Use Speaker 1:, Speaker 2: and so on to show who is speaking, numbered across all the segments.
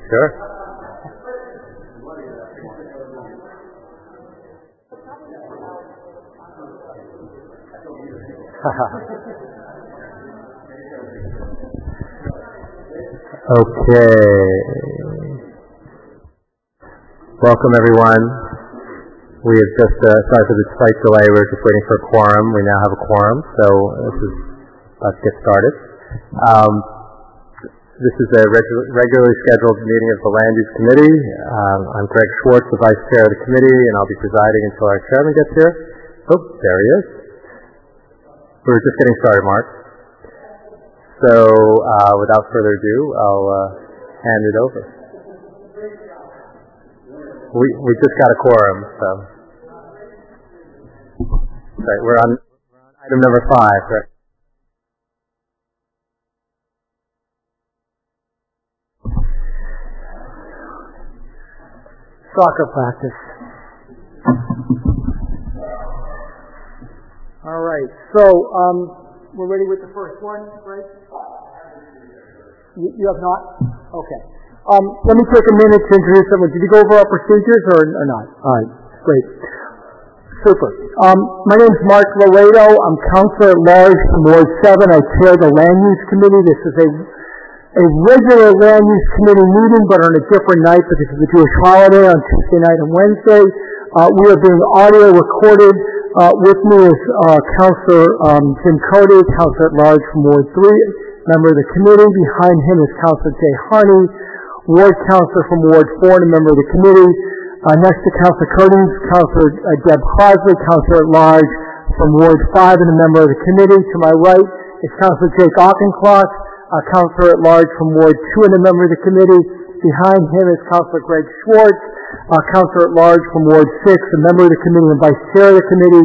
Speaker 1: Sure. Okay. Welcome, everyone. We have just, sorry for the slight delay, we were just waiting for a quorum. We now have a quorum, so let's get started. This is a regularly scheduled meeting of the Land Use Committee. I'm Greg Schwartz, the Vice Chair of the committee, and I'll be presiding until our chairman gets here. Oh, there he is. We were just getting started, Mark. So, without further ado, I'll hand it over. We just got a quorum, so. Right, we're on item number 5, right?
Speaker 2: Soccer practice. All right, so we're ready with the first one, right? You have not? Okay. Let me take a minute to introduce someone. Did you go over our procedures or not? All right, great. Super. My name is Mark Laredo. I'm Councilor at Large from Ward 7. I chair the Land Use Committee. This is a regular Land Use Committee meeting, but on a different night because of the Jewish holiday on Tuesday night and Wednesday. We are being audio recorded. With me is Councilor Jim Cody, Councilor at Large from Ward 3, member of the committee. Behind him is Councilor Jay Harney, Ward Councilor from Ward 4 and a member of the committee. Next to Councilor Cody is Councilor Deb Crosby, Councilor at Large from Ward 5 and a member of the committee. To my right is Councilor Jake Auchincloss, Councilor at Large from Ward 2 and a member of the committee. Behind him is Councilor Greg Schwartz, Councilor at Large from Ward 6, a member of the committee and Vice Chair of the committee.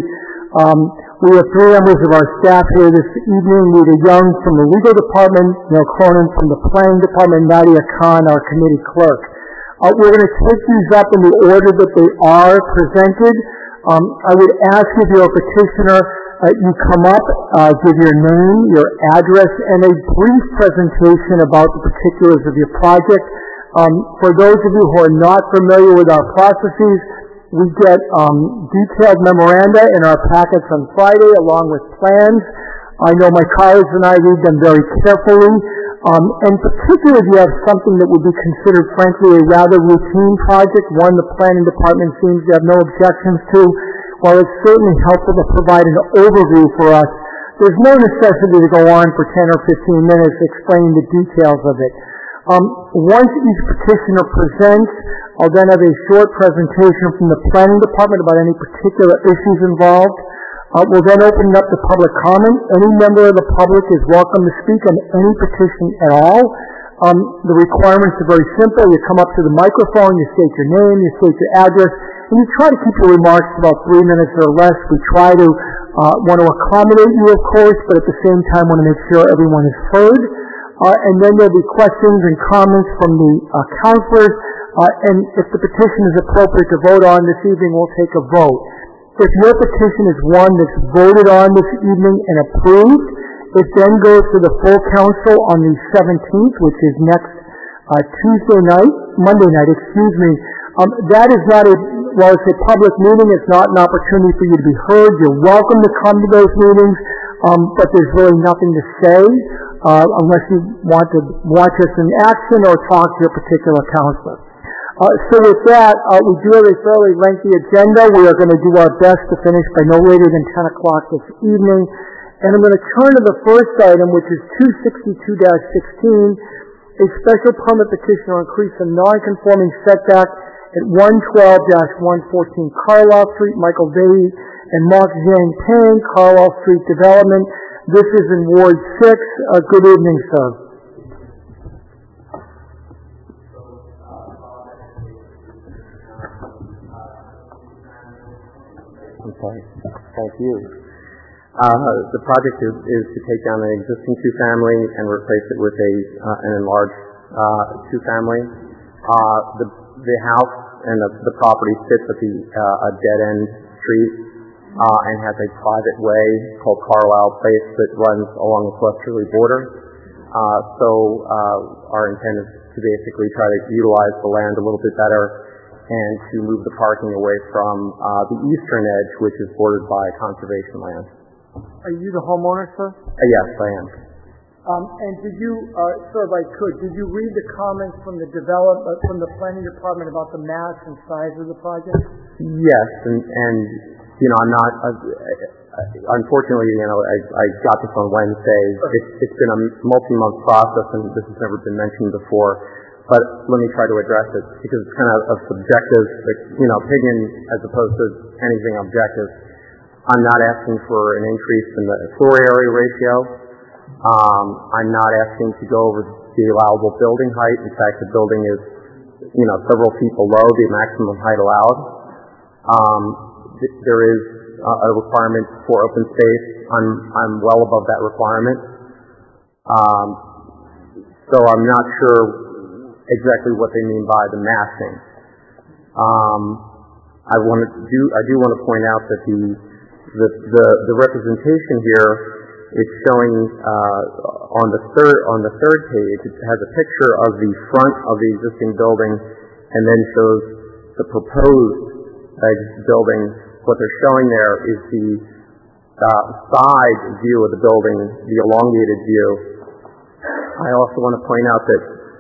Speaker 2: We have 3 members of our staff here this evening. Rita Young from the Legal Department, Neil Cronin from the Planning Department, Nadia Khan, our committee clerk. We're going to take these up in the order that they are presented. I would ask if you're a petitioner, you come up, give your name, your address, and a brief presentation about the particulars of your project. For those of you who are not familiar with our processes, we get detailed memoranda in our packets on Friday along with plans. I know my colleagues and I read them very carefully. And particularly if you have something that would be considered, frankly, a rather routine project, one the planning department seems to have no objections to, while it's certainly helpful to provide an overview for us, there's no necessity to go on for 10 or 15 minutes explaining the details of it. Once each petitioner presents, I'll then have a short presentation from the planning department about any particular issues involved. We'll then open it up to public comment. Any member of the public is welcome to speak on any petition at all. The requirements are very simple. You come up to the microphone, you state your name, you state your address, and you try to keep your remarks to about 3 minutes or less. We try to want to accommodate you, of course, but at the same time want to make sure everyone is heard. And then there'll be questions and comments from the counselors. And if the petition is appropriate to vote on this evening, we'll take a vote. If your petition is one that's voted on this evening and approved, it then goes to the full council on the 17th, which is next Monday night. That is not while it's a public meeting, it's not an opportunity for you to be heard. You're welcome to come to those meetings, but there's really nothing to say unless you want to watch us in action or talk to your particular counselor. So with that, we do have a fairly lengthy agenda. We are going to do our best to finish by no later than 10 o'clock this evening. And I'm going to turn to the first item, which is 262-16, a special permit petition to increase a non-conforming setback at 112-114 Carlisle Street, Michael Beatty and Mark Zhang Payne, Carlisle Street Development. This is in Ward 6. Good evening, sir.
Speaker 1: Okay, thank you. The project is to take down an existing 2-family and replace it with an enlarged 2-family. The house and the property sits at a dead-end street and has a private way called Carlisle Place that runs along the westerly border. Our intent is to basically try to utilize the land a little bit better and to move the parking away from the eastern edge, which is bordered by conservation land.
Speaker 2: Are you the homeowner, sir?
Speaker 1: Yes, I am.
Speaker 2: And did you, sir, if I could, did you read the comments from the planning department about the mass and size of the project?
Speaker 1: Yes, and I'm not. Unfortunately, I got this on Wednesday. It's been a multi-month process, and this has never been mentioned before. But let me try to address it because it's kind of a subjective, opinion as opposed to anything objective. I'm not asking for an increase in the floor area ratio. I'm not asking to go over the allowable building height. In fact, the building is, several feet below the maximum height allowed. There is a requirement for open space. I'm well above that requirement. So I'm not sure exactly what they mean by the massing. I do want to point out that the representation here is showing on the third page. It has a picture of the front of the existing building, and then shows the proposed building. What they're showing there is the side view of the building, the elongated view. I also want to point out that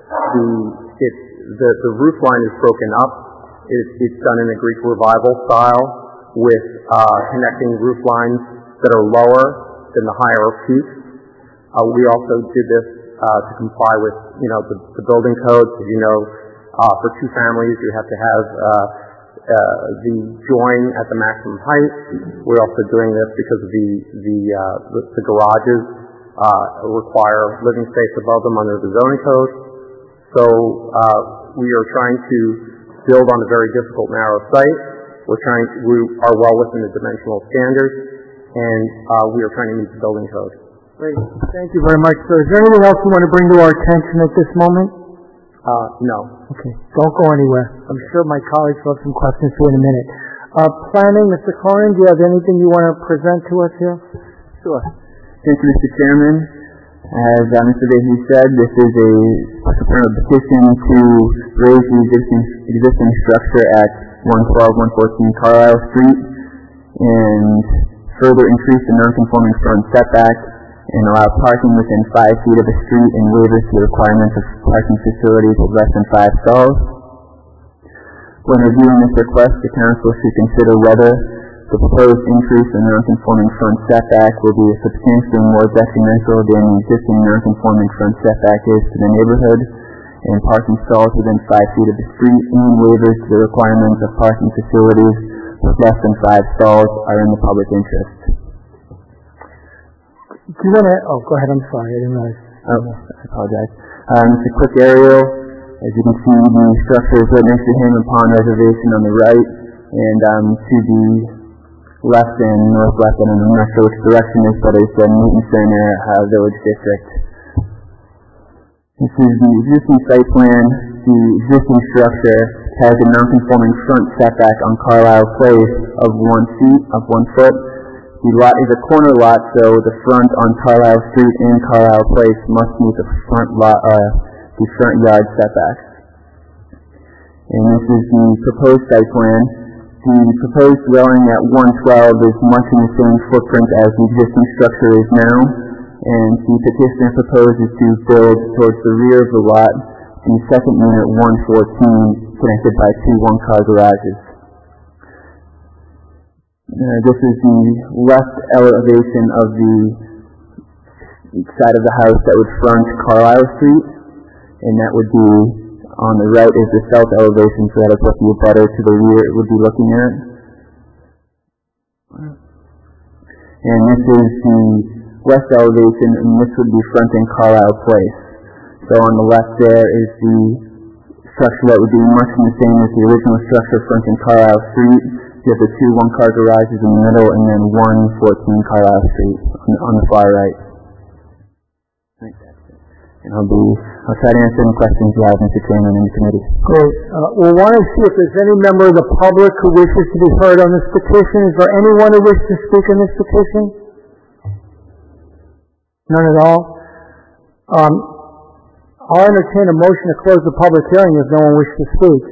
Speaker 1: the roof line is broken up. It's done in a Greek revival style with connecting roof lines that are lower than the higher peaks. We also did this to comply with the building codes. As for two families, you have to have the join at the maximum height. We're also doing this because of the garages require living space above them under the zoning code. So we are trying to build on a very difficult, narrow site. We are well within the dimensional standards, and we are trying to meet the building code.
Speaker 2: Great. Thank you very much, sir. Is there anything else you want to bring to our attention at this moment?
Speaker 1: No.
Speaker 2: Okay. Don't go anywhere. I'm sure my colleagues will have some questions for you in a minute. Planning, Mr. Corin, do you have anything you want to present to us here?
Speaker 3: Sure. Thank you, Mr. Chairman. As Mr. Vahey said, this is a petition to raise the existing structure at 112-114 Carlisle Street and further increase the non-conforming front setback and allow parking within 5 feet of the street and waivers to the requirements of parking facilities with less than 5 stalls. When reviewing this request, the council should consider whether the proposed increase in non-conforming front setback will be substantially more detrimental than the existing non-conforming front setback is to the neighborhood, and parking stalls within 5 feet of the street and waivers to the requirements of parking facilities with less than 5 stalls are in the public interest.
Speaker 2: Do you want to... Oh, go ahead. I'm sorry. I didn't realize.
Speaker 3: Oh, I apologize. It's a quick aerial. As you can see, the structure is right next to Hammond Pond Reservation on the right, and to the left and northwest, and I'm not sure which direction it is, but it's the Newton Center Village District. This is the existing site plan. The existing structure has a non-conforming front setback on Carlisle Place of 1 foot. The lot is a corner lot, so the front on Carlisle Street and Carlisle Place must meet the front yard setbacks. And this is the proposed site plan. The proposed dwelling at 112 is much in the same footprint as the existing structure is now, and the petitioner proposes to build towards the rear of the lot the second unit 114 connected by 2 one-car garages. This is the left elevation of the side of the house that would front Carlisle Street, and that would be on the right is the south elevation, so that is what the abutter to the rear would be looking at. And this is the west elevation, and this would be fronting Carlisle Place. So on the left there is the structure that would be much the same as the original structure fronting Carlisle Street. You have the 2 one-car garages in the middle, and then 114 Carlisle Street on the far right. And I'll try to answer any questions you have, Mr. Chairman, and the committee.
Speaker 2: Great. We'll want to see if there's any member of the public who wishes to be heard on this petition. Is there anyone who wishes to speak on this petition? None at all? I'll entertain a motion to close the public hearing if no one wishes to speak.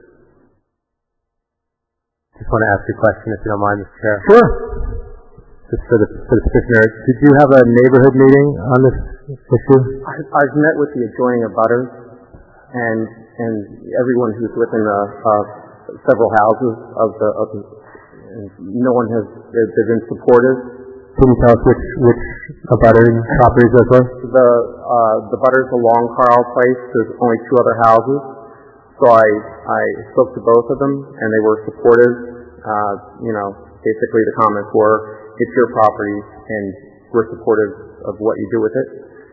Speaker 1: Just want to ask you a question, if you don't mind, Mr. Chair.
Speaker 2: Sure.
Speaker 1: Just for the petitioner, did you have a neighborhood meeting on this issue?
Speaker 4: I've met with the adjoining abutters and everyone who's within several houses and no one has been supportive.
Speaker 1: Can you tell us which abutters properties those were?
Speaker 4: The butters along Carlisle Place, there's only two other houses. So I spoke to both of them and they were supportive. Basically the comments were, it's your property and we're supportive of what you do with it.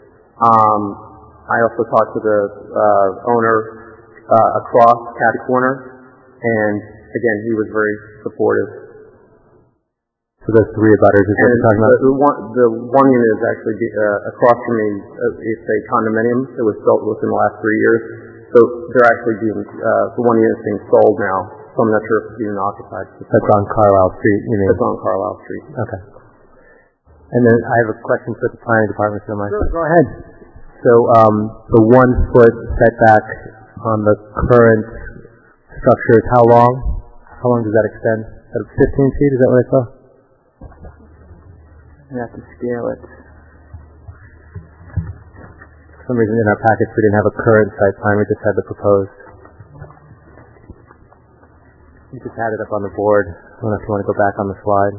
Speaker 4: I also talked to the owner across Catty Corner, and again, he was very supportive.
Speaker 1: So those three abutters is what you're talking about?
Speaker 4: The one unit is actually across from me. It's a condominium that was built within the last 3 years. So they're actually the one unit is being sold now. So I'm not sure if it's even occupied.
Speaker 1: That's on Carlisle Street, you mean?
Speaker 4: That's on Carlisle Street.
Speaker 1: Okay. And then I have a question for the planning department, if you don't mind.
Speaker 2: Sure, go ahead.
Speaker 1: So the 1 foot setback on the current structure is how long? How long does that extend? Is that 15 feet? Is that what I saw?
Speaker 3: You have to scale it.
Speaker 1: For some reason in our packets we didn't have a current site plan, we just had the proposed. You just had it up on the board. I don't know if you want to go back on the slide.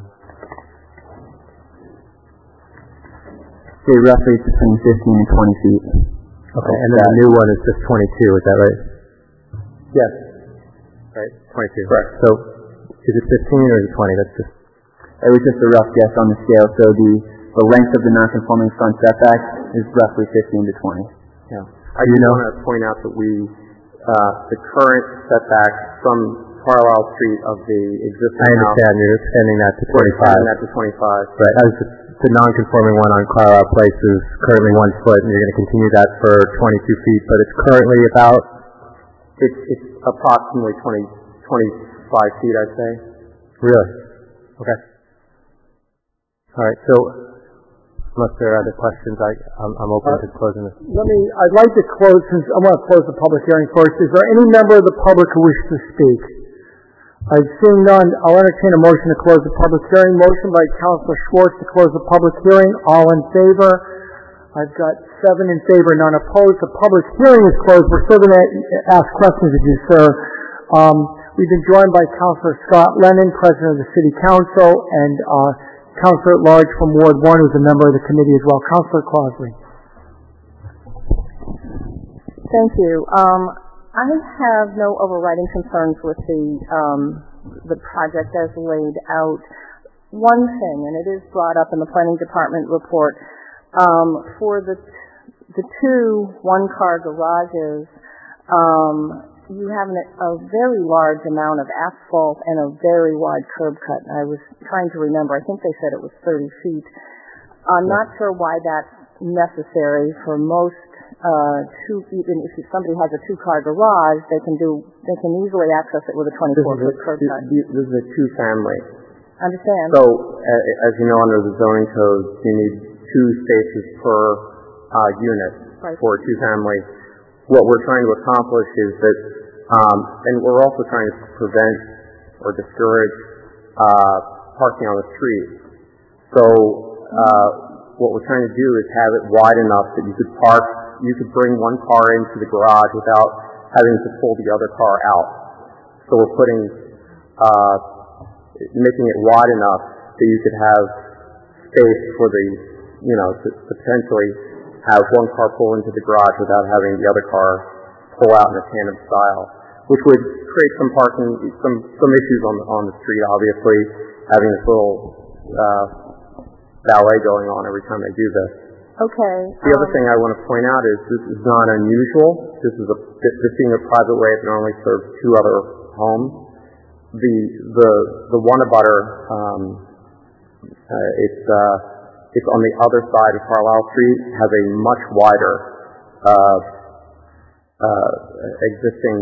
Speaker 3: Say roughly between 15 and 20 feet.
Speaker 1: Okay, and then the new one is just 22, is that right?
Speaker 4: Yes.
Speaker 1: Right, 22.
Speaker 4: Correct.
Speaker 1: So is it 15 or is it 20? That's just...
Speaker 3: It was just a rough guess on the scale, so the length of the non-conforming front setback is roughly 15 to 20.
Speaker 4: Yeah. I do want to point out that the current setback from Carlisle Street of the existing
Speaker 1: I understand, you're extending that to 25.
Speaker 4: We're extending that to 25.
Speaker 1: Right, the non-conforming one on Carlisle Place is currently 1 foot, and you're going to continue that for 22 feet, but it's currently about?
Speaker 4: It's approximately 25 feet, I'd say.
Speaker 1: Really? Okay. All right, so unless there are other questions, I'm open to closing this.
Speaker 2: I'd like to close, since I want to close the public hearing first. Is there any member of the public who wishes to speak? Seeing none, I'll entertain a motion to close the public hearing. Motion by Councilor Schwartz to close the public hearing. All in favor? I've got 7 in favor, none opposed. The public hearing is closed. We're still going to ask questions of you, sir. We've been joined by Councilor Scott Lennon, President of the City Council, and Councilor at Large from Ward 1, who's a member of the committee as well. Councilor Clausley.
Speaker 5: Thank you. I have no overriding concerns with the project as laid out. One thing, and it is brought up in the planning department report, for the 2 one-car garages, you have a very large amount of asphalt and a very wide curb cut. I was trying to remember. I think they said it was 30 feet. I'm not sure why that's necessary for most even if somebody has a 2-car garage, they can easily access it with a 24-foot curb cut.
Speaker 4: This is a 2-family.
Speaker 5: Understand?
Speaker 4: So, as you know, under the zoning code, you need 2 spaces per unit for a 2-family. What we're trying to accomplish is that, and we're also trying to prevent or discourage parking on the street. So, what we're trying to do is have it wide enough that you could bring one car into the garage without having to pull the other car out. So we're making it wide enough that you could have space for to potentially have one car pull into the garage without having the other car pull out in a tandem style, which would create some issues on the street, obviously, having this little ballet going on every time they do this.
Speaker 5: Okay.
Speaker 4: The other thing I want to point out is this is not unusual. This being a private way, it normally serves 2 other homes. The one abutter, it's on the other side of Carlisle Street, has a much wider existing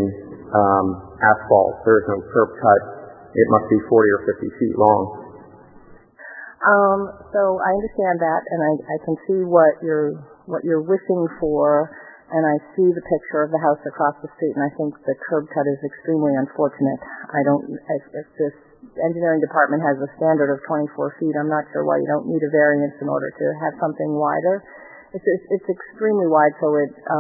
Speaker 4: asphalt. There is no curb cut. It must be 40 or 50 feet long.
Speaker 5: So I understand that, and I can see what you're wishing for, and I see the picture of the house across the street, and I think the curb cut is extremely unfortunate. If this engineering department has a standard of 24 feet, I'm not sure why you don't need a variance in order to have something wider. It's extremely wide, so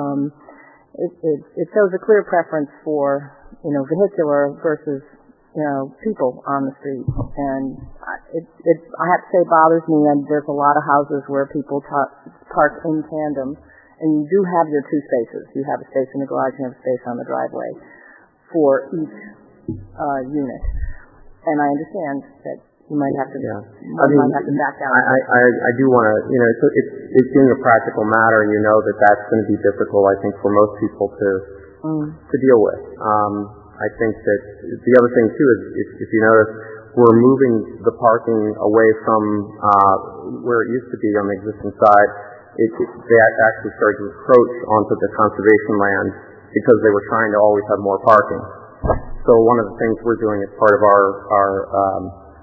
Speaker 5: it shows a clear preference for vehicular versus people on the street, and I have to say it bothers me. And there's a lot of houses where people park in tandem, and you do have your two spaces. You have a space in the garage, and you have a space on the driveway for each unit. And I understand that you might have to back out.
Speaker 4: I do want to, it's being a practical matter, and that's going to be difficult, I think, for most people to deal with. I think that the other thing too is, if you notice, we're moving the parking away from where it used to be on the existing side. They actually started to encroach onto the conservation land because they were trying to always have more parking. So one of the things we're doing as part of our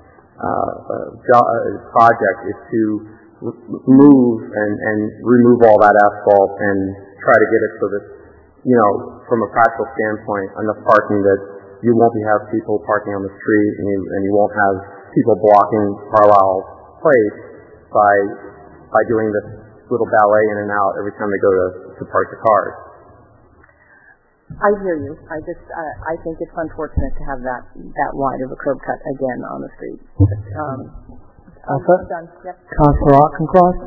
Speaker 4: project is to move and remove all that asphalt and try to get it so that, from a practical standpoint, enough parking that you won't have people parking on the street, and you won't have people blocking Carlisle's place by doing this little ballet in and out every time they go to park the cars.
Speaker 5: I hear you. I think it's unfortunate to have that wide of a curb cut again on the street.
Speaker 2: Done.
Speaker 5: Yep.
Speaker 2: Councilor Auchincloss?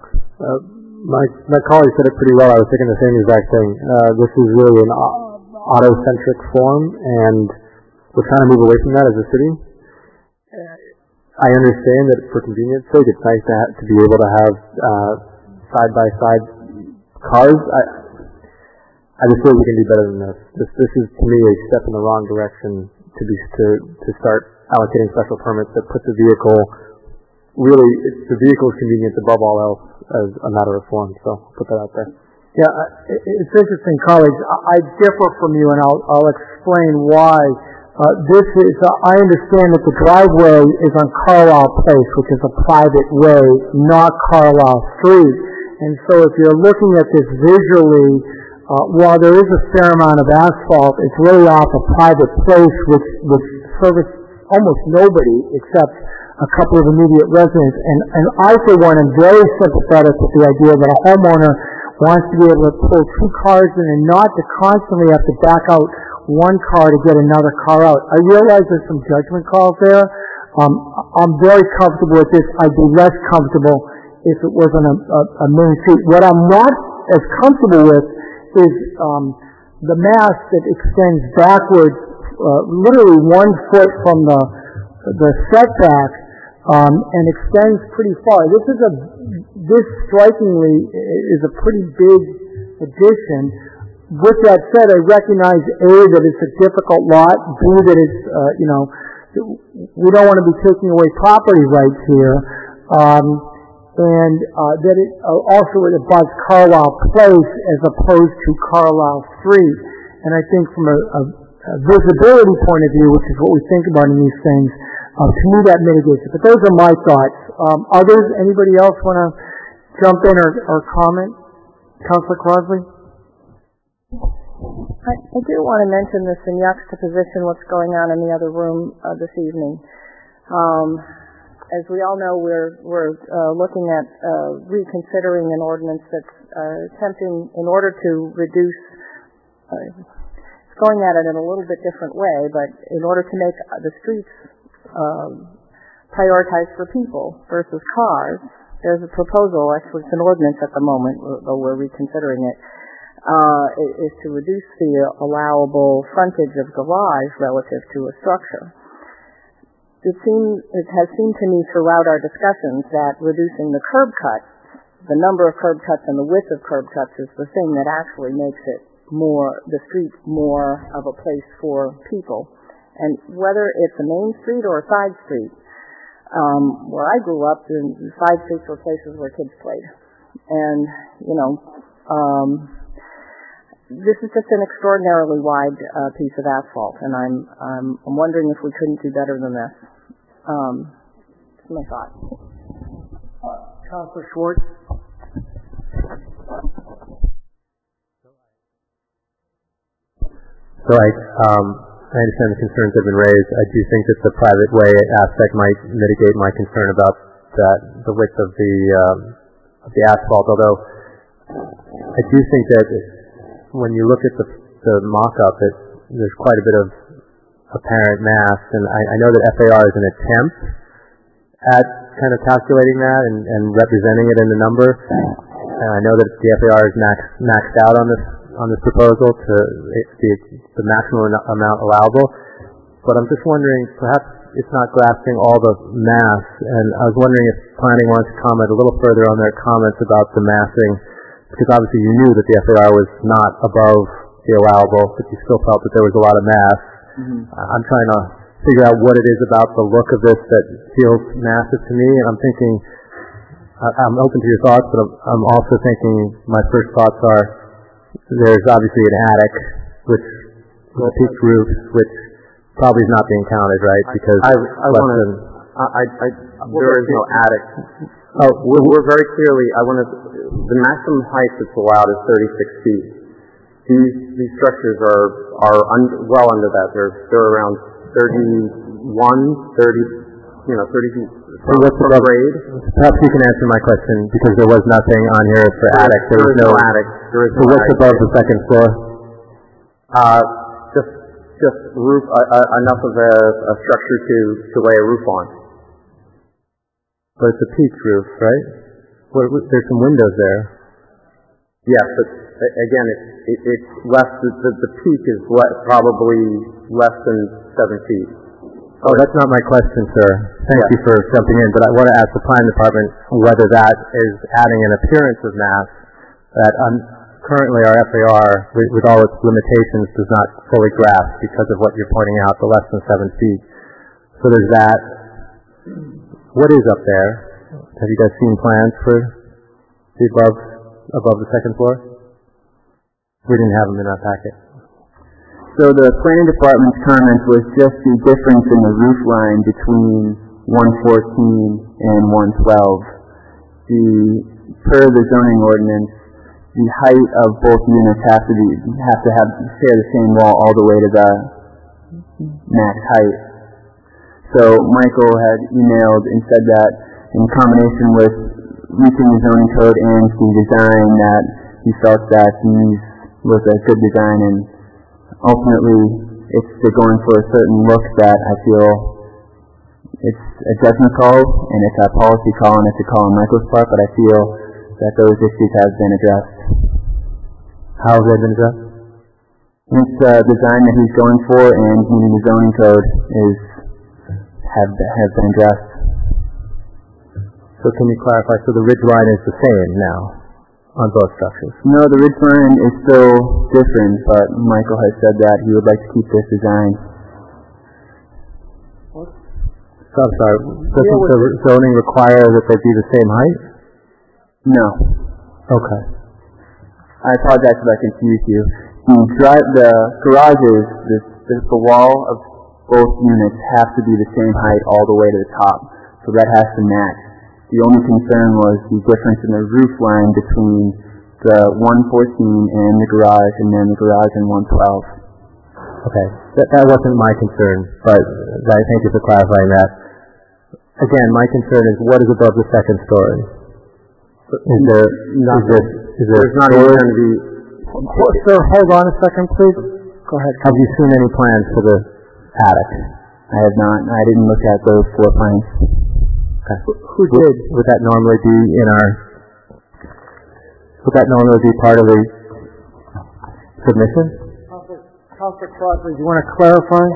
Speaker 1: My colleague said it pretty well. I was thinking the same exact thing. This is really an auto-centric form, and we're trying to move away from that as a city. I understand that for convenience sake, it's nice to be able to have side-by-side cars. I just feel we can do better than this. This is, to me, a step in the wrong direction to start allocating special permits that put the vehicle. Really, the vehicle is convenience above all else as a matter of form. So I'll put that out there.
Speaker 2: Yeah, it's interesting, colleagues. I differ from you, and I'll explain why. I understand that the driveway is on Carlisle Place, which is a private way, not Carlisle Street. And so if you're looking at this visually, while there is a fair amount of asphalt, it's really off a private place which service almost nobody except a couple of immediate residents. And I, for one, am very sympathetic with the idea that a homeowner wants to be able to pull two cars in and not to constantly have to back out one car to get another car out. I realize there's some judgment calls there. I'm very comfortable with this. I'd be less comfortable if it was on a main street. What I'm not as comfortable with is the mast that extends backwards, literally 1 foot from the setback, and extends pretty far. This strikingly is a pretty big addition. With that said, I recognize A, that it's a difficult lot, B, that it's we don't want to be taking away property rights here, and that it also it abuts Carlisle Place as opposed to Carlisle Street. And I think from a visibility point of view, which is what we think about in these things, to me that mitigates it. But those are my thoughts. Others, anybody else want to jump in or comment? Councilor Crosby?
Speaker 5: I do want to mention this in juxtaposition what's going on in the other room this evening. As we all know, we're looking at reconsidering an ordinance that's attempting, in order to reduce, going at it in a little bit different way, but in order to make the streets prioritized for people versus cars, there's a proposal, actually it's an ordinance at the moment, though we're reconsidering it, is to reduce the allowable frontage of garage relative to a structure. It has seemed to me throughout our discussions that reducing the curb cuts, the number of curb cuts and the width of curb cuts is the thing that actually makes it the street more of a place for people. And whether it's a main street or a side street, where I grew up, the side streets were places where kids played. And, this is just an extraordinarily wide piece of asphalt, and I'm wondering if we couldn't do better than this. That's my thought.
Speaker 2: Councilor Schwartz.
Speaker 1: So I understand the concerns that have been raised. I do think that the private way aspect might mitigate my concern about the width of the asphalt, although I do think that when you look at the mock-up, there's quite a bit of apparent mass, and I know that FAR is an attempt at kind of calculating that and representing it in the number. And I know that the FAR is maxed out on this proposal to the maximum amount allowable, but I'm just wondering, perhaps it's not grasping all the mass, and I was wondering if planning wants to comment a little further on their comments about the massing, because obviously you knew that the FAR was not above the allowable, but you still felt that there was a lot of mass. Mm-hmm. I'm trying to figure out what it is about the look of this that feels massive to me, and I'm thinking, I'm open to your thoughts, but I'm also thinking, my first thoughts are, there's obviously an attic, which with a peaked roof, which probably is not being counted, right? Because
Speaker 4: there is no attic. Oh, we're very clearly. The maximum height that's allowed is 36 feet. These structures are well under that. They're around 31, 30 feet.
Speaker 1: So what's the grade? Perhaps you can answer my question, because there was nothing on here for attic. There was no attic. So what's above the second floor?
Speaker 4: Just roof, enough of a structure to lay a roof on.
Speaker 1: But it's a peaked roof, right? There's some windows there.
Speaker 4: Yes, but again, it's less. The peak is probably less than 7 feet.
Speaker 1: Oh, that's not my question, sir. Thank you for jumping in, but I want to ask the planning department whether that is adding an appearance of mass that currently our FAR, with all its limitations, does not fully grasp because of what you're pointing out, the less than 7 feet. So there's that. What is up there? Have you guys seen plans for the above the second floor? We didn't have them in our packet.
Speaker 3: So the planning department's comment was just the difference in the roof line between 114 and 112. Per the zoning ordinance, the height of both units have to share the same wall all the way to the max height. So Michael had emailed and said that in combination with reaching the zoning code and the design, that he felt that these was a good design, and ultimately they're going for a certain look that I feel it's a judgment call and it's a policy call and it's a call on Michael's part, but I feel that those issues have been addressed.
Speaker 1: How have they been addressed?
Speaker 3: It's the design that he's going for and meeting the zoning code have been addressed.
Speaker 1: So can you clarify, so the ridge line is the same now on both structures?
Speaker 3: No, the ridge line is still different, but Michael has said that he would like to keep this design.
Speaker 1: So I'm sorry, doesn't the zoning require that they be the same height?
Speaker 3: No.
Speaker 1: Okay.
Speaker 3: I apologize if I confused you. The garages, the wall of both units have to be the same height all the way to the top, so that has to match. The only concern was the difference in the roof line between the 114 and the garage, and then the garage in 112.
Speaker 1: Okay, that wasn't my concern, but I thank you for clarifying that. Again, my concern is what is above the second story? Is there
Speaker 4: there's not even going to be...
Speaker 2: Sir, hold on a second, please. Go ahead.
Speaker 1: Have you seen any plans for the attic?
Speaker 3: I have not. I didn't look at those floor plans.
Speaker 1: Okay. Who did? Would that normally be part of the submission?
Speaker 2: Councilor Crosby, do you want to clarify?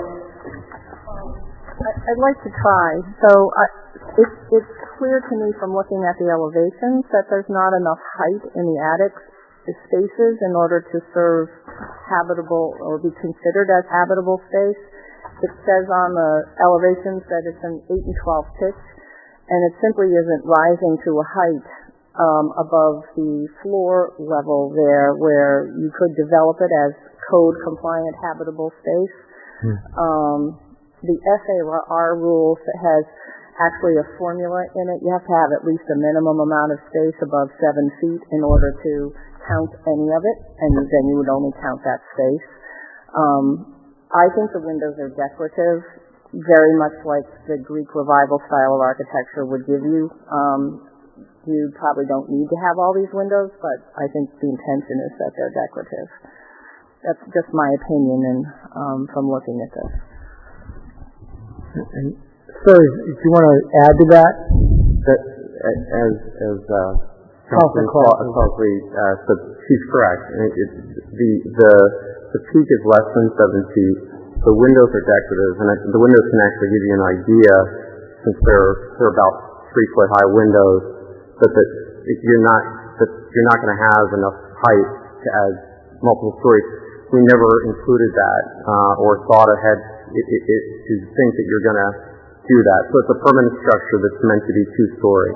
Speaker 5: I'd like to try. So it's clear to me from looking at the elevations that there's not enough height in the attic spaces in order to serve habitable or be considered as habitable space. It says on the elevations that it's an 8 and 12 pitch, and it simply isn't rising to a height above the floor level there where you could develop it as code-compliant habitable space. The FAR rules actually a formula in it. You have to have at least a minimum amount of space above 7 feet in order to count any of it, and then you would only count that space. I think the windows are decorative, very much like the Greek Revival style of architecture would give you. You probably don't need to have all these windows, but I think the intention is that they're decorative. That's just my opinion and from looking at this.
Speaker 2: And sir, if you want to add to that?
Speaker 4: As Councilman Crossley said, she's correct. The peak is less than 7 feet. The windows are decorative, and the windows can actually give you an idea, since they're about 3-foot high windows, that you're not going to have enough height to add multiple stories. We never included that or thought ahead to think that you're going to do that. So it's a permanent structure that's meant to be 2-story.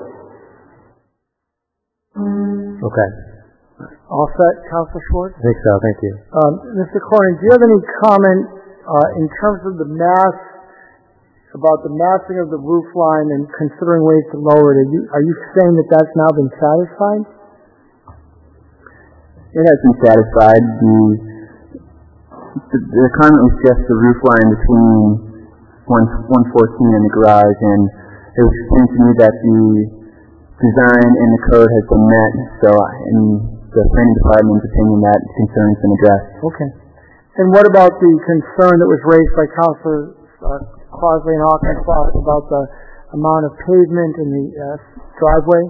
Speaker 2: Okay. All set, Councilor Schwartz?
Speaker 1: I think so, thank you.
Speaker 2: Mr. Corning, do you have any comment in terms of the mass, about the massing of the roof line and considering ways to lower it? Are you saying that that's now been satisfied?
Speaker 3: It has been satisfied. The comment was just the roof line between 114 and the garage, and it was explained to me that the design and the code has been met, so in the planning department's opinion, that concern has been addressed.
Speaker 2: Okay. And what about the concern that was raised by Councilor Crossley and Hawkins about the amount of pavement in the driveway?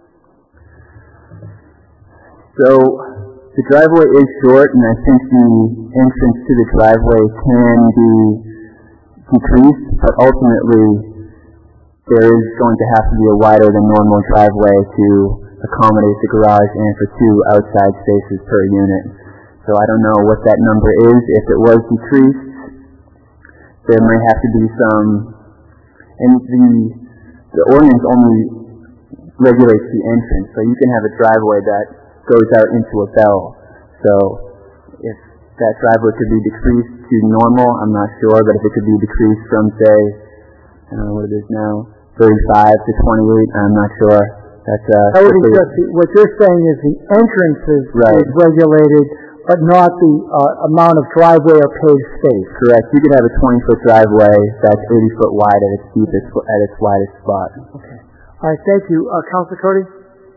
Speaker 3: So the driveway is short, and I think the entrance to the driveway can be decreased, but ultimately there is going to have to be a wider than normal driveway to accommodate the garage and for 2 outside spaces per unit. So I don't know what that number is. If it was decreased, there might have to be some, and the ordinance only regulates the entrance, so you can have a driveway that goes out into a bell. So if that driveway could be decreased to normal, I'm not sure, but if it could be decreased from, say, I don't know what it is now, 35 to 28, I'm not sure. That
Speaker 2: would be just what you're saying is the entrance is regulated, but not the amount of driveway or paved space.
Speaker 3: Correct. You could have a 20-foot driveway that's 80 foot wide at its deepest, at its widest spot.
Speaker 2: Okay. All right. Thank you, Councilor Cody.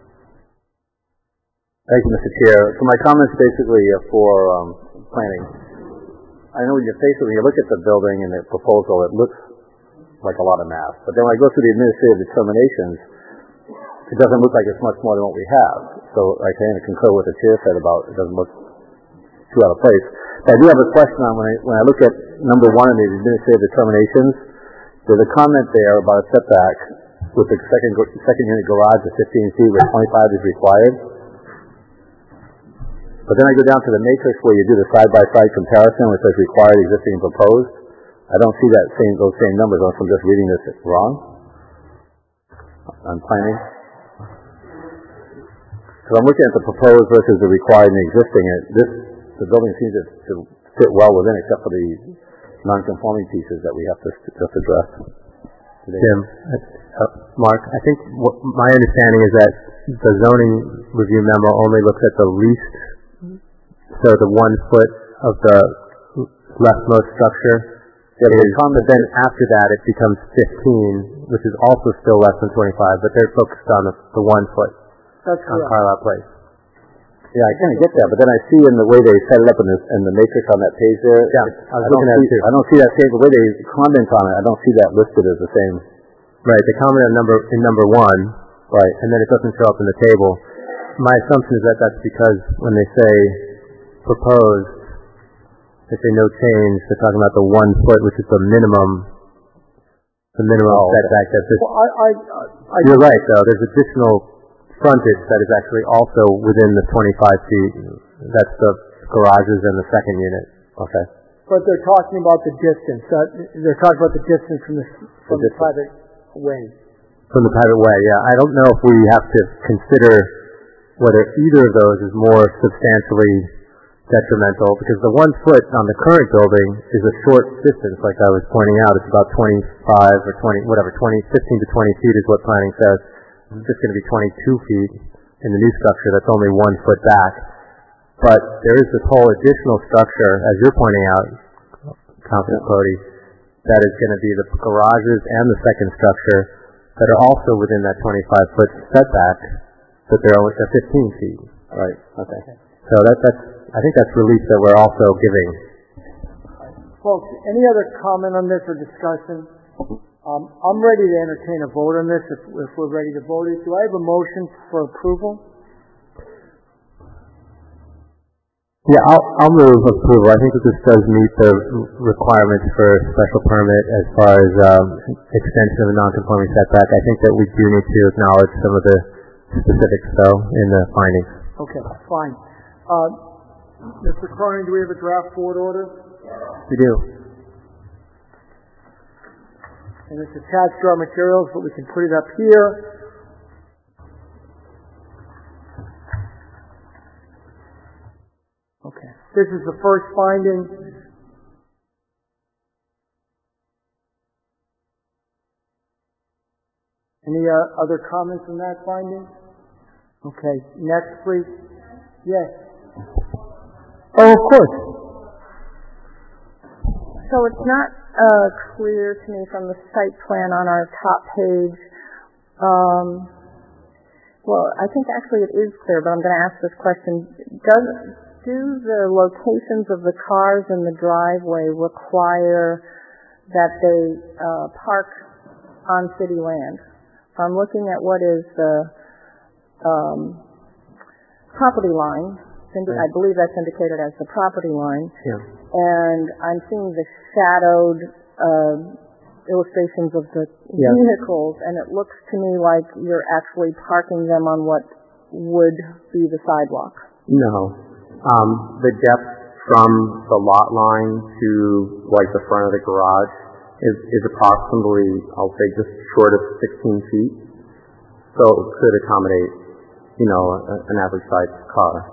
Speaker 6: Thank you, Mr. Chair. So my comments basically for planning. I know when you look at the building and the proposal, it looks like a lot of math. But then when I go through the administrative determinations, it doesn't look like it's much more than what we have. So I kind of concur with the chair said about it doesn't look too out of place. But I do have a question on when I look at number 1 in the administrative determinations, there's a comment there about a setback with the second unit garage of 15 feet where 25 is required. But then I go down to the matrix where you do the side-by-side comparison, which says required, existing, and proposed. I don't see those same numbers unless I'm just reading this wrong on planning. So I'm looking at the proposed versus the required and the existing. The building seems to fit well within, except for the non-conforming pieces that we have to just address today.
Speaker 1: Jim, Mark, I think my understanding is that the zoning review memo only looks at the least, so the 1 foot of the leftmost structure.
Speaker 6: Yeah, but
Speaker 1: then after that it becomes 15, which is also still less than 25, but they're focused on the 1 foot.
Speaker 2: That's correct.
Speaker 1: On Carlisle Place.
Speaker 6: Yeah, I kind of get that, but then I see in the way they set it up in the matrix on that page there.
Speaker 1: Yeah, I was looking at it too.
Speaker 6: I don't see that same, the way they comment on it, I don't see that listed as the same.
Speaker 1: Right, they comment on number 1, right, and then it doesn't show up in the table. My assumption is that that's because when they say proposed, they say no change, they're talking about the 1 foot, which is the minimum setback. You're right, though. There's additional frontage that is actually also within the 25 feet. That's the garages and the second unit.
Speaker 6: Okay.
Speaker 2: But they're talking about the distance. They're talking about the distance from the private way.
Speaker 1: From the private way, yeah. I don't know if we have to consider whether either of those is more substantially detrimental because the 1 foot on the current building is a short distance, like I was pointing out. It's about 25 or 20, whatever, 15 to 20 feet is what planning says. It's just going to be 22 feet in the new structure. That's only 1 foot back. But there is this whole additional structure, as you're pointing out, Councilor Cody, that is going to be the garages and the second structure that are also within that 25-foot setback, but they're only 15 feet.
Speaker 6: Right. Okay.
Speaker 1: So I think that's relief that we're also giving.
Speaker 2: Folks, any other comment on this or discussion? I'm ready to entertain a vote on this if we're ready to vote. Do I have a motion for approval?
Speaker 1: Yeah, I'll move approval. I think that this does meet the requirements for special permit as far as extension of a non-conforming setback. I think that we do need to acknowledge some of the specifics, though, in the findings.
Speaker 2: Okay, fine. Mr. Cronin, do we have a draft board order?
Speaker 1: We do.
Speaker 2: And it's attached to our materials, but we can put it up here. Okay, this is the first finding. Any other comments on that finding? Okay, next please. Yes. Oh, of course.
Speaker 5: So it's not clear to me from the site plan on our top page. Well, I think actually it is clear, but I'm going to ask this question. Do the locations of the cars in the driveway require that they park on city land? So I'm looking at what is the property line. I believe that's indicated as the property line.
Speaker 1: Yeah.
Speaker 5: And I'm seeing the shadowed illustrations of the vehicles, and it looks to me like you're actually parking them on what would be the sidewalk.
Speaker 4: No. The depth from the lot line to like the front of the garage is approximately, I'll say, just short of 16 feet. So it could accommodate, an average sized car.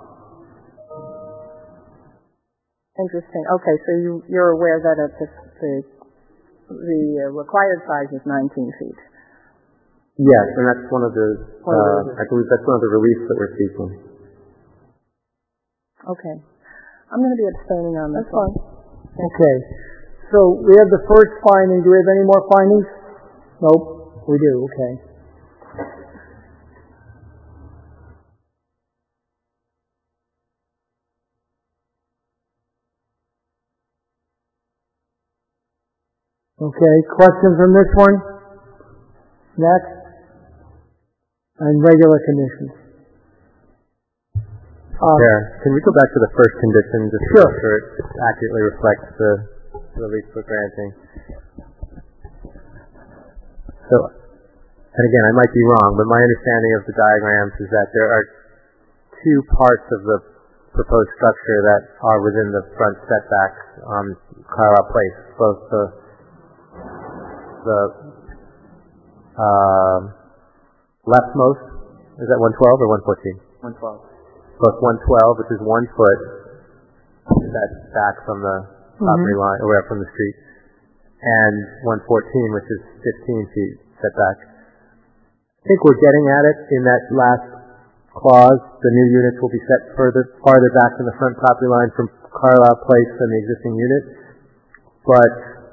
Speaker 5: Interesting. Okay, so you're aware that the required size is 19 feet.
Speaker 4: Yes, and that's one of the, I believe that's one of the reliefs that we're seeking.
Speaker 5: Okay. I'm going to be abstaining on this one.
Speaker 2: Okay. So we have the first finding. Do we have any more findings? Nope. We do. Okay. Okay. Questions on this one? Next. And regular conditions.
Speaker 1: Can we go back to the first condition just to make sure it accurately reflects the relief we're granting? So, and again, I might be wrong, but my understanding of the diagrams is that there are two parts of the proposed structure that are within the front setback on Carlisle Place, both the leftmost, is that 112 or 114?
Speaker 4: 112.
Speaker 1: Both 112, which is 1 foot, that's back from the property line, or from the street, and 114, which is 15 feet setback. I think we're getting at it in that last clause. The new units will be set farther back from the front property line from Carlisle Place than the existing unit, but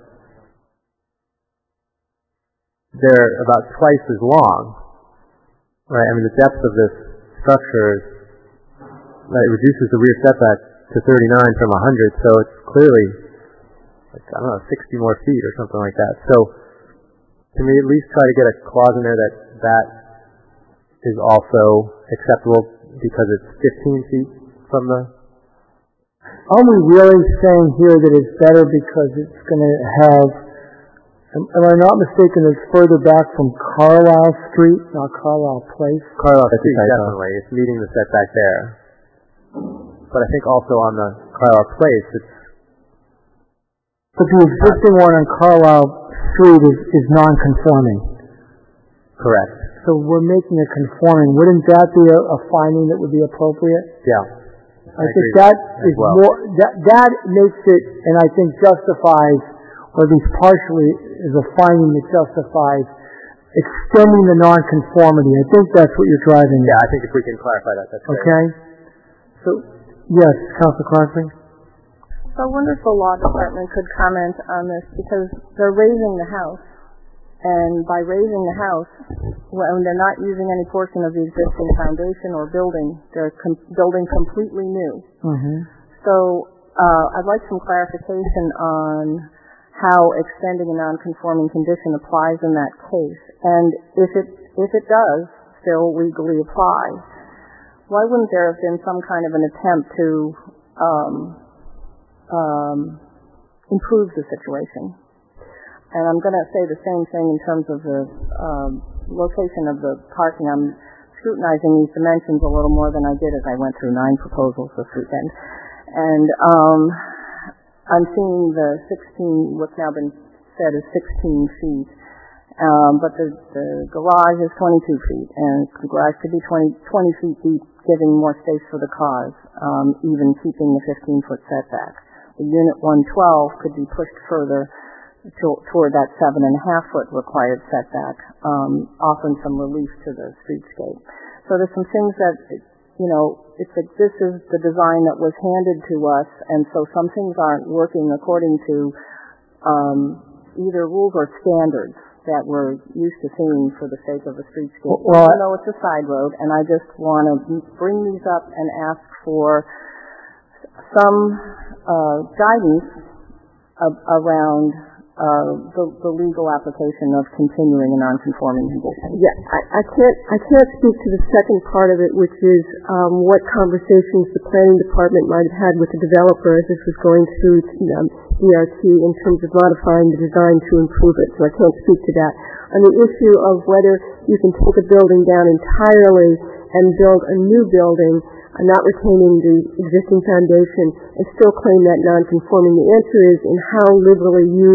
Speaker 1: they're about twice as long. Right? I mean, the depth of this structure is, it reduces the rear setback to 39 from 100, so it's clearly, 60 more feet or something like that. So, can we at least try to get a clause in there that is also acceptable because it's 15 feet from the...
Speaker 2: Aren't we really saying here that it's better because it's going to have, am I not mistaken, it's further back from Carlisle Street, not Carlisle Place?
Speaker 1: Carlisle Street, definitely. It's meeting the setback there. But I think also on the Carlisle Place, it's...
Speaker 2: But the existing one on Carlisle Street is non-conforming.
Speaker 1: Correct.
Speaker 2: So we're making it conforming. Wouldn't that be a finding that would be appropriate?
Speaker 1: Yeah.
Speaker 2: I think that is more, that makes it, and I think justifies, or at least partially is a finding that justifies extending the nonconformity. I think that's what you're driving at.
Speaker 6: Yeah, I think if we can clarify that, that's great.
Speaker 2: Okay. So, yes, Councilor Crosby?
Speaker 5: So I wonder if the law department could comment on this, because they're raising the house, and by raising the house, when they're not using any portion of the existing foundation or building, they're building completely new.
Speaker 2: Mm-hmm.
Speaker 5: So I'd like some clarification on how extending a non-conforming condition applies in that case, and if it does still legally apply, why wouldn't there have been some kind of an attempt to improve the situation? And I'm going to say the same thing in terms of the location of the parking. I'm scrutinizing these dimensions a little more than I did as I went through 9 proposals this weekend. And I'm seeing the 16, what's now been said is 16 feet. But the garage is 22 feet, and the garage could be 20 feet deep, giving more space for the cars, even keeping the 15-foot setback. The unit 112 could be pushed further toward that 7.5-foot required setback, offering some relief to the streetscape. So there's some things that, it's like this is the design that was handed to us, and so some things aren't working according to either rules or standards that we're used to seeing for the sake of a streetscape. Well, even though it's a side road, and I just want to bring these up and ask for some guidance around the legal application of continuing a non-conforming condition.
Speaker 7: Yeah, I can't speak to the second part of it, which is what conversations the planning department might have had with the developer as this was going through DRT in terms of modifying the design to improve it. So I can't speak to that. On the issue of whether you can take a building down entirely and build a new building, not retaining the existing foundation, and still claim that non-conforming, the answer is in how liberally you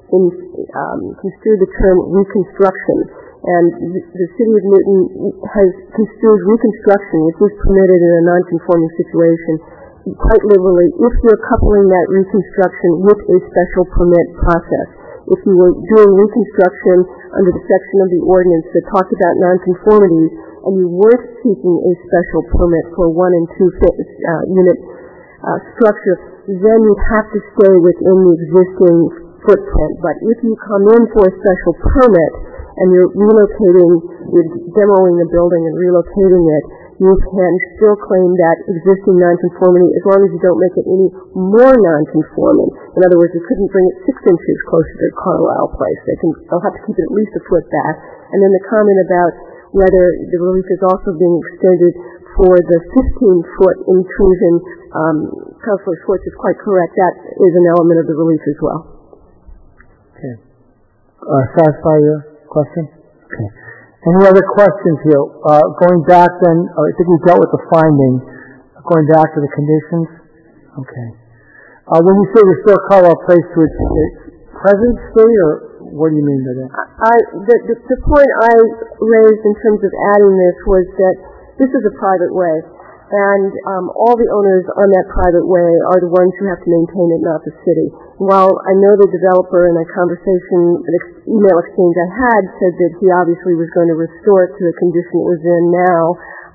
Speaker 7: construe the term reconstruction. And the City of Newton has construed reconstruction, which is permitted in a non-conforming situation, quite liberally if you're coupling that reconstruction with a special permit process. If you were doing reconstruction under the section of the ordinance that talked about non-conformities and you weren't seeking a special permit for 1 and 2 unit structure, then you'd have to stay within the existing footprint. But if you come in for a special permit and you're relocating, you're demoing the building and relocating it, you can still claim that existing nonconformity as long as you don't make it any more nonconforming. In other words, you couldn't bring it 6 inches closer to Carlisle Place. They'll have to keep it at least a foot back. And then the comment about whether the relief is also being extended for the 15-foot intrusion, Councilor Schwartz is quite correct. That is an element of the relief as well.
Speaker 2: Okay. Satisfy your question? Okay. Any other questions here? Going back then, I think we dealt with the finding. Going back to the conditions? Okay. When you say restore Carlisle Place to its present state, or what do you mean by that?
Speaker 7: The point I raised in terms of adding this was that this is a private way, and all the owners on that private way are the ones who have to maintain it, not the city. While I know the developer in a conversation, an email exchange I had, said that he obviously was going to restore it to the condition it was in now,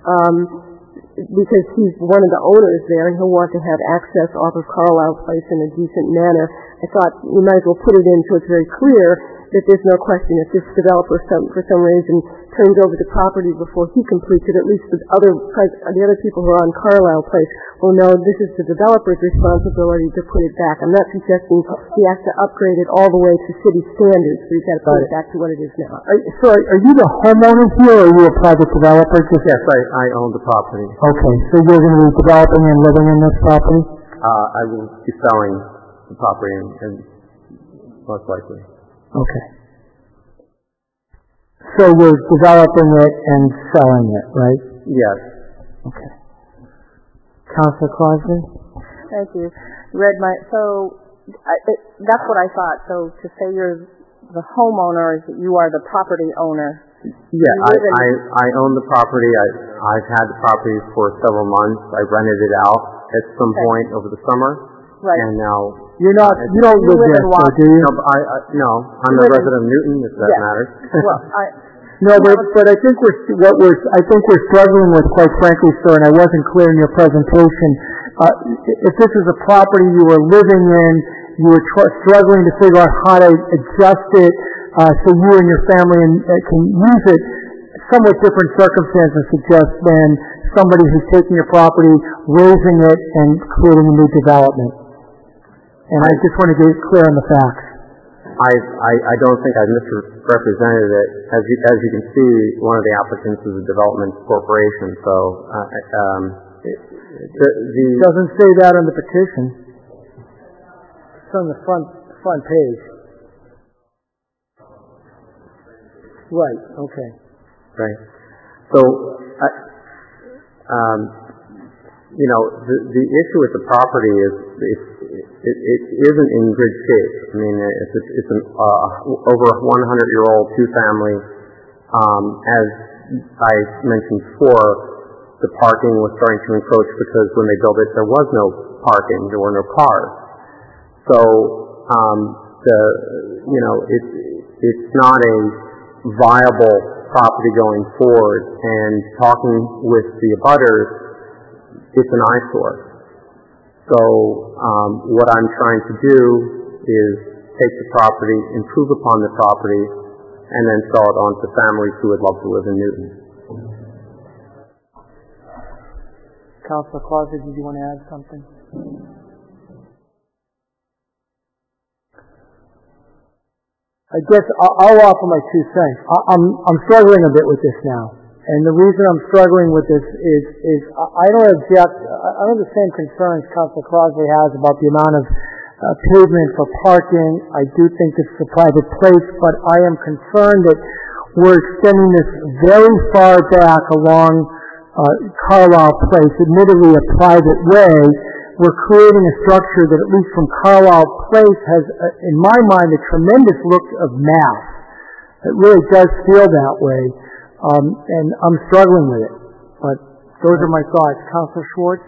Speaker 7: because he's one of the owners there and he'll want to have access off of Carlisle Place in a decent manner, I thought we might as well put it in so it's very clear that there's no question if this developer for some reason turns over the property before he completes it, at least the other people who are on Carlisle Place will know this is the developer's responsibility to put it back. I'm not suggesting he has to upgrade it all the way to city standards, so he's got to put it back to what it is now.
Speaker 2: Are you the homeowner here, or are you a private developer?
Speaker 4: Yes, I own the property.
Speaker 2: Okay, so you're going to be developing and living in this property?
Speaker 4: I will be selling the property, and most likely.
Speaker 2: Okay. So you're developing it and selling it, right?
Speaker 4: Yes.
Speaker 2: Okay. Councilor Crosby?
Speaker 5: Thank you. That's what I thought. So to say you're the homeowner is that you are the property owner.
Speaker 4: Yeah, I own the property. I've had the property for several months. I rented it out. at some point over the summer.
Speaker 5: Right.
Speaker 4: And now
Speaker 2: you don't live there, do you?
Speaker 4: No, I'm a resident of Newton, if that matters.
Speaker 5: Well,
Speaker 2: no, but I think we're struggling with, quite frankly, sir, and I wasn't clear in your presentation. If this is a property you were living in, you were struggling to figure out how to adjust it so you and your family can use it. Somewhat different circumstances suggest than somebody who's taking your property, raising it, and creating a new development. And I just want to get clear on the facts.
Speaker 4: I don't think I misrepresented it. As you can see, one of the applicants is a development corporation. So
Speaker 2: it doesn't say that on the petition. It's on the front page. Right. Okay.
Speaker 4: Right. So the issue with the property is it isn't in good shape. I mean, it's an over 100-year-old two-family. As I mentioned before, the parking was starting to encroach because when they built it, there was no parking. There were no cars. So it's not a viable property going forward. And talking with the abutters, it's an eyesore. So what I'm trying to do is take the property, improve upon the property, and then sell it on to families who would love to live in Newton.
Speaker 2: Councilor Crosby, did you want to add something? I guess I'll offer my 2 cents. I'm struggling a bit with this now. And the reason I'm struggling with this is I don't object. I don't have the same concerns Councilor Crosby has about the amount of pavement for parking. I do think this is a private place, but I am concerned that we're extending this very far back along Carlisle Place, admittedly a private way. We're creating a structure that, at least from Carlisle Place, has, in my mind, a tremendous look of mass. It really does feel that way. And I'm struggling with it. But those are my thoughts. Councilor Schwartz?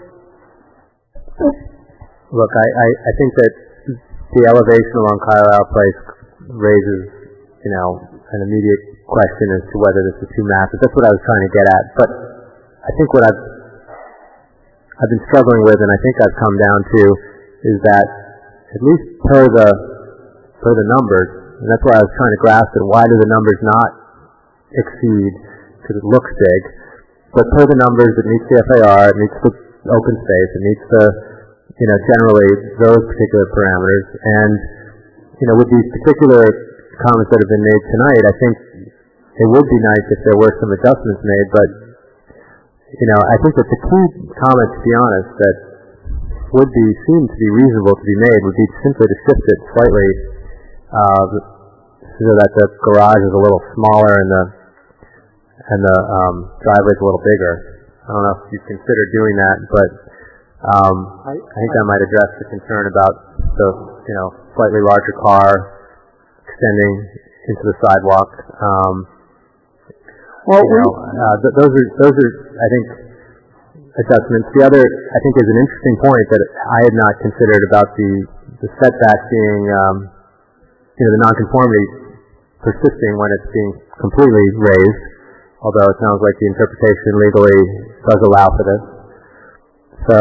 Speaker 1: Look, I think that the elevation along Carlisle Place raises, an immediate question as to whether this is too massive. That's what I was trying to get at. But I think what I've been struggling with, and I think I've come down to, is that at least per the numbers, and that's why I was trying to grasp it, why do the numbers not exceed, because it looks big, but per the numbers, it meets the FAR, it meets the open space, it meets the, generally those particular parameters. And, with these particular comments that have been made tonight, I think it would be nice if there were some adjustments made, but, I think that the key comment, to be honest, that seem to be reasonable to be made would be simply to shift it slightly, so that the garage is a little smaller and the driveway is a little bigger. I don't know if you've considered doing that, but I think that might address the concern about the slightly larger car extending into the sidewalk. Those are I think adjustments. The other I think is an interesting point that I had not considered about the setback being the nonconformity persisting when it's being completely raised, although it sounds like the interpretation legally does allow for this. So,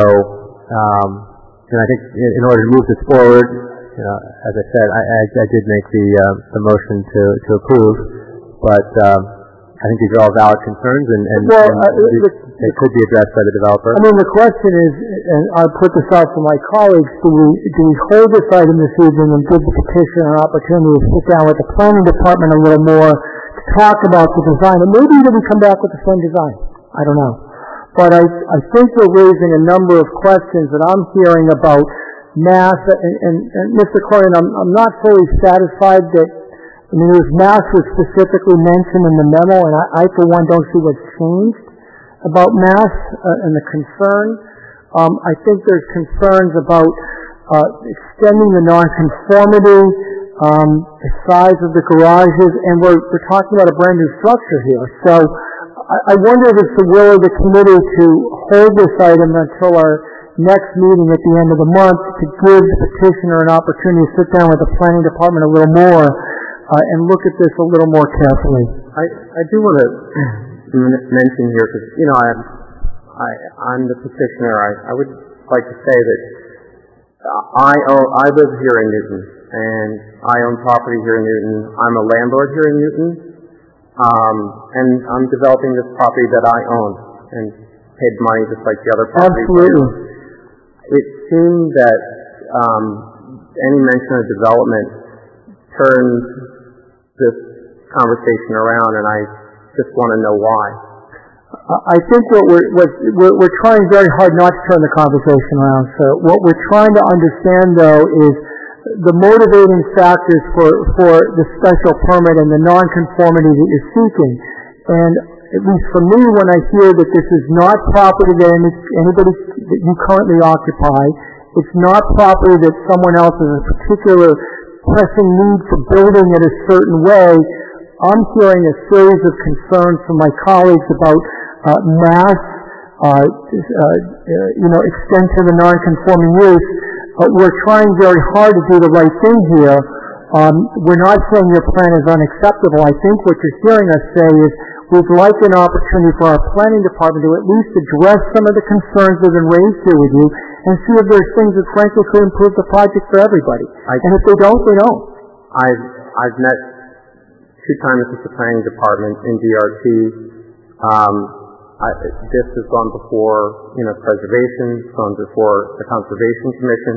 Speaker 1: I think in order to move this forward, as I said, I did make the motion to approve, but I think these are all valid concerns, and they could be addressed by the developer.
Speaker 2: I mean, the question is, and I'll put this out to my colleagues, do we hold this item this evening and give the petitioner an opportunity to sit down with the planning department a little more to talk about the design, and maybe even come back with the same design? I don't know. But I think we're raising a number of questions that I'm hearing about mass, and Mr. Corrigan, I'm not fully satisfied that, mass was specifically mentioned in the memo, and I for one don't see what's changed about mass and the concern. I think there's concerns about extending the nonconformity, the size of the garages, and we're talking about a brand new structure here. So I wonder if it's the will of the committee to hold this item until our next meeting at the end of the month to give the petitioner an opportunity to sit down with the planning department a little more and look at this a little more carefully.
Speaker 4: I do want to mention here, because, I'm the petitioner. I would like to say that I live here in Newton, and I own property here in Newton. I'm a landlord here in Newton, and I'm developing this property that I own and paid money just like the other properties.
Speaker 2: Absolutely.
Speaker 4: It seemed that any mention of development turned this conversation around, and I just want to know why.
Speaker 2: I think what we're trying very hard not to turn the conversation around. So what we're trying to understand, though, is the motivating factors for the special permit and the nonconformity that you're seeking. And at least for me, when I hear that this is not property that anybody that you currently occupy, it's not property that someone else has a particular pressing need for building it a certain way, I'm hearing a series of concerns from my colleagues about mass, extent to the non-conforming use. We're trying very hard to do the right thing here. We're not saying your plan is unacceptable. I think what you're hearing us say is we'd like an opportunity for our planning department to at least address some of the concerns that have been raised here with you and see if there's things that frankly could improve the project for everybody. And if they don't, they don't.
Speaker 4: I've met 2 times with the planning department in DRT. This has gone before, preservation, it's gone before the Conservation Commission.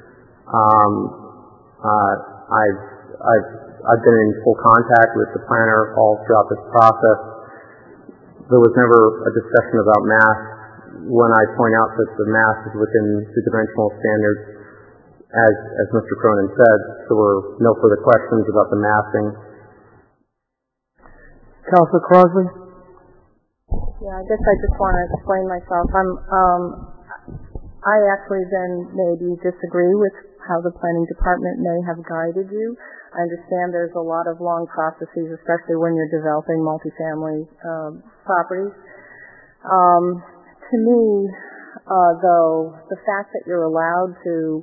Speaker 4: I've been in full contact with the planner all throughout this process. There was never a discussion about mass. When I point out that the mass is within the dimensional standards, as Mr. Cronin said, there were no further questions about the massing.
Speaker 2: Councilor Crosby?
Speaker 5: Yeah, I guess I just want to explain myself. I actually then maybe disagree with how the planning department may have guided you. I understand there's a lot of long processes, especially when you're developing multifamily properties. To me, though, the fact that you're allowed to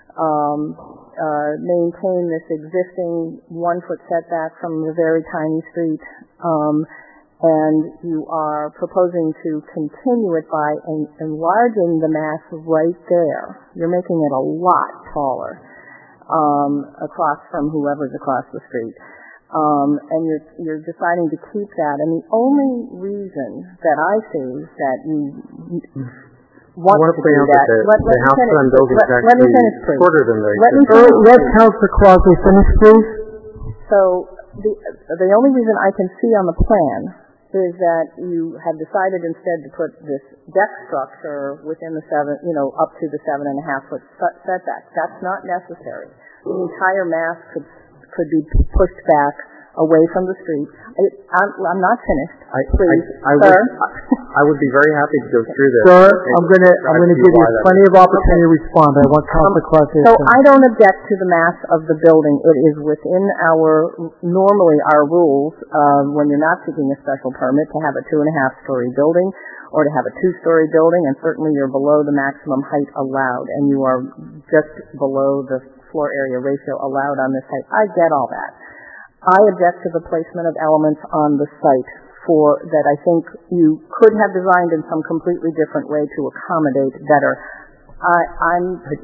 Speaker 5: maintain this existing 1-foot setback from the very tiny street, and you are proposing to continue it by enlarging the mass right there. You're making it a lot taller across from whoever's across the street. And you're deciding to keep that. And the only reason that I see that you want to do that... Let me finish, please.
Speaker 2: Let Councilor Crosby finish, please.
Speaker 5: So the only reason I can see on the plan is that you have decided instead to put this deck structure within the up to the 7.5-foot setback. That's not necessary. The entire mass could be pushed back away from the street. I'm not finished. Please, sir.
Speaker 4: I would be very happy to go through this.
Speaker 2: Sir, I'm going to give you plenty of opportunity to respond. I want Councilor Crosby.
Speaker 5: So I don't object to the mass of the building. It is within normally our rules when you're not seeking a special permit to have a 2.5-story building or to have a 2-story building, and certainly you're below the maximum height allowed, and you are just below the floor area ratio allowed on this site. I get all that. I object to the placement of elements on the site that I think you could have designed in some completely different way to accommodate better. I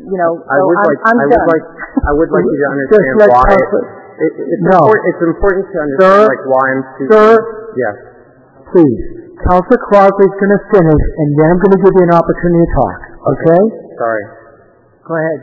Speaker 5: would like you to understand why. It's important to understand why I'm speaking.
Speaker 2: Sir,
Speaker 4: yes,
Speaker 2: please. Councilor Crosby is going to finish, and then I'm going to give you an opportunity to talk. Okay?
Speaker 4: Sorry.
Speaker 2: Go ahead.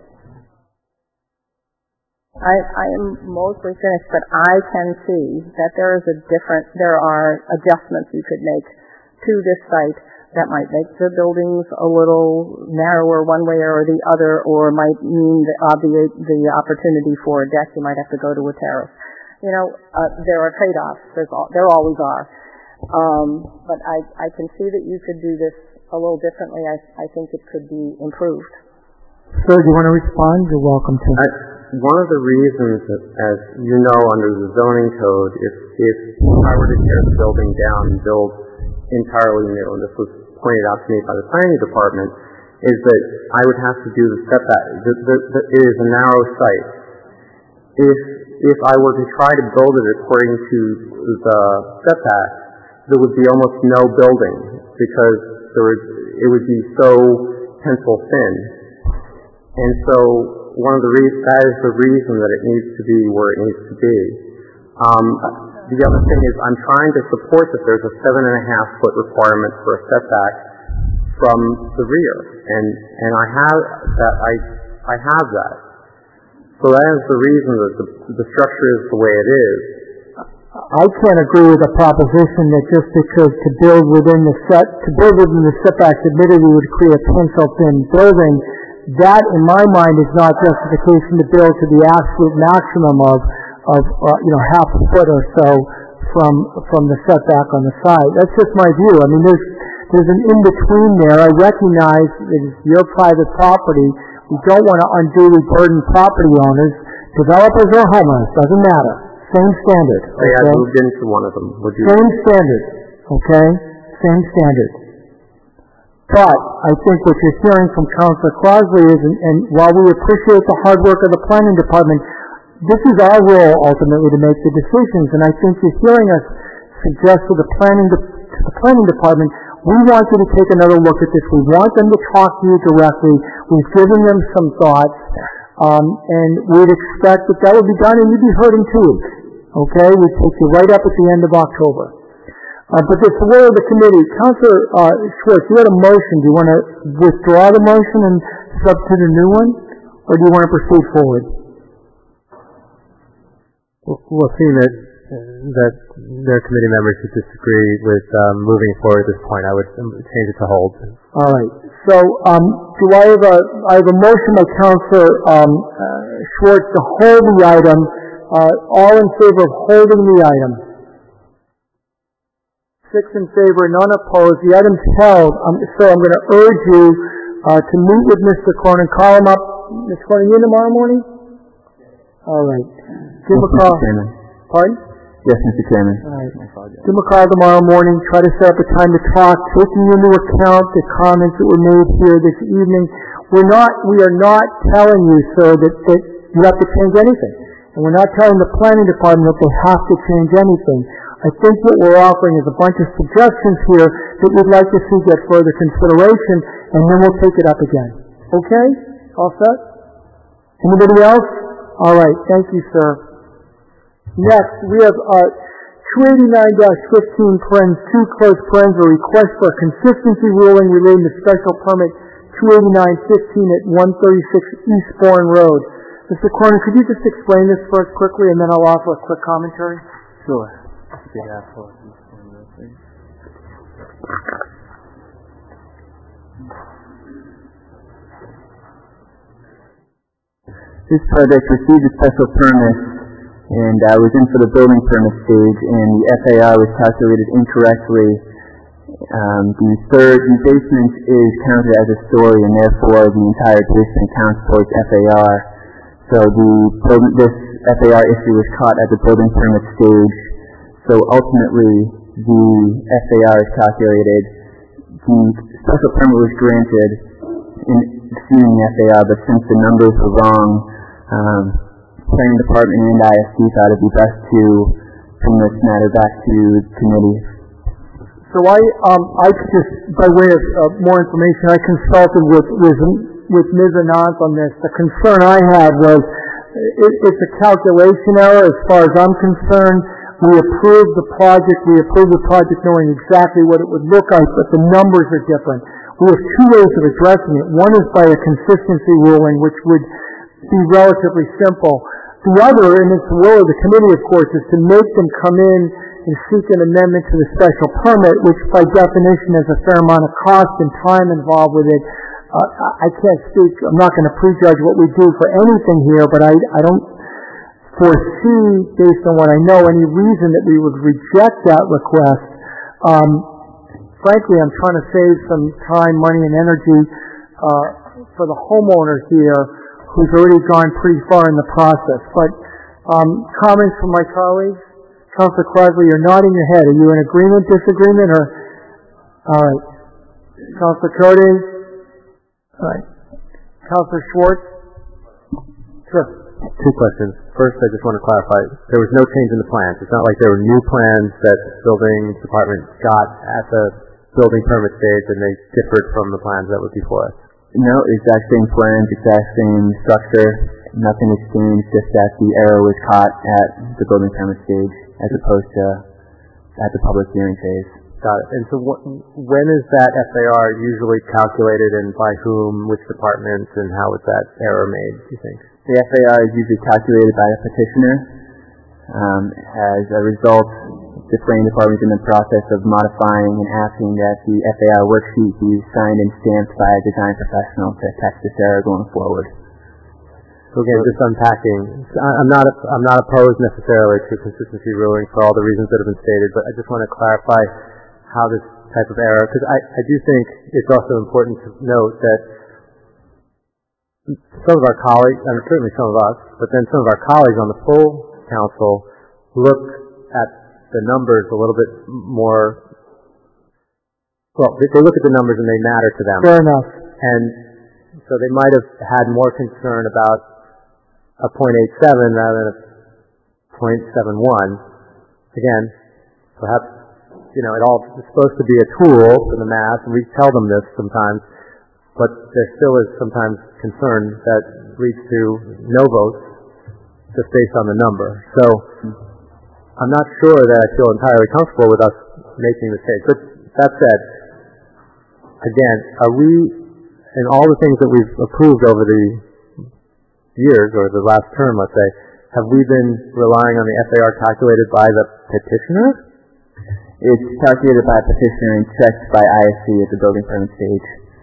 Speaker 5: I am mostly finished, but I can see that there are adjustments you could make to this site that might make the buildings a little narrower one way or the other, or might mean obviate the opportunity for a deck. You might have to go to a terrace. There are trade-offs. There always are. But I can see that you could do this a little differently. I think it could be improved.
Speaker 2: Sir, do you want to respond? You're welcome to.
Speaker 4: One of the reasons that, as you know, under the zoning code, if I were to tear the building down and build entirely new, and this was pointed out to me by the planning department, is that I would have to do the setback. It is a narrow site. If I were to try to build it according to the setback, there would be almost no building because it would be so pencil thin. And so that is the reason that it needs to be where it needs to be. The other thing is I'm trying to support that there's a 7.5-foot requirement for a setback from the rear, and I have that. I have that. So that is the reason that the structure is the way it is.
Speaker 2: I can't agree with the proposition that just because to build within the setbacks admittedly would create a pencil thin building. That, in my mind, is not justification to build to the absolute maximum of half a foot or so from the setback on the side. That's just my view. I mean, there's an in-between there. I recognize that it's your private property. We don't want to unduly burden property owners, developers or homeowners, doesn't matter. Same standard.
Speaker 4: Okay? I moved into one of them.
Speaker 2: Same standard, okay? Same standard. But I think what you're hearing from Councilor Crosley is, and while we appreciate the hard work of the planning department, this is our role ultimately to make the decisions. And I think you're hearing us suggest to the planning department, we want you to take another look at this. We want them to talk to you directly. We've given them some thoughts, and we'd expect that would be done, and you'd be heard in 2 weeks. Okay, we'd take you right up at the end of October. But it's the will of the committee. Councilor Schwartz, you had a motion. Do you want to withdraw the motion and substitute a new one, or do you want to proceed forward?
Speaker 1: We'll see that there are committee members who disagree with moving forward at this point. I would change it to hold.
Speaker 2: All right. So I have a motion by Councilor Schwartz to hold the item. All in favor of holding the item? 6 in favor, none opposed. The item's held. So I'm going to urge you to meet with Mr. Cronin. Call him up. Mr. Cronin, you in tomorrow morning? All right. Give him a call. Pardon?
Speaker 3: Yes, Mr. Chairman.
Speaker 2: All right. Give him a call tomorrow morning. Try to set up a time to talk, taking into account the comments that were made here this evening. We are not telling you, sir, that you have to change anything. And we're not telling the planning department that they have to change anything. I think what we're offering is a bunch of suggestions here that we'd like to see get further consideration, and then we'll take it up again. Okay? All set? Anybody else? All right. Thank you, sir. Next, we have 289-15 parens 2 close parens, a request for a consistency ruling relating to special permit 289-15 at 136 East Bourne Road. Mr. Cronin, could you just explain this for us quickly, and then I'll offer a quick commentary?
Speaker 3: Sure. This project received a special permit, and was in for the building permit stage, and the FAR was calculated incorrectly. The basement is counted as a story, and therefore the entire basement counts towards FAR. So this FAR issue was caught at the building permit stage. So ultimately, the FAR is calculated. The special permit was granted in exceeding the FAR, but since the numbers were wrong, planning department and ISD thought it'd be best to bring this matter back to committee.
Speaker 2: So I just, by way of more information, I consulted with Ms. Anant on this. The concern I had was it's a calculation error as far as I'm concerned. We approved the project knowing exactly what it would look like, but the numbers are different. We have 2 ways of addressing it. One is by a consistency ruling, which would be relatively simple. The other, and it's the will of the committee, of course, is to make them come in and seek an amendment to the special permit, which by definition has a fair amount of cost and time involved with it. I can't speak, I'm not going to prejudge what we do for anything here, but I don't foresee, based on what I know, any reason that we would reject that request. Frankly, I'm trying to save some time, money, and energy for the homeowner here, who's already gone pretty far in the process. But comments from my colleagues? Councilor Crosley, you're nodding your head. Are you in agreement, disagreement, or? All right. Councilor Cody? All right. Councilor Schwartz? Sure.
Speaker 1: Two questions. First, I just want to clarify, there was no change in the plans. It's not like there were new plans that the building department got at the building permit stage and they differed from the plans that were before us.
Speaker 3: No, exact same plans, exact same structure. Nothing has changed, just that the error was caught at the building permit stage as opposed to at the public hearing phase.
Speaker 1: Got it. And so when is that FAR usually calculated and by whom, which departments, and how is that error made, do you think?
Speaker 3: The FAR is usually calculated by a petitioner. As a result, the planning department is in the process of modifying and asking that the FAR worksheet be signed and stamped by a design professional to catch this error going forward.
Speaker 1: So again, just unpacking, I'm not opposed necessarily to consistency ruling for all the reasons that have been stated, but I just want to clarify how this type of error, because I do think it's also important to note that some of our colleagues, and certainly some of us, but then some of our colleagues on the full council look at the numbers a little bit more, well, they look at the numbers and they matter to them.
Speaker 2: Fair enough.
Speaker 1: And so they might have had more concern about a 0.87 rather than a 0.71. Again, perhaps, it all is supposed to be a tool for the math, and we tell them this sometimes, but there still is sometimes concern that leads to no votes just based on the number. So I'm not sure that I feel entirely comfortable with us making the mistake. But that said, again, are we, in all the things that we've approved over the years, or the last term, let's say, have we been relying on the FAR calculated by the petitioner?
Speaker 3: It's calculated by a petitioner and checked by ISC at the building permit stage.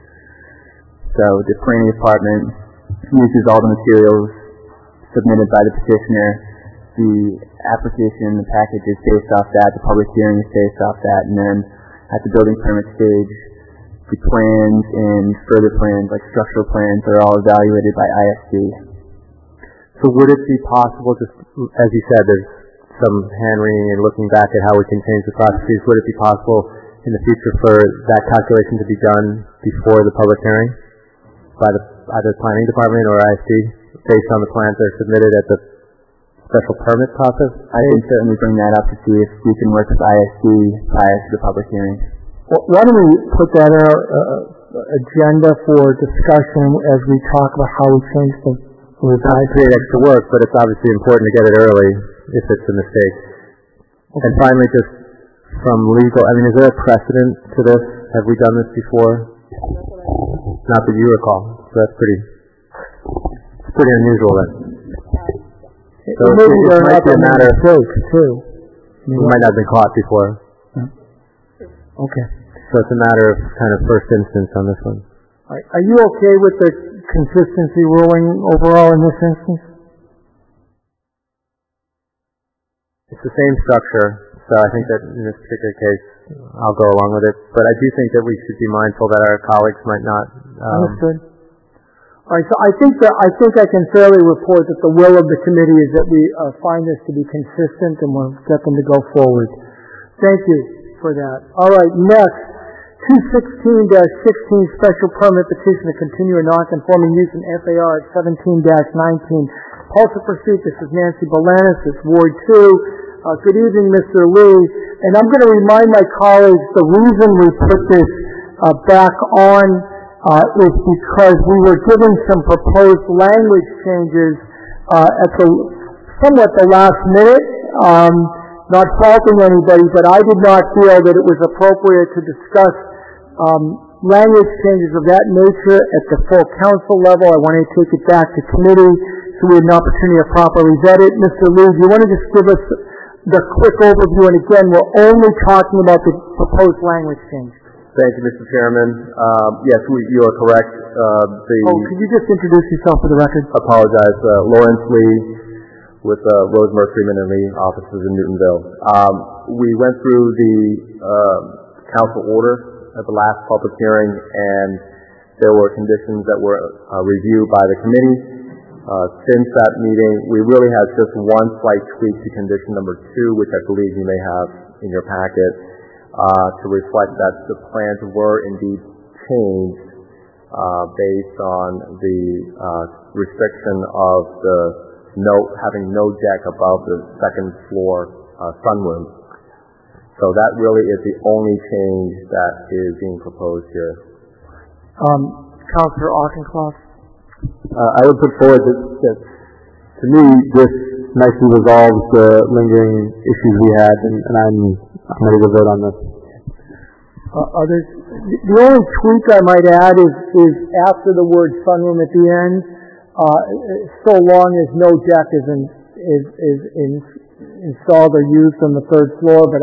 Speaker 3: So the planning department uses all the materials submitted by the petitioner. The application, the package is based off that. The public hearing is based off that. And then at the building permit stage, the plans and further plans, like structural plans, are all evaluated by ISC.
Speaker 1: So would it be possible, just as you said, there's some hand-wringing and looking back at how we can change the processes, would it be possible in the future for that calculation to be done before the public hearing by either the planning department or ISD based on the plans that are submitted at the special permit process?
Speaker 3: I can certainly bring that up to see if we can work with ISD prior to the public hearing.
Speaker 2: Well, why don't we put that in our agenda for discussion as we talk about how we change the
Speaker 1: revised? Create extra work, but it's obviously important to get it early if it's a mistake. Okay. And finally, just from legal, is there a precedent to this? Have we done this before? Not that you recall. So that's pretty unusual then. So it might be a matter of
Speaker 2: jokes too.
Speaker 1: We might not have been caught before.
Speaker 2: Okay.
Speaker 1: So it's a matter of kind of first instance on this one.
Speaker 2: Are you okay with the consistency ruling overall in this instance?
Speaker 1: It's the same structure, so I think that in this particular case, I'll go along with it. But I do think that we should be mindful that our colleagues might not.
Speaker 2: Understood. All right, so I think I can fairly report that the will of the committee is that we find this to be consistent and we'll get them to go forward. Thank you for that. All right, next, 216-16 special permit petition to continue a non-conforming use in FAR at 17-19. Also pursuit, this is Nancy Balanis, it's Ward 2. Good evening, Mr. Lee. And I'm going to remind my colleagues the reason we put this back on is because we were given some proposed language changes at somewhat the last minute. Not faulting anybody, but I did not feel that it was appropriate to discuss language changes of that nature at the full council level. I wanted to take it back to committee so we had an opportunity to properly vet it. Mr. Lee, do you want to just give us the quick overview? And again, we're only talking about the proposed language change.
Speaker 6: Thank you, Mr. Chairman. Yes, you are correct.
Speaker 2: Could you just introduce yourself for the record?
Speaker 6: Apologize. Lawrence Lee with Rosemary Freeman and Lee offices in Newtonville. We went through the council order at the last public hearing, and there were conditions that were reviewed by the committee. Since that meeting, we really had just one slight tweak to condition number 2, which I believe you may have in your packet, to reflect that the plans were indeed changed based on the restriction of having no deck above the second floor sunroom. So that really is the only change that is being proposed here.
Speaker 2: Councilor Auchincloss?
Speaker 1: I would put forward that to me, this nicely resolves the lingering issues we had, and I'm ready to vote on this.
Speaker 2: Others? The only tweak I might add is after the word sunroom at the end, so long as no deck is installed or used on the third floor, but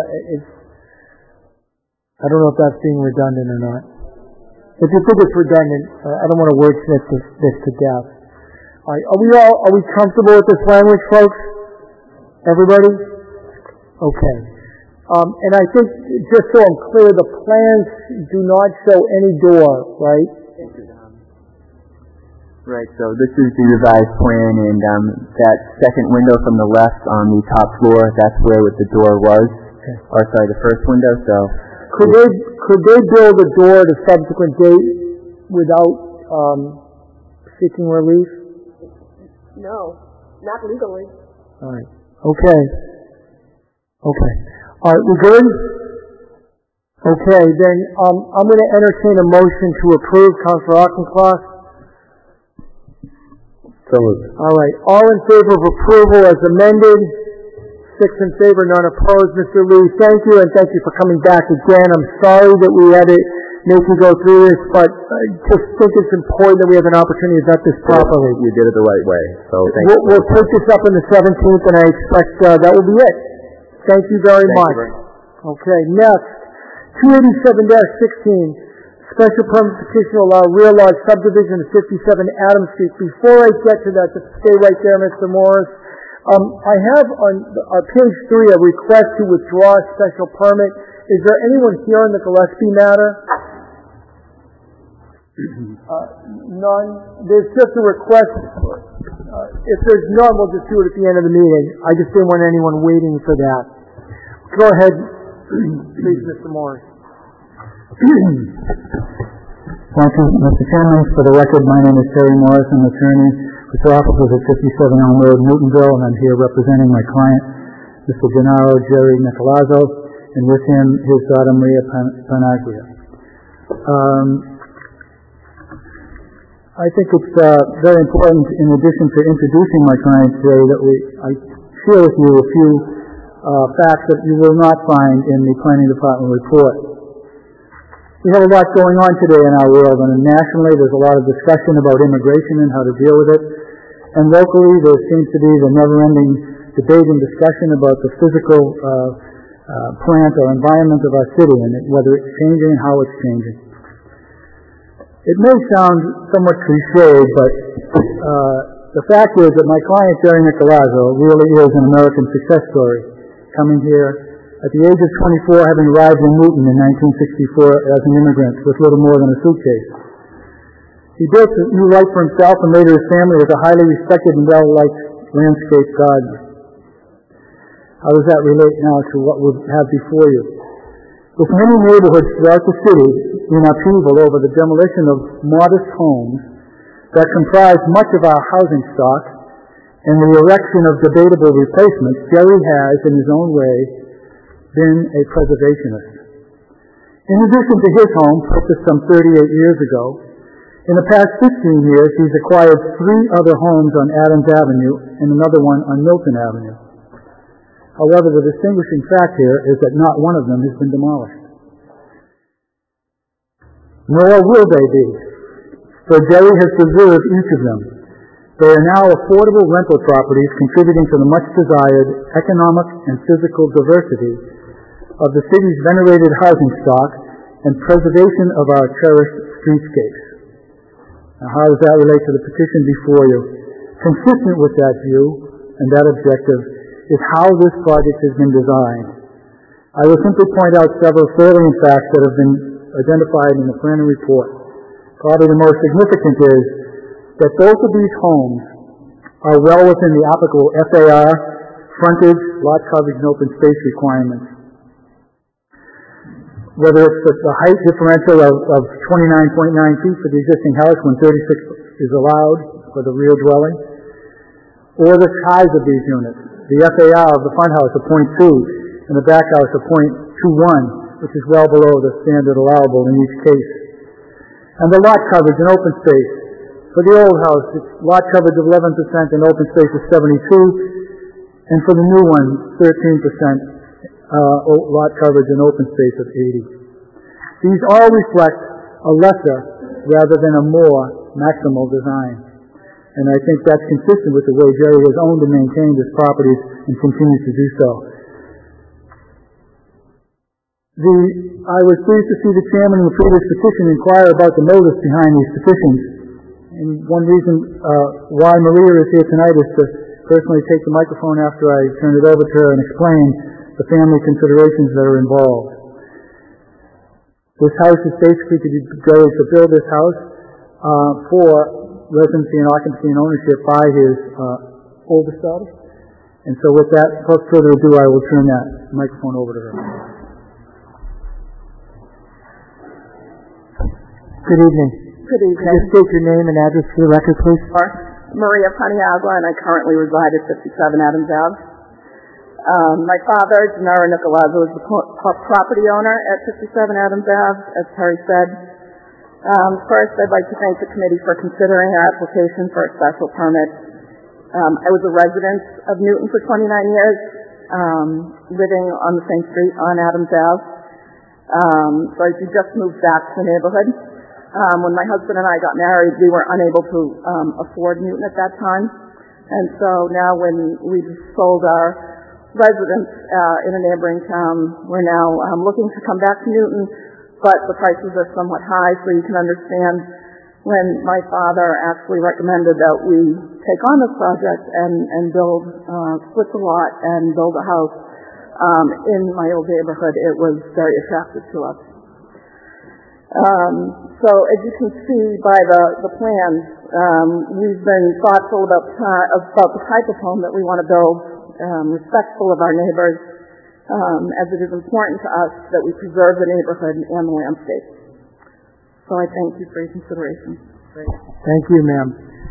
Speaker 2: I don't know if that's being redundant or not. If you think it's redundant, I don't want to wordsmith this to death. All right, are we comfortable with this language, folks? Everybody? Okay. And I think, just so I'm clear, the plans do not show any door, right?
Speaker 3: Right, so this is the revised plan, and that second window from the left on the top floor, that's where the door was. Okay. Or sorry, the first window, so...
Speaker 2: Could they build a door at a subsequent date without seeking relief?
Speaker 7: No, not legally.
Speaker 2: All right. Okay. All right, we good? Okay, then I'm going to entertain a motion to approve. Councilor Auchincloss?
Speaker 1: So moved.
Speaker 2: All right. All in favor of approval as amended? 6 in favor, none opposed. Mr. Lee, thank you, and thank you for coming back again. I'm sorry that we had to make you go through this, but I just think it's important that we have an opportunity to vet this properly.
Speaker 6: You did it the right way, so thank you.
Speaker 2: We'll take this up on the 17th, and I expect that will be it. Thank you very much. Okay, next, 287-16, special permit petition to allow rear lot subdivision of 57 Adams Street. Before I get to that, just stay right there, Mr. Morris. I have on our page 3 a request to withdraw a special permit. Is there anyone here on the Gillespie matter? None. There's just a request. If there's none, we'll just do it at the end of the meeting. I just didn't want anyone waiting for that. Go ahead, please, Mr. Morris.
Speaker 8: Thank you, Mr. Chairman. For the record, my name is Terry Morris. I'm an attorney with offices at 57 Elm Road, Newtonville, and I'm here representing my client, Mr. Gennaro Jerry Nicolazzo, and with him, his daughter Maria Panaglia. I think it's very important, in addition to introducing my client today, that I share with you a few facts that you will not find in the Planning Department report. We have a lot going on today in our world, and nationally there's a lot of discussion about immigration and how to deal with it. And locally there seems to be the never-ending debate and discussion about the physical plant or environment of our city and whether it's changing and how it's changing. It may sound somewhat cliche, but the fact is that my client, Jerry Nicolazzo, really is an American success story, coming here at the age of 24, having arrived in Newton in 1964 as an immigrant with little more than a suitcase. He built a new life for himself and later his family as a highly respected and well-liked landscape gardener. How does that relate now to what we have before you? With many neighborhoods throughout the city in upheaval over the demolition of modest homes that comprise much of our housing stock and the erection of debatable replacements, Jerry has, in his own way, been a preservationist. In addition to his home, purchased some 38 years ago, in the past 15 years he's acquired 3 other homes on Adams Avenue and another one on Milton Avenue. However, the distinguishing fact here is that not one of them has been demolished. Nor will they be, for Jerry has preserved each of them. They are now affordable rental properties contributing to the much-desired economic and physical diversity of the city's venerated housing stock and preservation of our cherished streetscapes. Now, how does that relate to the petition before you? Consistent with that view and that objective is how this project has been designed. I will simply point out several salient facts that have been identified in the planning report. Probably the most significant is that both of these homes are well within the applicable FAR, frontage, lot coverage, and open space requirements. whether it's the height differential of 29.9 feet for the existing house when 36 is allowed for the rear dwelling, or the size of these units. The FAR of the front house of 0.2 and the back house of 0.21, which is well below the standard allowable in each case. And the lot coverage and open space. For the old house, it's lot coverage of 11% and open space of 72, and for the new one, 13% lot coverage and open space of 80. These all reflect a lesser rather than a more maximal design. And I think that's consistent with the way Jerry has owned and maintained his properties and continues to do so. I was pleased to see the chairman in the previous petition inquire about the motives behind these petitions. And one reason why Maria is here tonight is to personally take the microphone after I turn it over to her and explain the family considerations that are involved. This house is basically to build this house for residency and occupancy and ownership by his oldest daughter. And so with that, without further ado, I will turn that microphone over to her.
Speaker 2: Good evening.
Speaker 5: Good evening.
Speaker 2: Could you state your name and address for the record, please?
Speaker 5: Maria Paniagua, and I currently reside at 57 Adams Ave. My father, Gennaro Nicolazzo, is the property owner at 57 Adams Ave, as Terry said. First, I'd like to thank the committee for considering our application for a special permit. I was a resident of Newton for 29 years, living on the same street on Adams Ave. So I just moved back to the neighborhood. When my husband and I got married, we were unable to afford Newton at that time. And so now when we've sold our residence in a neighboring town, we're now looking to come back to Newton, but the prices are somewhat high, so you can understand when my father actually recommended that we take on this project and build, split the lot and build a house in my old neighborhood, it was very attractive to us. So as you can see by the plans, we've been thoughtful about the type of home that we want to build, respectful of our neighbors, as it is important to us that we preserve the neighborhood and the landscape. So I thank you for your consideration. Great.
Speaker 2: Thank you, ma'am.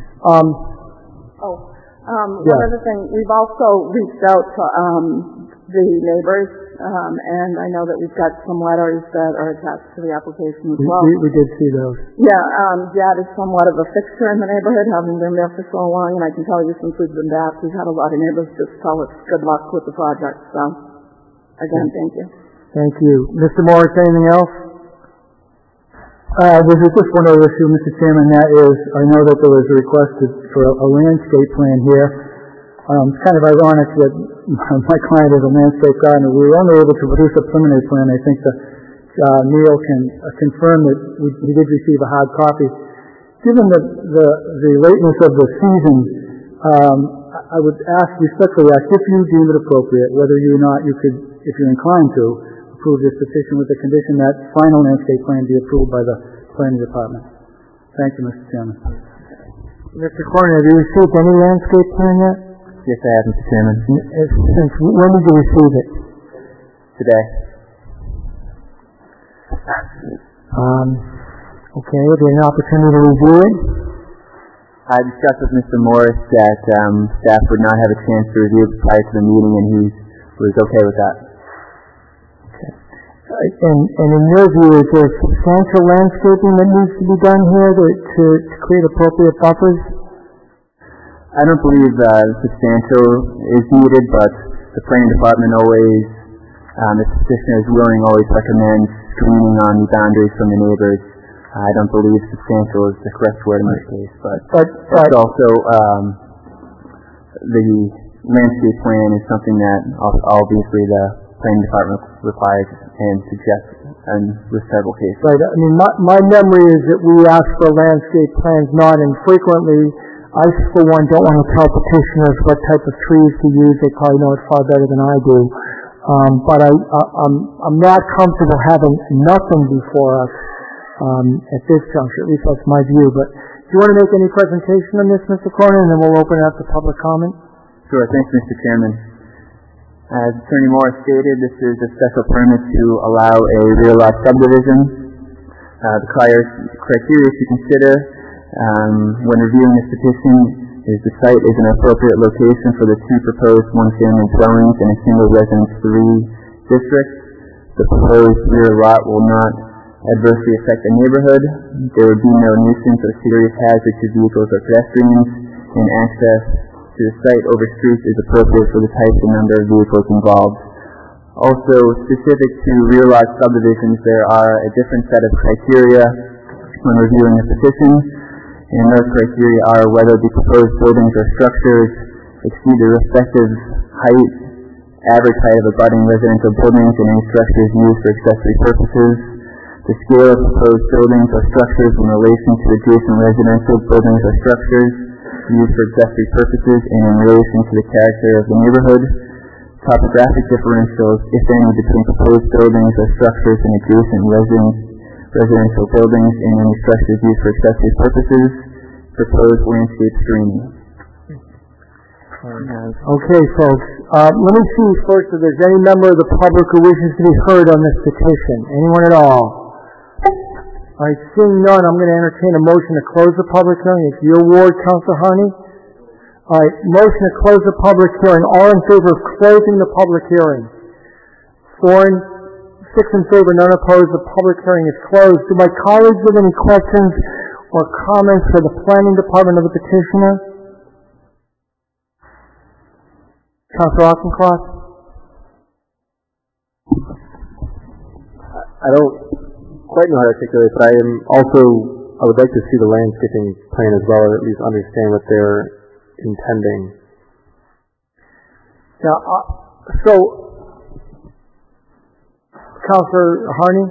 Speaker 5: One other thing, we've also reached out to the neighbors, and I know that we've got some letters that are attached to the application as well.
Speaker 2: We did see those.
Speaker 5: Yeah, Dad is somewhat of a fixture in the neighborhood, having been there for so long, and I can tell you since we've been back, we've had a lot of neighbors just tell us good luck with the project. So, again, thank you.
Speaker 2: Thank you. Mr. Morris, anything else?
Speaker 8: There's just one other issue, Mr. Chairman, that is, I know that there was a request for a landscape plan here. It's kind of ironic that my client is a landscape gardener. We were only able to produce a preliminary plan. I think that Neil can confirm that he did receive a hard copy. Given the lateness of the season, I would respectfully ask if you deem it appropriate, whether you or not you could, if you're inclined to, approve this petition with the condition that final landscape plan be approved by the planning department. Thank you, Mr. Chairman.
Speaker 2: Mr. Corner, have you received any landscape plan yet?
Speaker 3: Yes, I have, Mr. Chairman.
Speaker 2: Since when did you receive it?
Speaker 3: Today.
Speaker 2: Okay, have you had an opportunity to review it?
Speaker 3: I discussed with Mr. Morris that staff would not have a chance to review it prior to the meeting, and he was okay with that.
Speaker 2: Okay. And in your view, is there substantial landscaping that needs to be done here to create appropriate buffers?
Speaker 3: I don't believe substantial is needed, but the planning department always, if the petitioner is willing, always recommends screening on the boundaries from the neighbors. I don't believe substantial is the correct word in this case, but it's also the landscape plan is something that obviously the planning department requires and suggests with several cases.
Speaker 2: Right. I mean, my memory is that we ask for landscape plans not infrequently. I, for one, don't want to tell petitioners what type of trees to use. They probably know it far better than I do. But I'm not comfortable having nothing before us at this juncture. At least that's my view. But do you want to make any presentation on this, Mr. Cronin, and then we'll open it up to public comment?
Speaker 3: Sure. Thanks, Mr. Chairman. As Attorney Morris stated, this is a special permit to allow a rear lot subdivision. The criteria to consider when reviewing this petition is the site is an appropriate location for the two proposed one-family dwellings in a single residence 3 district. The proposed rear lot will not adversely affect the neighborhood. There would be no nuisance or serious hazard to vehicles or pedestrians, and access to the site over streets is appropriate for the type and number of vehicles involved. Also, specific to rear lot subdivisions, there are a different set of criteria when reviewing the petition, and those criteria are whether the proposed buildings or structures exceed the respective average height of abutting residential buildings and any structures used for accessory purposes, the scale of proposed buildings or structures in relation to adjacent residential buildings or structures used for accessory purposes and in relation to the character of the neighborhood, topographic differentials, if any, between proposed buildings or structures and adjacent residential buildings and any structures used for accessory purposes, proposed landscape screening.
Speaker 2: Okay, folks. Let me see first if there's any member of the public who wishes to be heard on this petition. Anyone at all? All right, seeing none, I'm going to entertain a motion to close the public hearing. It's your ward, Councilor Harney. All right, motion to close the public hearing. All in favor of closing the public hearing? 6 in favor, none opposed. The public hearing is closed. Do my colleagues have any questions or comments for the planning department of the petitioner? Councilor Auchincloss?
Speaker 1: I don't quite know how to articulate, but I would like to see the landscaping plan as well, or at least understand what they're intending.
Speaker 2: Now, Councilor Harney?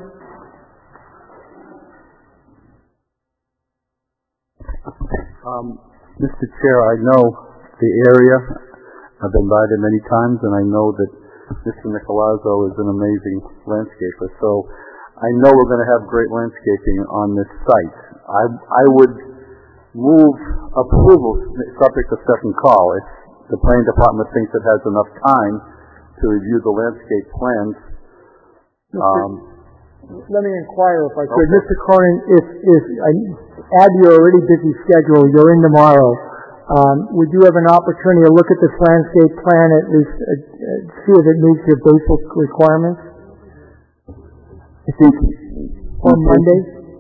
Speaker 6: Mr. Chair, I know the area. I've been by there many times, and I know that Mr. Nicolazzo is an amazing landscaper. So I know we're going to have great landscaping on this site. I would move approval subject to second call. If the planning department thinks it has enough time to review the landscape plans.
Speaker 2: Let me inquire if I could.
Speaker 6: Okay.
Speaker 2: Mr. Cronin, if add to your already busy schedule, you're in tomorrow. Would you have an opportunity to look at this landscape plan, at least see if it meets your basic requirements?
Speaker 3: I think
Speaker 2: on Monday?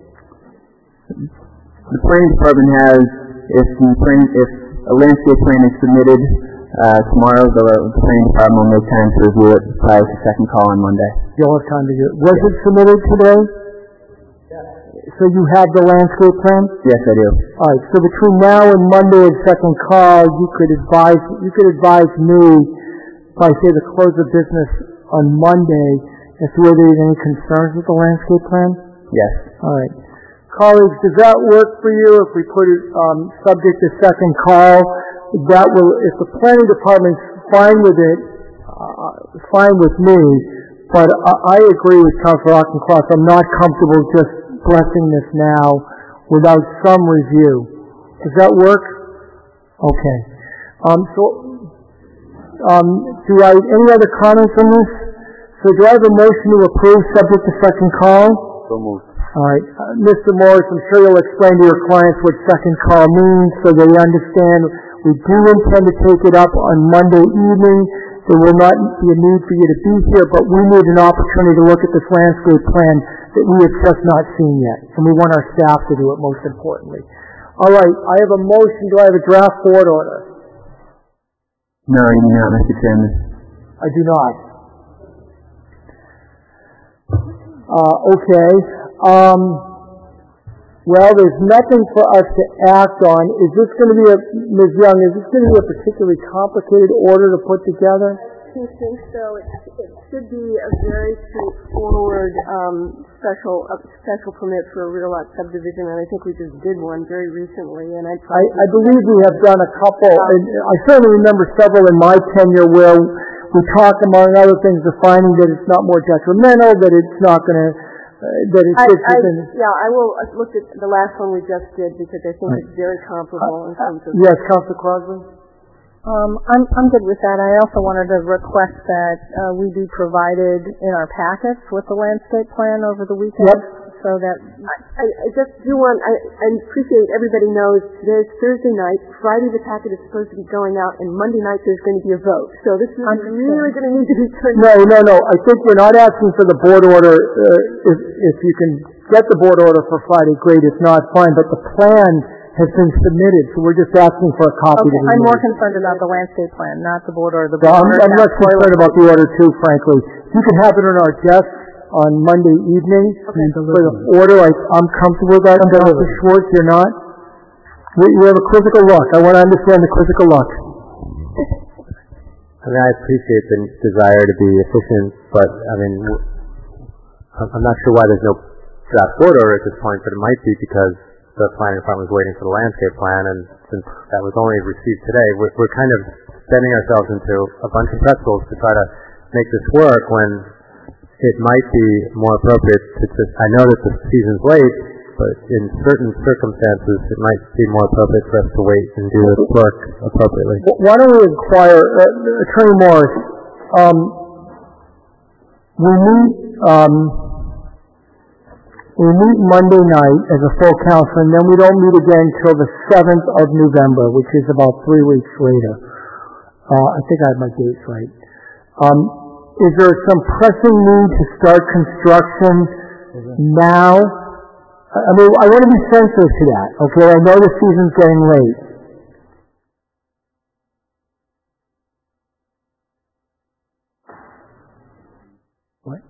Speaker 3: The planning department has, if a landscape plan is submitted tomorrow, the planning department will make time to review it prior to second call on Monday.
Speaker 2: You'll have time to do it. Was it submitted today? So you have the landscape plan?
Speaker 3: Yes, I do.
Speaker 2: All right. So between now and Monday and second call, you could advise me by say the close of business on Monday as to whether there's any concerns with the landscape plan?
Speaker 3: Yes.
Speaker 2: All right. Colleagues, does that work for you if we put it subject to second call? That will, if the planning department's fine with it, fine with me, but I agree with Councilor Auchincloss. I'm not comfortable just blessing this now without some review. Does that work? Okay. Do I any other comments on this? So do I have a motion to approve subject to second call?
Speaker 6: So moved.
Speaker 2: All right. Mr. Morris, I'm sure you'll explain to your clients what second call means so they understand. We do intend to take it up on Monday evening. There will not be a need for you to be here, but we need an opportunity to look at this landscape plan that we have just not seen yet. And we want our staff to do it, most importantly. All right. I have a motion. Do I have a draft board order?
Speaker 3: No, I do not, Mr. Chairman.
Speaker 2: I do not. Okay. Well, there's nothing for us to act on. Is this going to be Ms. Young, is this going to be a particularly complicated order to put together?
Speaker 5: I do think so. It should be a very straightforward special permit for a rear lot subdivision, and I think we just did one very recently. And I
Speaker 2: believe we have done a couple. And I certainly remember several in my tenure where we talked, among other things, defining that it's not more detrimental, that it's not going to.
Speaker 5: I will look at the last one we just did because I think it's very comparable in terms of.
Speaker 2: Yes, Councilor Crosby.
Speaker 5: I'm good with that. I also wanted to request that we be provided in our packets with the landscape plan over the weekend.
Speaker 2: Yep.
Speaker 5: So that
Speaker 7: I just do want, I appreciate everybody knows today's Thursday night, Friday the packet is supposed to be going out, and Monday night there's going to be a vote. So this is really going to need to be turned.
Speaker 2: No. I think we're not asking for the board order. If you can get the board order for Friday, great. If not, fine. But the plan has been submitted, so we're just asking for a copy.
Speaker 5: Okay, I'm more concerned about the landscape plan, not the board order.
Speaker 2: I'm less concerned about the order too, frankly. You can have it on our desk on Monday evening for the order. I'm comfortable with that. Dr. Schwartz, you're not? You have a quizzical look. I want to understand the quizzical look.
Speaker 1: I mean, I appreciate the desire to be efficient, but I mean, I'm not sure why there's no draft board order at this point, but it might be because the planning department was waiting for the landscape plan, and since that was only received today, we're kind of bending ourselves into a bunch of pretzels to try to make this work when it might be more appropriate to just, I know that the season's late, but in certain circumstances it might be more appropriate for us to wait and do this work appropriately.
Speaker 2: Why don't we inquire, Attorney Morris, we meet Monday night as a full council, and then we don't meet again until the 7th of November, which is about 3 weeks later. I think I have my dates right. Is there some pressing need to start construction now? I mean, I want to be sensitive to that, okay? I know the season's getting late. What?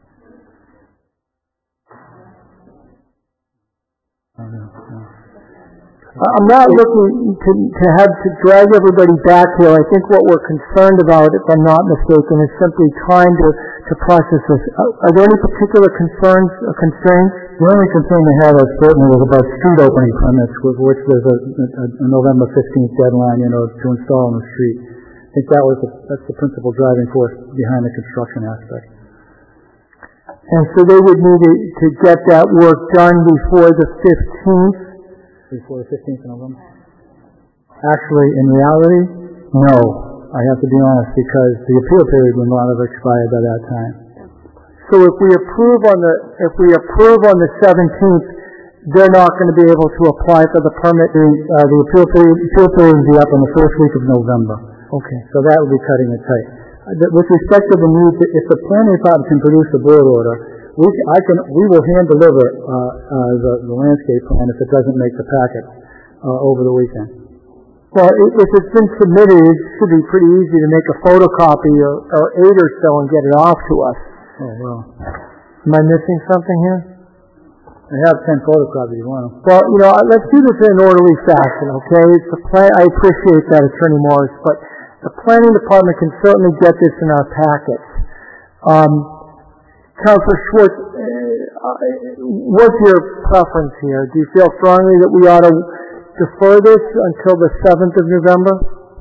Speaker 2: I'm not looking to have to drag everybody back here. I think what we're concerned about, if I'm not mistaken, is simply trying to process this. Are there any particular concerns or constraints? The only concern we have certainly was about street opening permits, with which there's a November 15th deadline, to install on the street. I think that's the principal driving force behind the construction aspect. And so they would need to get that work done before the 15th. Before the 15th of November? Actually, in reality, no. I have to be honest, because the appeal period would not have expired by that time. So if we approve on the 17th, they're not going to be able to apply for the permit. The appeal period will be up in the first week of November. Okay. So that would be cutting it tight. With respect to the need, if the planning department can produce a board order, we will hand deliver the landscape plan if it doesn't make the packet over the weekend. Well, if it's been submitted, it should be pretty easy to make a photocopy or 8 or so and get it off to us. Oh, well. Am I missing something here? I have 10 photocopies if you want them. Well, let's do this in an orderly fashion, okay? I appreciate that, Attorney Morris, but the planning department can certainly get this in our packets. Councilor Schwartz, what's your preference here? Do you feel strongly that we ought to defer this until the 7th of November?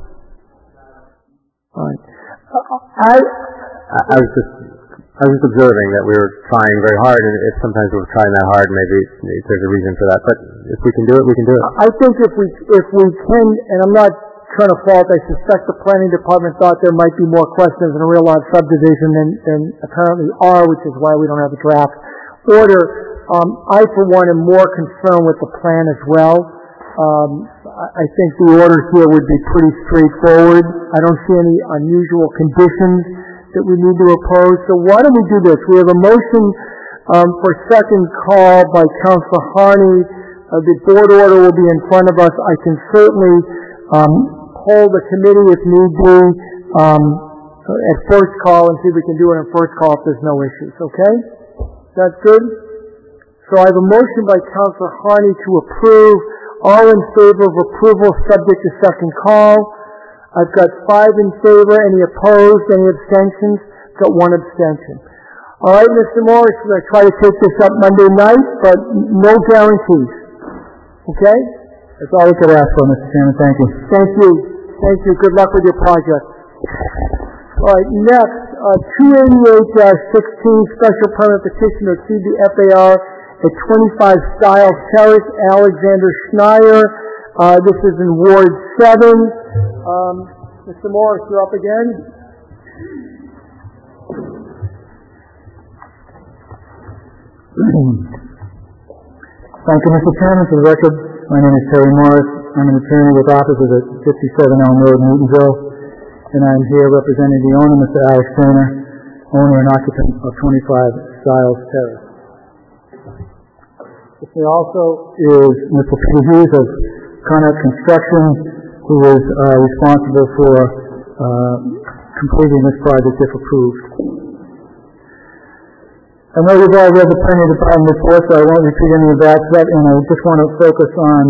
Speaker 2: All right.
Speaker 1: I was just observing that we were trying very hard, and if sometimes we're trying that hard, maybe there's a reason for that. But if we can do it, we can do it.
Speaker 2: I think if we can, and I'm not trying to fault, I suspect the planning department thought there might be more questions in a real lot subdivision than apparently are, which is why we don't have a draft order. I, for one, am more concerned with the plan as well. I think the order here would be pretty straightforward. I don't see any unusual conditions that we need to oppose. So why don't we do this? We have a motion for second call by Councilor Harney. The board order will be in front of us. I can certainly hold the committee if need be at first call and see if we can do it on first call if there's no issues, okay? That's good? So I have a motion by Councilor Harney to approve. All in favor of approval subject to second call. I've got 5 in favor. Any opposed? Any abstentions? Got 1 abstention. All right, Mr. Morris, we're going to try to take this up Monday night, but no guarantees. Okay?
Speaker 8: That's all we could ask for, Mr. Chairman. Thank you.
Speaker 2: Thank you. Thank you. Good luck with your project. All right, next, 288-16, special permit petition to exceed the FAR at 25 Stiles Terrace, Alexander Schneier. This is in Ward 7. Mr. Morris, you're up again.
Speaker 8: Thank you, Mr. Chairman. For the record, my name is Terry Morris. I'm an attorney with offices at 57 Elm Road, Newtonville, and I'm here representing the owner, Mr. Alex Turner, owner and occupant of 25 Stiles Terrace. With me also is Mr. Peter Hughes of Connet Construction, who is responsible for completing this project if approved. I know you've all read the planning department report, so I won't repeat any of that, and I just want to focus on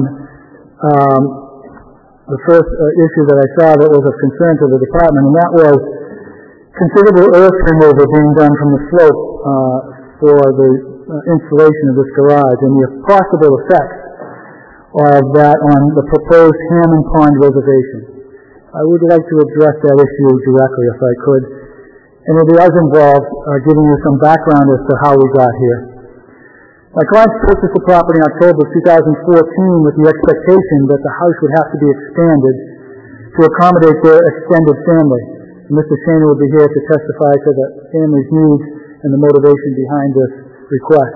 Speaker 8: the first issue that I saw that was of concern to the department, and that was considerable earth removal being done from the slope for the installation of this garage, and the possible effects of that on the proposed Hammond Pond reservation. I would like to address that issue directly if I could, and it does involve giving you some background as to how we got here. My clients purchased the property in October of 2014 with the expectation that the house would have to be expanded to accommodate their extended family. And Mr. Shana will be here to testify to the family's needs and the motivation behind this request.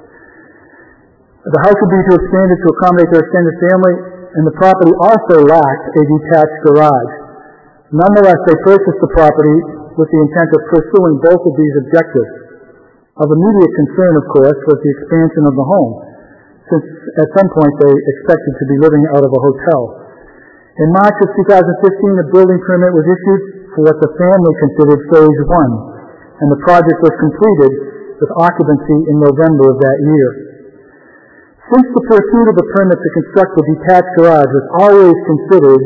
Speaker 8: The house would be expanded to accommodate their extended family, and the property also lacked a detached garage. Nonetheless, they purchased the property with the intent of pursuing both of these objectives. Of immediate concern, of course, was the expansion of the home, since at some point they expected to be living out of a hotel. In March of 2015, a building permit was issued for what the family considered Phase 1, and the project was completed with occupancy in November of that year. Since the pursuit of the permit to construct a detached garage was always considered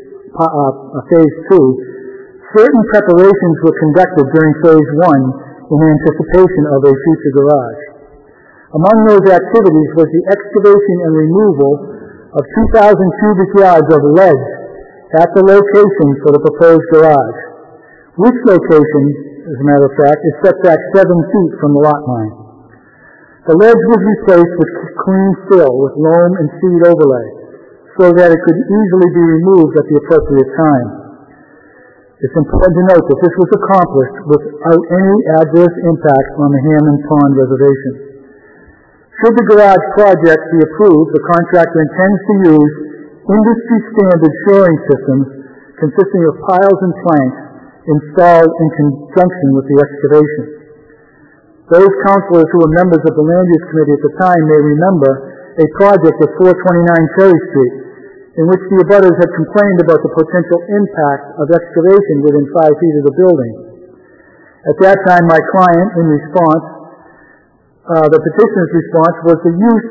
Speaker 8: Phase 2, certain preparations were conducted during Phase 1 in anticipation of a future garage. Among those activities was the excavation and removal of 2,000 cubic yards of ledge at the location for the proposed garage, which location, as a matter of fact, is set back 7 feet from the lot line. The ledge was replaced with clean fill with loam and seed overlay so that it could easily be removed at the appropriate time. It's important to note that this was accomplished without any adverse impact on the Hammond Pond reservation. Should the garage project be approved, the contractor intends to use industry-standard shoring systems consisting of piles and planks installed in conjunction with the excavation. Those councilors who were members of the Land Use Committee at the time may remember a project at 429 Cherry Street, in which the abutters had complained about the potential impact of excavation within 5 feet of the building. At that time, my client, in response, the petitioner's response was to use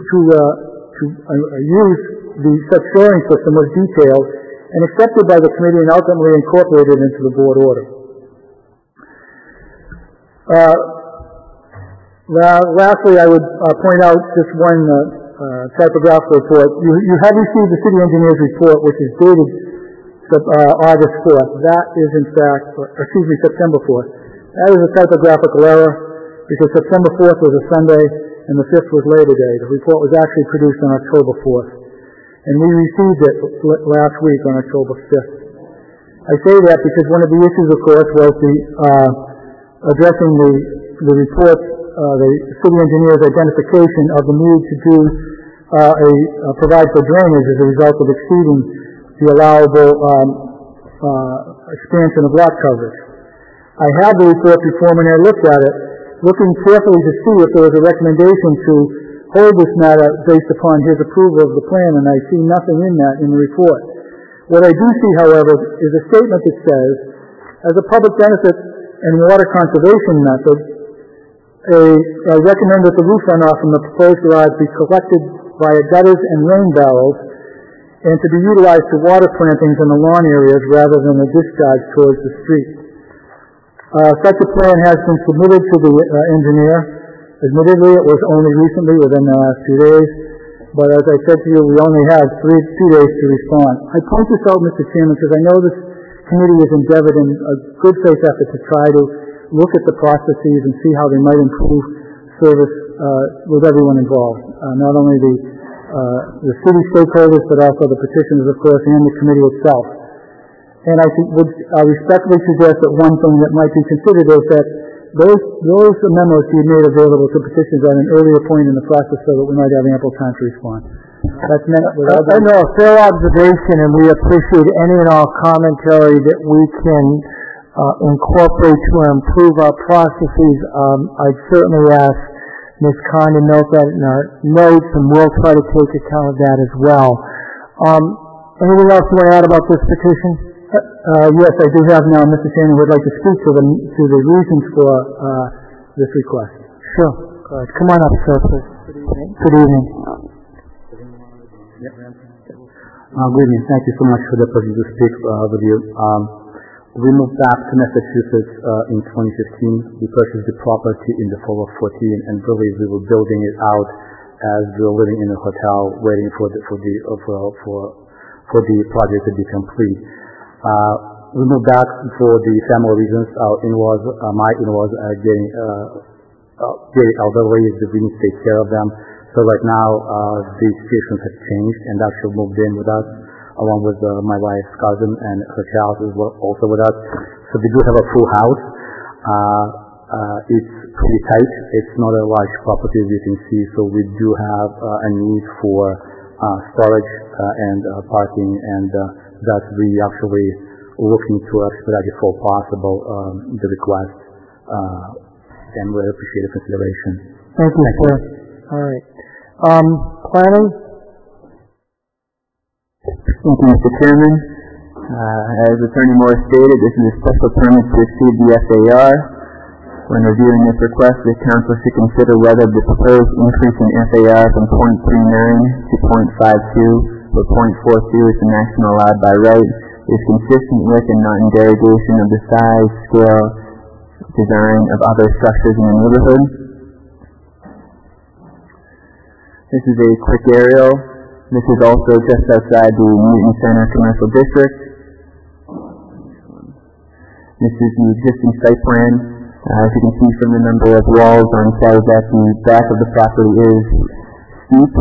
Speaker 8: the such shoring system was detailed and accepted by the committee and ultimately incorporated into the board order. Lastly, I would point out just one typographical report. You have received the city engineer's report, which is dated August 4th. That is in fact, September 4th. That is a typographical error because September 4th was a Sunday and the 5th was Labor Day. The report was actually produced on October 4th. And we received it last week on October 5th. I say that because one of the issues, of course, was addressing the report, the city engineer's identification of the need to do provide for drainage as a result of exceeding the allowable expansion of lot coverage. I have the report before me and I looked at it, looking carefully to see if there was a recommendation to hold this matter based upon his approval of the plan, and I see nothing in that in the report. What I do see, however, is a statement that says, as a public benefit and water conservation method, I recommend that the roof runoff from the proposed garage be collected via gutters and rain barrels and to be utilized to water plantings in the lawn areas rather than a discharge towards the street. Such a plan has been submitted to the engineer. Admittedly, it was only recently, within the last 2 days, but as I said to you, we only had 2 days to respond. I point this out, Mr. Chairman, because I know this committee has endeavored in a good faith effort to try to look at the processes and see how they might improve service with everyone involved, not only the city stakeholders, but also the petitioners, of course, and the committee itself. And I think would respectfully suggest that one thing that might be considered is that those memos be made available to petitions at an earlier point in the process so that we might have ample time to respond. That's meant without...
Speaker 2: I know, fair observation, and we appreciate any and all commentary that we can incorporate to improve our processes. I'd certainly ask Ms. Khan to note that in our notes, and we'll try to take account of that as well. Anything else you want to add about this petition?
Speaker 8: Yes, I do have now. Mr. Chairman would like to speak to the reasons for this request.
Speaker 2: Sure. Go ahead. Come on up, sir, please.
Speaker 8: Good evening.
Speaker 2: Good evening.
Speaker 9: Good evening. Thank you so much for the privilege to speak with you. We moved back to Massachusetts in 2015. We purchased the property in the fall of 14, and really we were building it out as we were living in a hotel, waiting for the project to be complete. We moved back for the family reasons. My in-laws are getting very elderly. We need to take care of them. So right now, the situation has changed, and actually moved in with us, along with my wife's cousin and her child is also with us. So we do have a full house. It's pretty tight. It's not a large property, as you can see, so we do have a need for storage and parking, and thus we actually looking to expedite if all possible the request, and we appreciate the consideration.
Speaker 2: Thank you, sir. All right. Planning?
Speaker 3: Thank you, Mr. Chairman. As Attorney Moore stated, this is a special permit to exceed the FAR. When reviewing this request, the Council should consider whether the proposed increase in FAR from 0.39 to 0.52 or 0.42 is the maximum allowed by right is consistent with and not in derogation of the size, scale, design of other structures in the neighborhood. This is a quick aerial. This is also just outside the Newton Center Commercial District. This is the existing site plan. As you can see from the number of walls on site, that the back of the property is steep.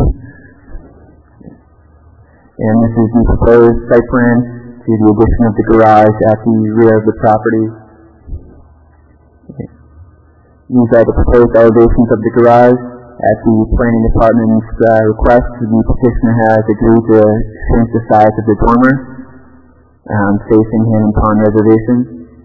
Speaker 3: And this is the proposed site plan to the addition of the garage at the rear of the property. These are the proposed elevations of the garage. At the Planning Department's request, the petitioner has agreed to shrink the size of the dormer facing Hammond Pond Reservation.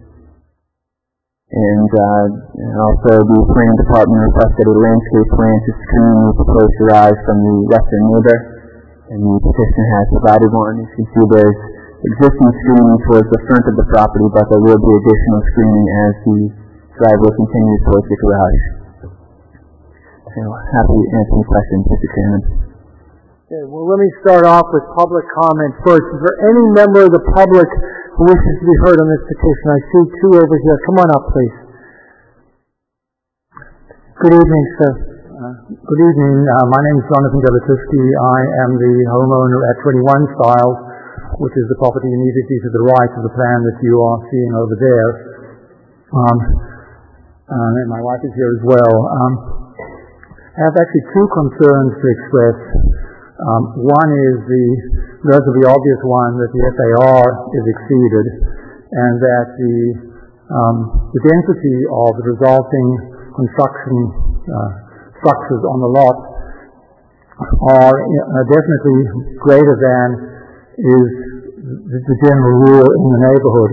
Speaker 3: And also the Planning Department requested a landscape plan to screen the proposed garage from the western neighbor, and the petitioner has provided one. As you can see, there's existing screening towards the front of the property, but there will be additional screening as the driveway continues towards the garage. So, happy to answer any questions, Mr. Chairman.
Speaker 2: Okay, well, let me start off with public comment first. Is there any member of the public who wishes to be heard on this petition? I see two over here. Come on up, please. Good evening, sir.
Speaker 10: Good evening. My name is Jonathan Delatusky. I am the homeowner at 21 Styles, which is the property immediately to the right of the plan that you are seeing over there. And my wife is here as well. I have actually two concerns to express. One is the relatively obvious one that the FAR is exceeded, and that the density of the resulting construction structures on the lot are definitely greater than is the general rule in the neighborhood.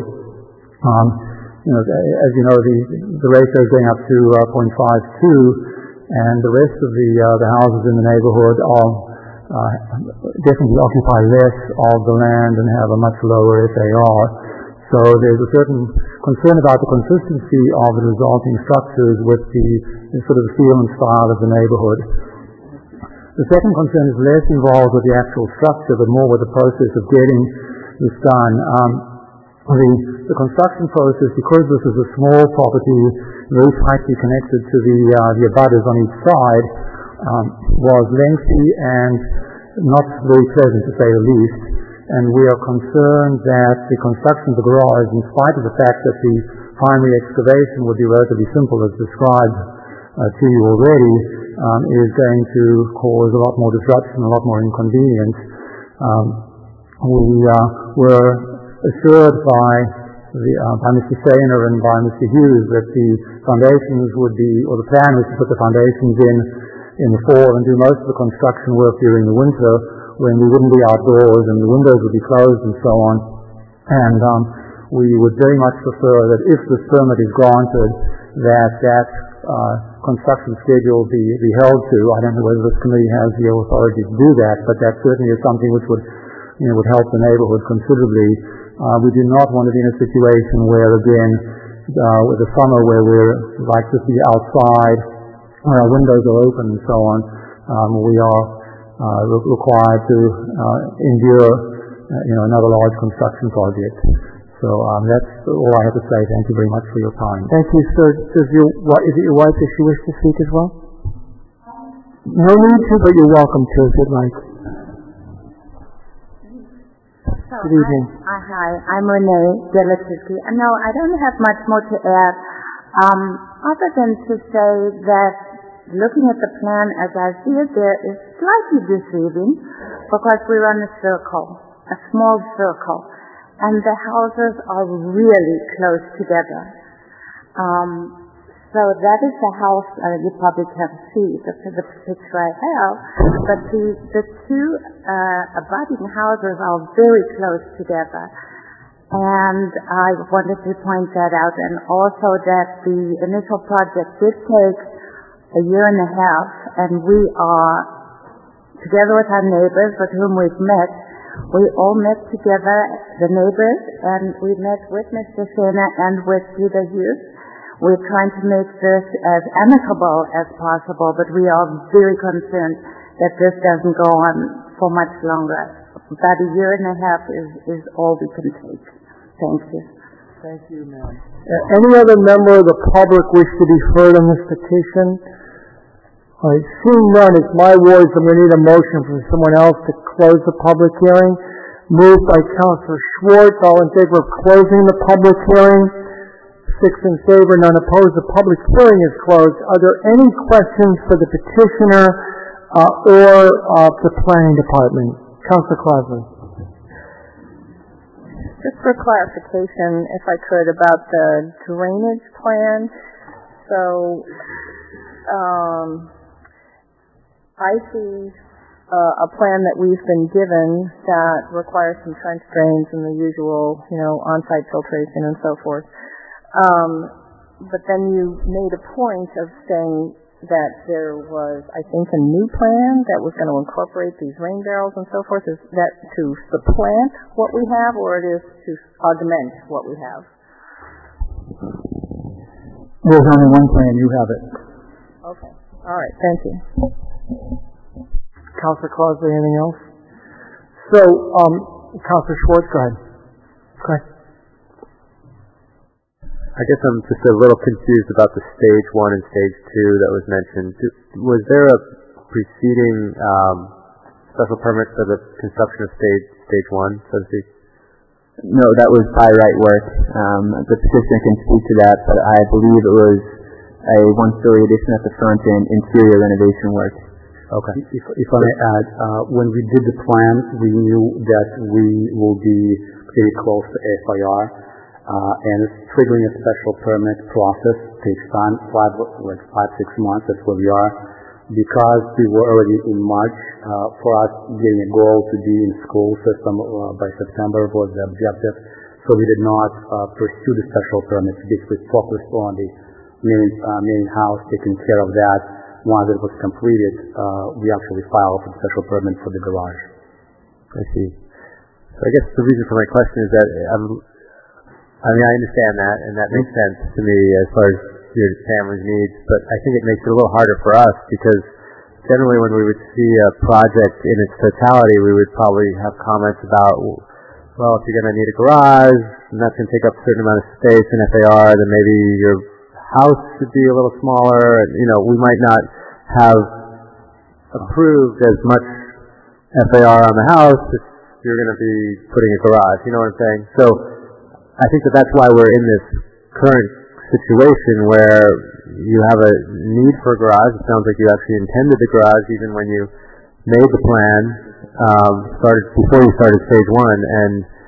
Speaker 10: As you know, the ratio is going up to 0.52. And the rest of the houses in the neighborhood are definitely occupy less of the land and have a much lower FAR. So there's a certain concern about the consistency of the resulting structures with the sort of feel and style of the neighborhood. The second concern is less involved with the actual structure, but more with the process of getting this done. The construction process, because this is a small property, very tightly connected to the abutters on each side, was lengthy and not very pleasant, to say the least. And we are concerned that the construction of the garage, in spite of the fact that the primary excavation would be relatively simple, as described to you already, is going to cause a lot more disruption, a lot more inconvenience. We were assured by Mr. Shaner and by Mr. Hughes that the foundations would be, or the plan was to put the foundations in the fall and do most of the construction work during the winter when we wouldn't be outdoors and the windows would be closed and so on. And we would very much prefer that if this permit is granted, that construction schedule be held to. I don't know whether this committee has the authority to do that, but that certainly is something which would help the neighborhood considerably. We do not want to be in a situation where, again, with the summer where we're like to be outside, where our windows are open and so on, we are required to endure, another large construction project. So that's all I have to say. Thank you very much for your time.
Speaker 2: Thank you, sir. Is it your wife? Does she wish to speak as well? No need to, but you're welcome to if you'd like. Good evening.
Speaker 11: Hi, I'm Renee Delachitsky. No, I don't have much more to add, other than to say that looking at the plan as I see it there is slightly deceiving because we run a circle, a small circle, and the houses are really close together. So that is the house you probably can't see the picture I have, but the two abutting houses are very close together. And I wanted to point that out, and also that the initial project did take a year and a half, and we are, together with our neighbors with whom we've met, we all met together, the neighbors, and we met with Mr. Shaner and with Peter Hughes. We're trying to make this as amicable as possible, but we are very concerned that this doesn't go on for much longer. About a year and a half is all we can take. Thank you.
Speaker 2: Thank you, ma'am. Any other member of the public wish to be heard on this petition? Seeing none, it's my words, I'm going to need a motion from someone else to close the public hearing. Moved by Councilor Schwartz. All in favor of closing the public hearing? 6 in favor, none opposed. The public hearing is closed. Are there any questions for the petitioner or the planning department? Councilor Clausen.
Speaker 5: Just for clarification, if I could, about the drainage plan. So, I see a plan that we've been given that requires some trench drains and the usual, on-site filtration and so forth. But then you made a point of saying that there was, I think, a new plan that was going to incorporate these rain barrels and so forth. Is that to supplant what we have, or it is to augment what we have?
Speaker 8: There's only one plan. You have it.
Speaker 5: Okay. All right. Thank you.
Speaker 2: Councilor Clausen, anything else? So, Councilor Schwartz, go ahead. Go ahead.
Speaker 1: I guess I'm just a little confused about the stage 1 and stage 2 that was mentioned. Was there a preceding special permit for the construction of stage 1, so to speak?
Speaker 3: No, that was by right work. The petitioner can speak to that, but I believe it was a one-story addition at the front and interior renovation work.
Speaker 9: Okay. If I may add, when we did the plan, we knew that we will be pretty close to FIR, and triggering a special permit process takes time, 5-6 months. That's where we are. Because we were already in March, for us getting a goal to be in school system by September was the objective. So we did not pursue the special permit. We basically focused on the main house, taking care of that. Once it was completed, we actually filed for the special permit for the garage.
Speaker 1: I see. So I guess the reason for my question is that I understand that, and that makes sense to me as far as your family's needs, but I think it makes it a little harder for us because generally when we would see a project in its totality, we would probably have comments about, well, if you're going to need a garage, and that's going to take up a certain amount of space in FAR, then maybe your house should be a little smaller, and we might not have approved as much FAR on the house if you're going to be putting a garage, you know what I'm saying? So I think that's why we're in this current situation where you have a need for a garage. It sounds like you actually intended the garage even when you made the plan, before you started stage 1, and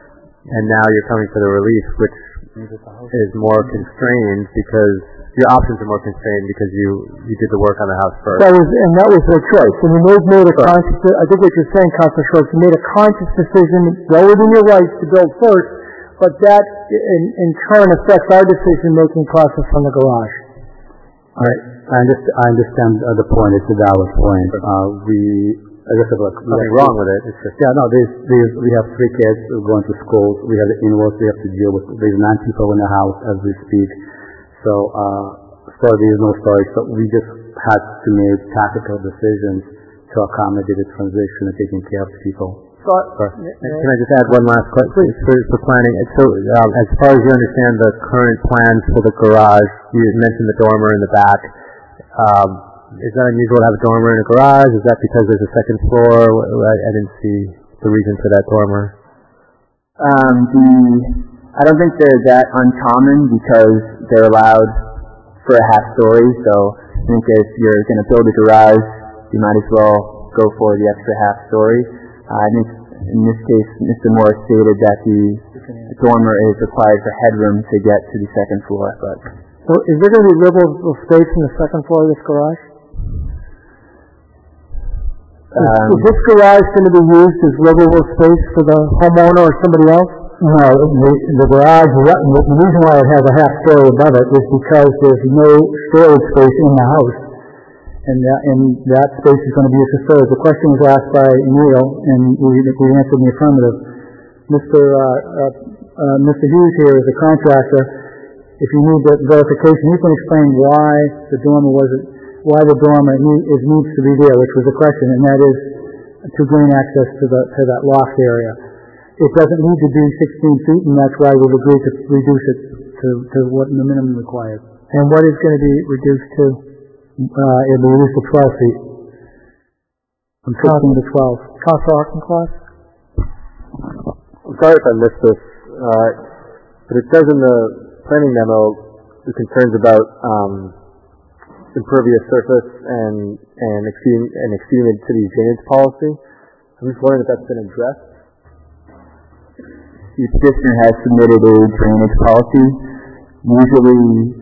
Speaker 1: and now you're coming for the relief, which is more constrained because your options are more constrained because you did the work on the house first.
Speaker 2: That was their choice. I mean, they've made a conscious. I think what you're saying, Councilor Schwartz, you made a conscious decision, well within your rights to build first, but that in turn affects our decision-making process on the garage.
Speaker 9: All right. I understand the point. It's a valid point. I guess nothing wrong with it. It's just, we have 3 kids who are going to school. We have the in-laws we have to deal with. There's 9 people in the house as we speak. So, there's no storage. So we just had to make tactical decisions to accommodate the transition and taking care of people.
Speaker 1: Can I just add one last question for planning? So, as far as you understand the current plans for the garage, you mentioned the dormer in the back. Is that unusual to have a dormer in a garage? Is that because there's a second floor? I didn't see the reason for that dormer.
Speaker 3: I don't think they're that uncommon because they're allowed for a half story. So I think if you're going to build a garage, you might as well go for the extra half story. I think in this case, Mr. Morris stated that the dormer is required for headroom to get to the second floor.
Speaker 2: So is there going to be livable space in the second floor of this garage? Is this garage going to be used as livable space for the homeowner or somebody else?
Speaker 8: No, the garage, the reason why it has a half story above it is because there's no storage space in the house. And that space is going to be used for storage. The question was asked by Neil, and we answered in the affirmative. Mr. Hughes here is a contractor. If you need that verification, he can explain why the dormer needs to be there, which was the question, and that is to gain access to that loft area. It doesn't need to be 16 feet, and that's why we've agreed to reduce it to what the minimum required.
Speaker 2: And what is going to be reduced to?
Speaker 8: It'll be reduced to 12 feet. From 16 to 12.
Speaker 2: Councilor Auchincloss?
Speaker 1: I'm sorry if I missed this, but it says in the planning memo the concerns about impervious surface and exceeding the city's drainage policy. I'm just wondering if that's been addressed.
Speaker 3: The petitioner has submitted a drainage policy. Usually,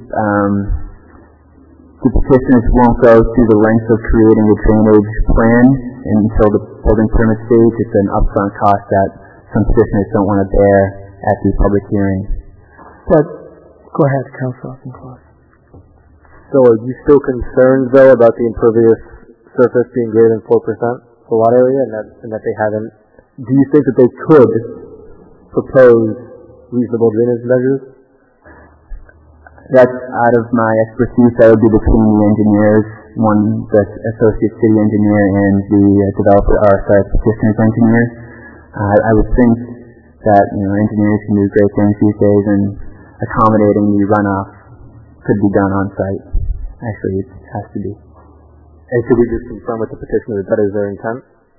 Speaker 3: the petitioners won't go through the length of creating a drainage plan until the building permit stage. It's an upfront cost that some petitioners don't want to bear at the public hearing.
Speaker 2: But go ahead, Councilor Auchincloss.
Speaker 1: So are you still concerned, though, about the impervious surface being greater than 4% for lot area and that they haven't? Do you think that they could propose reasonable drainage measures?
Speaker 3: That's out of my expertise. That would be between the engineers, the associate city engineer and the petitioner's engineer. I would think that engineers can do great things these days, and accommodating the runoff could be done on site. Actually, it has to be.
Speaker 1: And should we just confirm with the petitioner that is their intent?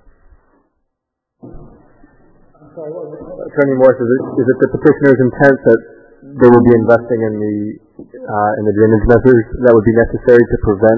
Speaker 1: Attorney Morris, is it the petitioner's intent that they will be investing in the drainage measures that would be necessary to prevent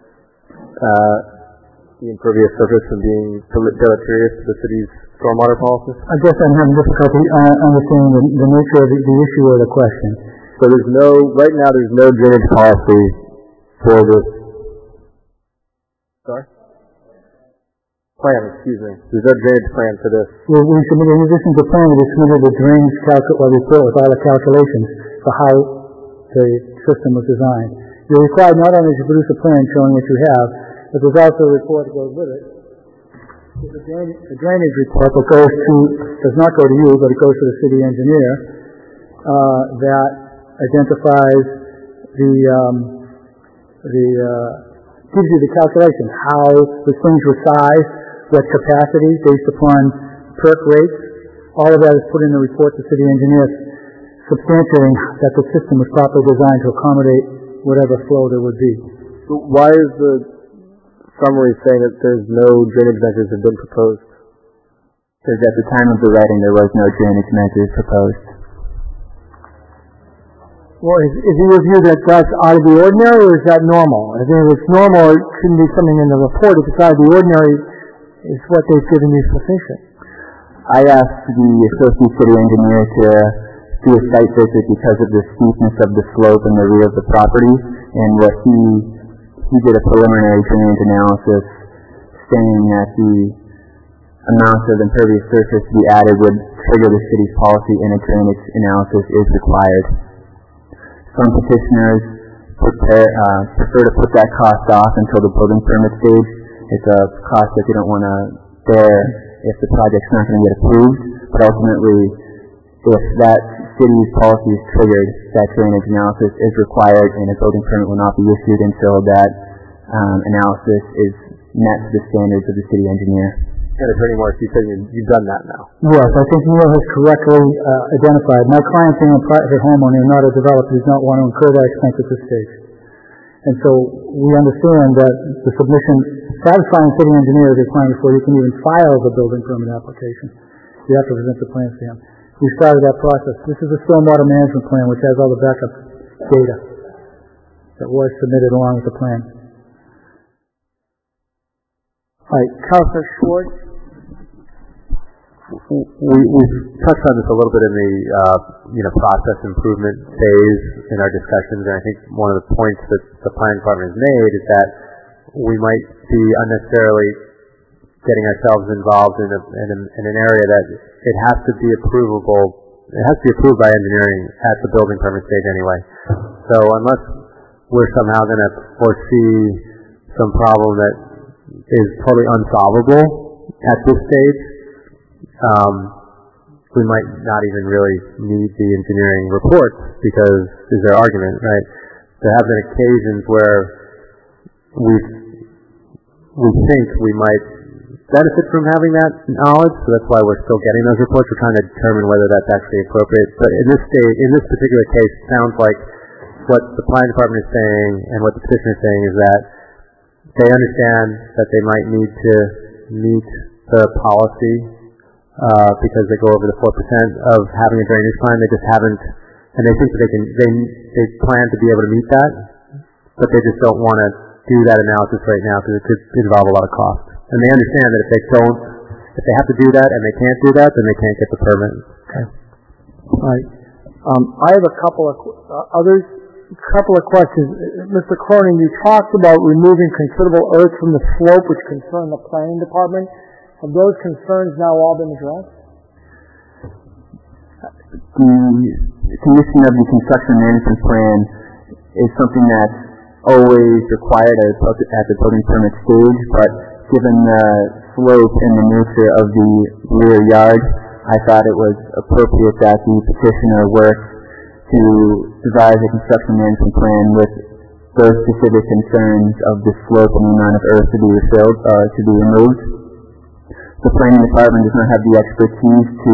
Speaker 1: the impervious surface from being deleterious to the city's stormwater policy?
Speaker 8: I guess I'm having difficulty understanding the nature of the issue or the question.
Speaker 1: So right now there's no drainage policy for this. Sorry? Plan, excuse me. There's no drainage plan for this.
Speaker 8: Well, we submitted, in addition to the plan, we submitted a drainage report with all the calculations for how the system was designed. You're required not only to produce a plan showing what you have, but there's also a report that goes with it. There's a drainage report that does not go to you, but it goes to the city engineer, that identifies gives you the calculation, how the things were sized, what capacity based upon perk rates. All of that is put in the report to city engineers, substantiating that the system was properly designed to accommodate whatever flow there would be.
Speaker 1: So why is the summary saying that there's no drainage measures have been proposed?
Speaker 3: Because at the time of the writing, there was no drainage measures proposed.
Speaker 2: Well, is it your view that that's out of the ordinary, or is that normal? I think if it's normal, it shouldn't be something in the report. If it's out of the ordinary, is what they've given you sufficient?
Speaker 3: I asked the associate city engineer to do a site visit because of the steepness of the slope in the rear of the property, and what he did a preliminary drainage analysis saying that the amount of impervious surface to be added would trigger the city's policy, and a drainage analysis is required. Some petitioners prefer to put that cost off until the building permit stage. It's a cost that they don't want to bear if the project's not going to get approved, but ultimately, if that city's policy is triggered, that drainage analysis is required, and a building permit will not be issued until that analysis is met to the standards of the city engineer.
Speaker 6: And Attorney Morris, you said you've done that now.
Speaker 8: Yes, I think Neil has correctly identified. My client being a private homeowner, not a developer, does not want to incur that expense at this stage. And so we understand that the submission, satisfying city engineer is required before you can even file the building permit application. You have to present the plans to him. We started that process. This is a stormwater management plan which has all the backup data that was submitted along with the plan.
Speaker 2: All right, Councilor Schwartz.
Speaker 1: We've touched on this a little bit in the process improvement phase in our discussions, and I think one of the points that the planning department has made is that we might be unnecessarily getting ourselves involved in an area that it has to be approvable. It has to be approved by engineering at the building permit stage anyway. So unless we're somehow going to foresee some problem that is totally unsolvable at this stage, we might not even really need the engineering reports because is their argument, right? There have been occasions where we think we might benefit from having that knowledge, so that's why we're still getting those reports. We're trying to determine whether that's actually appropriate. But in this particular case, it sounds like what the planning department is saying and what the petitioner is saying is that they understand that they might need to meet the policy because they go over the 4% of having a drainage plan. They just haven't, and they think that they plan to be able to meet that, but they just don't want to do that analysis right now because it could involve a lot of cost. And they understand that if they have to do that and they can't do that, then they can't get the permit.
Speaker 2: Okay. All right. I have a couple of questions. Mr. Cronin, you talked about removing considerable earth from the slope which concern the planning department. Have those concerns now all been addressed?
Speaker 3: The commission of the construction management plan is something that's always required at the building permit stage, but given the slope and the nature of the rear yard, I thought it was appropriate that the petitioner work to devise a construction management plan with those specific concerns of the slope and the amount of earth to be removed. The planning department does not have the expertise to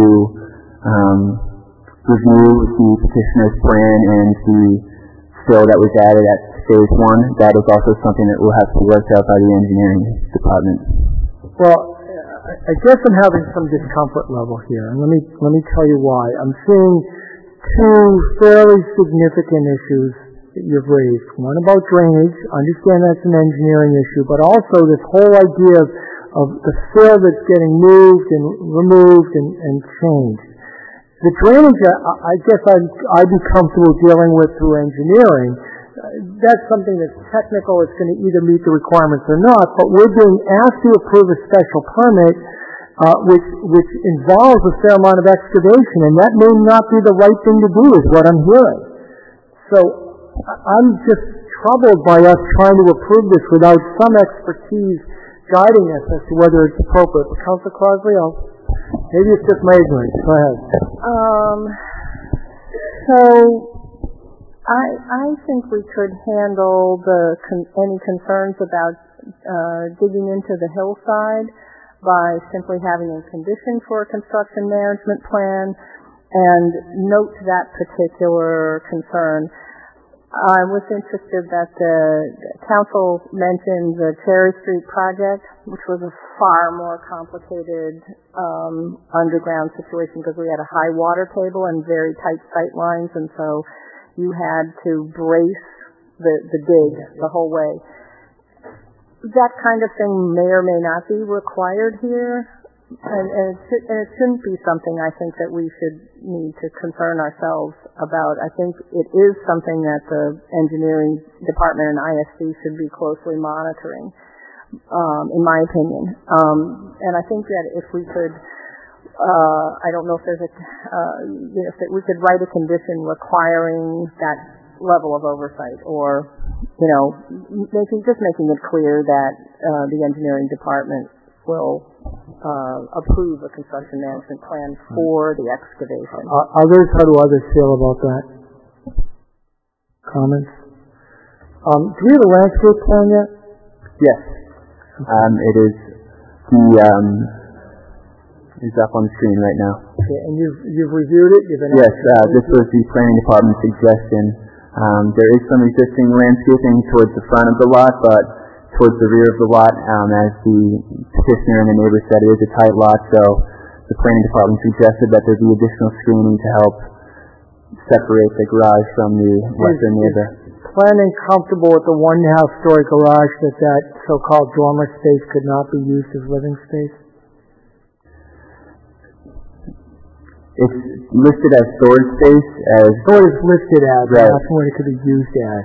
Speaker 3: review the petitioner's plan and the fill that was added at Phase 1. That is also something that will have to be worked out by the engineering department.
Speaker 2: Well, I guess I'm having some discomfort level here, and let me tell you why. I'm seeing two fairly significant issues that you've raised. One about drainage. I understand that's an engineering issue, but also this whole idea of the fill that's getting moved and removed and changed. The drainage, I guess I'd be comfortable dealing with through engineering. That's something that's technical. It's going to either meet the requirements or not, but we're being asked to approve a special permit which involves a fair amount of excavation, and that may not be the right thing to do is what I'm hearing. So I'm just troubled by us trying to approve this without some expertise guiding us as to whether it's appropriate. But Councilor Crosby, maybe it's just my ignorance. Go ahead.
Speaker 5: So I think we could handle any concerns about digging into the hillside by simply having a condition for a construction management plan and note that particular concern. I was interested that the council mentioned the Cherry Street project, which was a far more complicated underground situation because we had a high water table and very tight sight lines, and so you had to brace the dig the whole way. That kind of thing may or may not be required here, And it shouldn't be something I think that we should need to concern ourselves about. I think it is something that the engineering department and ISD should be closely monitoring, in my opinion. And I think that if we could, I don't know if there's if we could write a condition requiring that level of oversight, or making it clear that the engineering department will approve a construction management plan for the excavation.
Speaker 2: How do others feel about that? Comments? Do we have a landscape plan yet?
Speaker 3: Yes. It is is up on the screen right now.
Speaker 2: Okay, and you've reviewed it?
Speaker 3: Yes, this was the planning department's suggestion. There is some existing landscaping towards the front of the lot, but towards the rear of the lot, as the petitioner and the neighbor said, it is a tight lot, so the planning department suggested that there be additional screening to help separate the garage from the western neighbor.
Speaker 2: Is planning comfortable with the 1.5-story garage that so-called dormer space could not be used as living space?
Speaker 3: It's listed as storage space.
Speaker 2: What is listed as?
Speaker 3: Right.
Speaker 2: That's what it could be used as.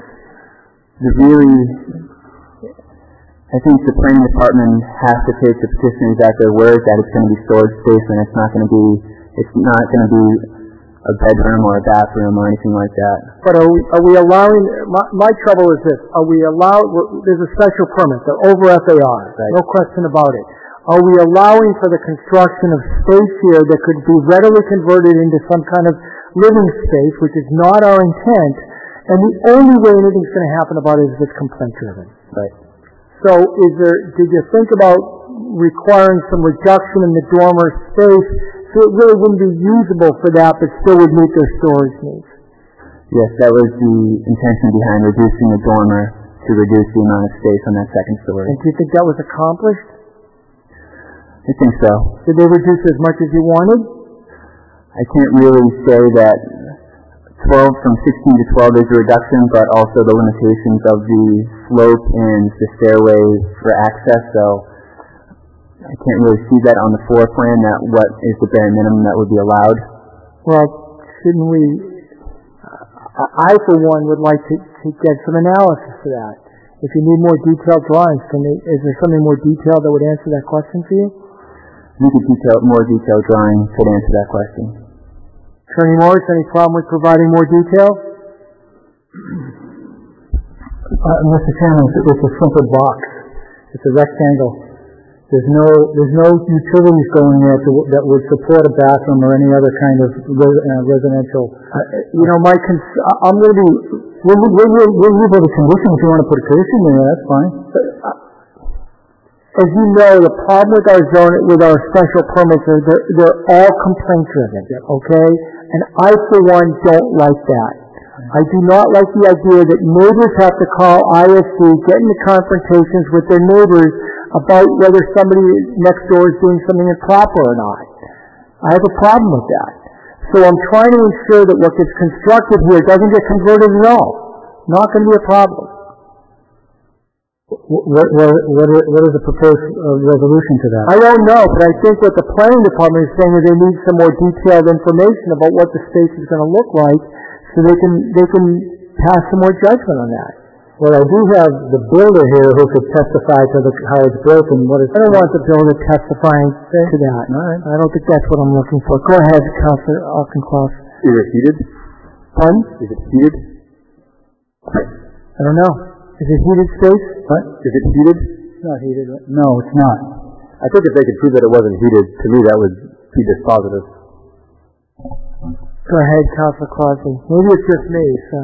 Speaker 3: I think the planning department has to take the petitioners at their word that it's going to be storage space, and it's not going to be a bedroom or a bathroom or anything like that.
Speaker 2: But are we allowing? My trouble is this: there's a special permit. They're over FAR. Right. No question about it. Are we allowing for the construction of space here that could be readily converted into some kind of living space, which is not our intent, and the only way anything's going to happen about it is if it's complaint driven?
Speaker 3: Right.
Speaker 2: So did you think about requiring some reduction in the dormer space so it really wouldn't be usable for that but still would meet their storage needs?
Speaker 3: Yes, that was the intention behind reducing the dormer to reduce the amount of space on that second story.
Speaker 2: And do you think that was accomplished?
Speaker 3: I think so.
Speaker 2: Did they reduce as much as you wanted?
Speaker 3: I can't really say that 12 from 16 to 12 is a reduction, but also the limitations of the slope and the stairway for access, so I can't really see that on the floor plan, that what is the bare minimum that would be allowed.
Speaker 2: Well, shouldn't we, I for one would like to get some analysis of that. If you need more detailed drawings, is there something more detailed that would answer that question for you?
Speaker 3: More detailed drawing could answer that question.
Speaker 2: Attorney Morris, any problem with providing more detail?
Speaker 8: Mr. Chairman, it's a simple box. It's a rectangle. There's no utilities going there that would support a bathroom or any other kind of residential.
Speaker 2: I'm going to be.
Speaker 8: We'll leave it a condition if you want to put a condition in there. That's fine.
Speaker 2: As you know, the problem with our special permits is they're all complaint driven. Okay, and I for one don't like that. I do not like the idea that neighbors have to call ISD, get into confrontations with their neighbors about whether somebody next door is doing something improper or not. I have a problem with that. So I'm trying to ensure that what gets constructed here doesn't get converted at all. Not going to be a problem.
Speaker 8: What is the proposed resolution to that?
Speaker 2: I don't know, but I think what the planning department is saying is they need some more detailed information about what the space is going to look like, so they can pass some more judgment on that.
Speaker 8: Well, I do have the builder here who could testify to how it's built and what it's.
Speaker 2: I don't want the builder testifying to that.
Speaker 8: All right.
Speaker 2: I don't think that's what I'm looking for. Go ahead, Councilor Auchincloss.
Speaker 6: Is it heated?
Speaker 2: Pardon?
Speaker 6: Is it heated?
Speaker 2: I don't know. Is it heated space?
Speaker 6: What? Is it heated?
Speaker 8: It's not heated. No, it's not.
Speaker 6: I think if they could prove that it wasn't heated, to me that would be dispositive.
Speaker 2: Go ahead, Councilor Crosby. Maybe it's just me, so.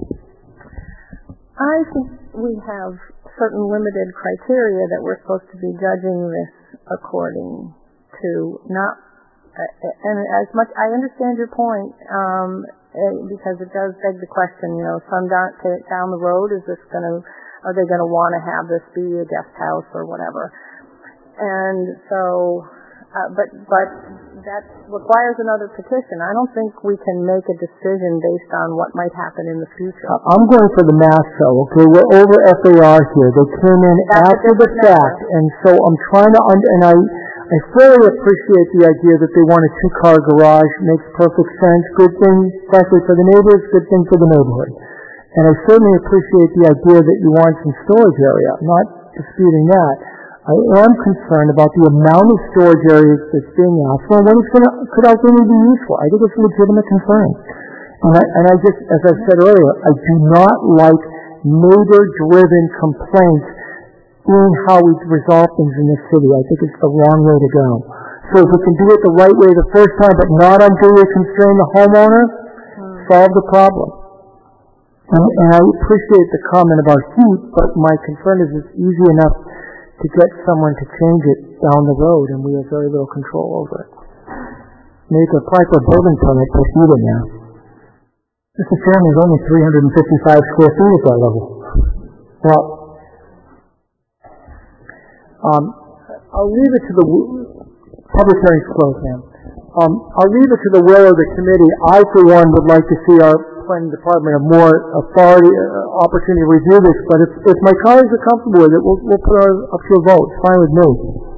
Speaker 5: I think we have certain limited criteria that we're supposed to be judging this according to. And as much, I understand your point, because it does beg the question, some down the road, are they going to want to have this be a guest house or whatever? And so, but that requires another petition. I don't think we can make a decision based on what might happen in the future.
Speaker 2: I'm going for the math, though. Okay, we're over FAR here. They came in after the fact, and so I'm trying to. And I fully appreciate the idea that they want a two-car garage. Makes perfect sense. Good thing, especially for the neighbors, good thing for the neighborhood. And I certainly appreciate the idea that you want some storage area. I'm not disputing that. I am concerned about the amount of storage areas that's being asked for and what it could ultimately be used for. I think it's a legitimate concern. And I just, as I said earlier, I do not like neighbor-driven complaints in how we resolve things in this city. I think it's the wrong way to go. So if we can do it the right way the first time, but not unduly constrain the homeowner, solve the problem. And I appreciate the comment about heat, but my concern is it's easy enough to get someone to change it down the road, and we have very little control over it. You can apply for a building permit for heating now.
Speaker 8: Mr. Chairman, there's only 355 square feet at that level.
Speaker 2: Well, I'll leave it to the public hearing's closed now. I'll leave it to the will of the committee. I, for one, would like to see our planning department have more authority, opportunity to review this. But if my colleagues are comfortable with it, we'll put ours up to a vote. It's fine with me.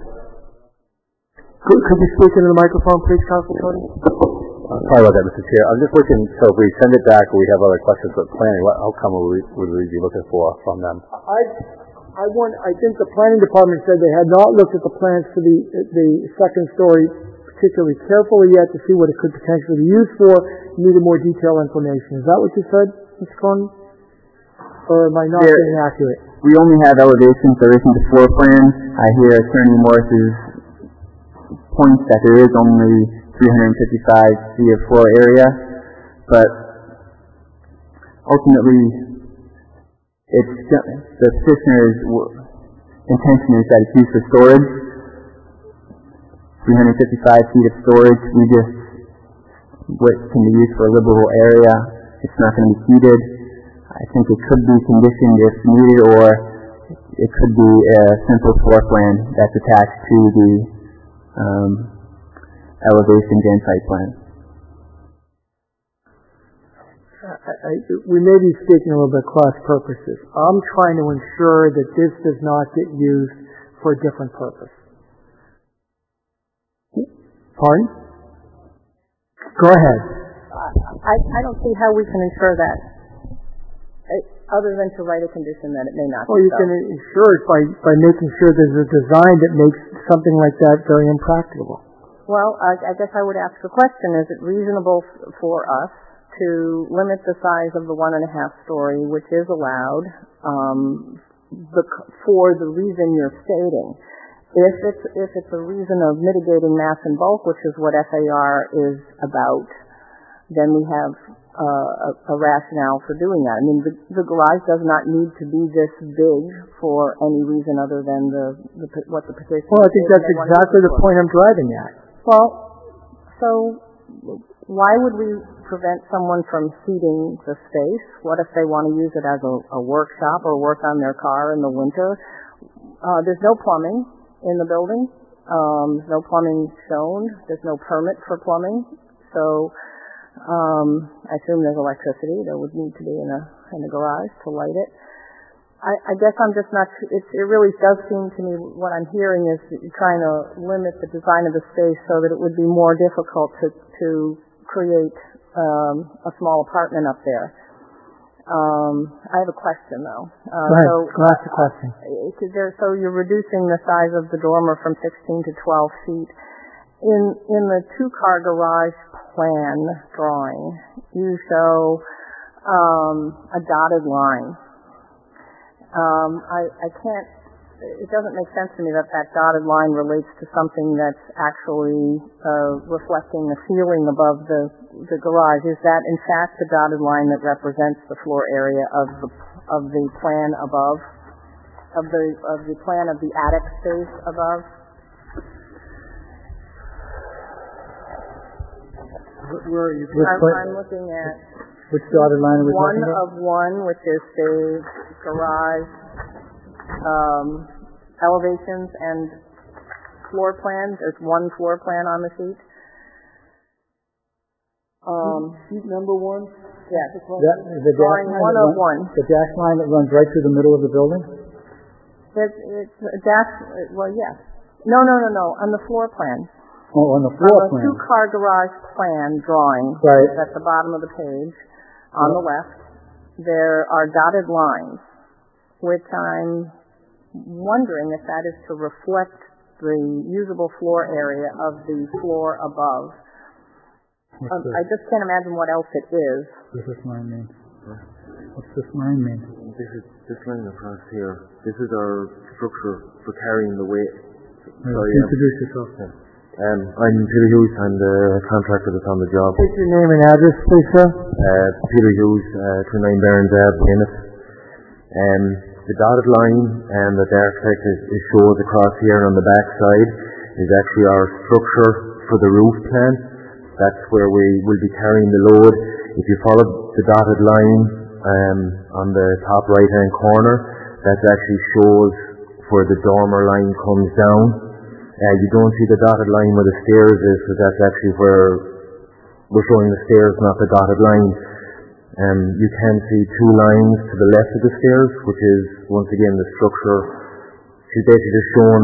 Speaker 2: Could you speak into the microphone, please, Councilor Tony?
Speaker 6: Sorry about that, Mr. Chair. I'm just looking, so if we send it back or we have other questions with planning, what outcome would we be looking for from them?
Speaker 2: I think the planning department said they had not looked at the plans for the second story particularly carefully yet to see what it could potentially be used for, needed more detailed information. Is that what you said, Mr. Cronin? Or am I not being accurate?
Speaker 3: We only have elevations, there isn't a floor plan. I hear Attorney Morris's point that there is only 355 feet of floor area, but ultimately the petitioner's intention is that it's used for storage. 355 feet of storage, what can be used for a livable area. It's not going to be heated. I think it could be conditioned if needed, or it could be a simple floor plan that's attached to the elevations and site plan.
Speaker 2: We may be speaking a little bit cross purposes. I'm trying to ensure that this does not get used for a different purpose. Pardon? Go ahead.
Speaker 5: I don't see how we can ensure that, other than to write a condition that it may not.
Speaker 2: Well, you can ensure it by making sure there's a design that makes something like that very impracticable.
Speaker 5: Well, I guess I would ask the question, is it reasonable for us to limit the size of the 1.5 story, which is allowed, for the reason you're stating? If it's a reason of mitigating mass and bulk, which is what FAR is about, then we have a rationale for doing that. I mean, the garage does not need to be this big for any reason other than what the petition.
Speaker 2: Well, I think that's exactly the point I'm driving at.
Speaker 5: Well, so why would we prevent someone from heating the space? What if they want to use it as a workshop or work on their car in the winter? There's no plumbing in the building. There's no plumbing shown. There's no permit for plumbing. So I assume there's electricity. There would need to be in a garage to light it. I guess I'm just not. It really does seem to me what I'm hearing is that you're trying to limit the design of the space so that it would be more difficult to create a small apartment up there. I have a question though.
Speaker 2: Ask the question.
Speaker 5: So you're reducing the size of the dormer from 16 to 12 feet. In the two-car garage plan drawing, you show a dotted line. I can't. It doesn't make sense to me that dotted line relates to something that's actually reflecting the ceiling above the garage. Is that in fact the dotted line that represents the floor area of the plan above, of the plan of the attic space above?
Speaker 2: Where are you?
Speaker 5: I'm looking at
Speaker 2: which dotted line are we talking about?
Speaker 5: One of one, which is the garage elevations and floor plans. There's one floor plan on the sheet.
Speaker 2: Sheet number 1?
Speaker 5: Yes.
Speaker 2: Drawing
Speaker 5: one of one.
Speaker 8: The dash line that runs right through the middle of the building?
Speaker 5: It's a dash, well, yes. No, on the floor plan.
Speaker 8: Oh, on the floor plan.
Speaker 5: On the two-car garage plan drawing,
Speaker 8: right,
Speaker 5: at the bottom of the page, on the left, there are dotted lines, which I'm wondering if that is to reflect the usable floor area of the floor above. I just can't imagine what else it is.
Speaker 8: What does this line mean? What's this line mean?
Speaker 12: This line across here. This is our structure for carrying the weight.
Speaker 8: Sorry, introduce yourself.
Speaker 12: I'm Peter Hughes. I'm the contractor that's on the job.
Speaker 8: Take your name and address, please, sir.
Speaker 12: Peter Hughes, 29 Barons Ave, Guinness. The dotted line that the architect is shows across here on the back side is actually our structure for the roof plan. That's where we will be carrying the load. If you follow the dotted line on the top right-hand corner, that actually shows where the dormer line comes down. You don't see the dotted line where the stairs is, so that's actually where we're showing the stairs, not the dotted line. You can see two lines to the left of the stairs, which is, once again, the structure. She's basically just showing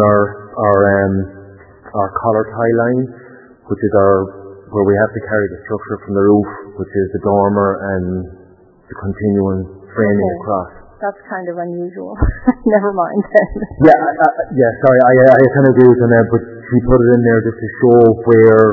Speaker 12: our collar tie line, which is where we have to carry the structure from the roof, which is the dormer and the continuing framing across.
Speaker 5: That's kind of unusual. Never mind then.
Speaker 12: Sorry, I kind of agree with that, but she put it in there just to show where,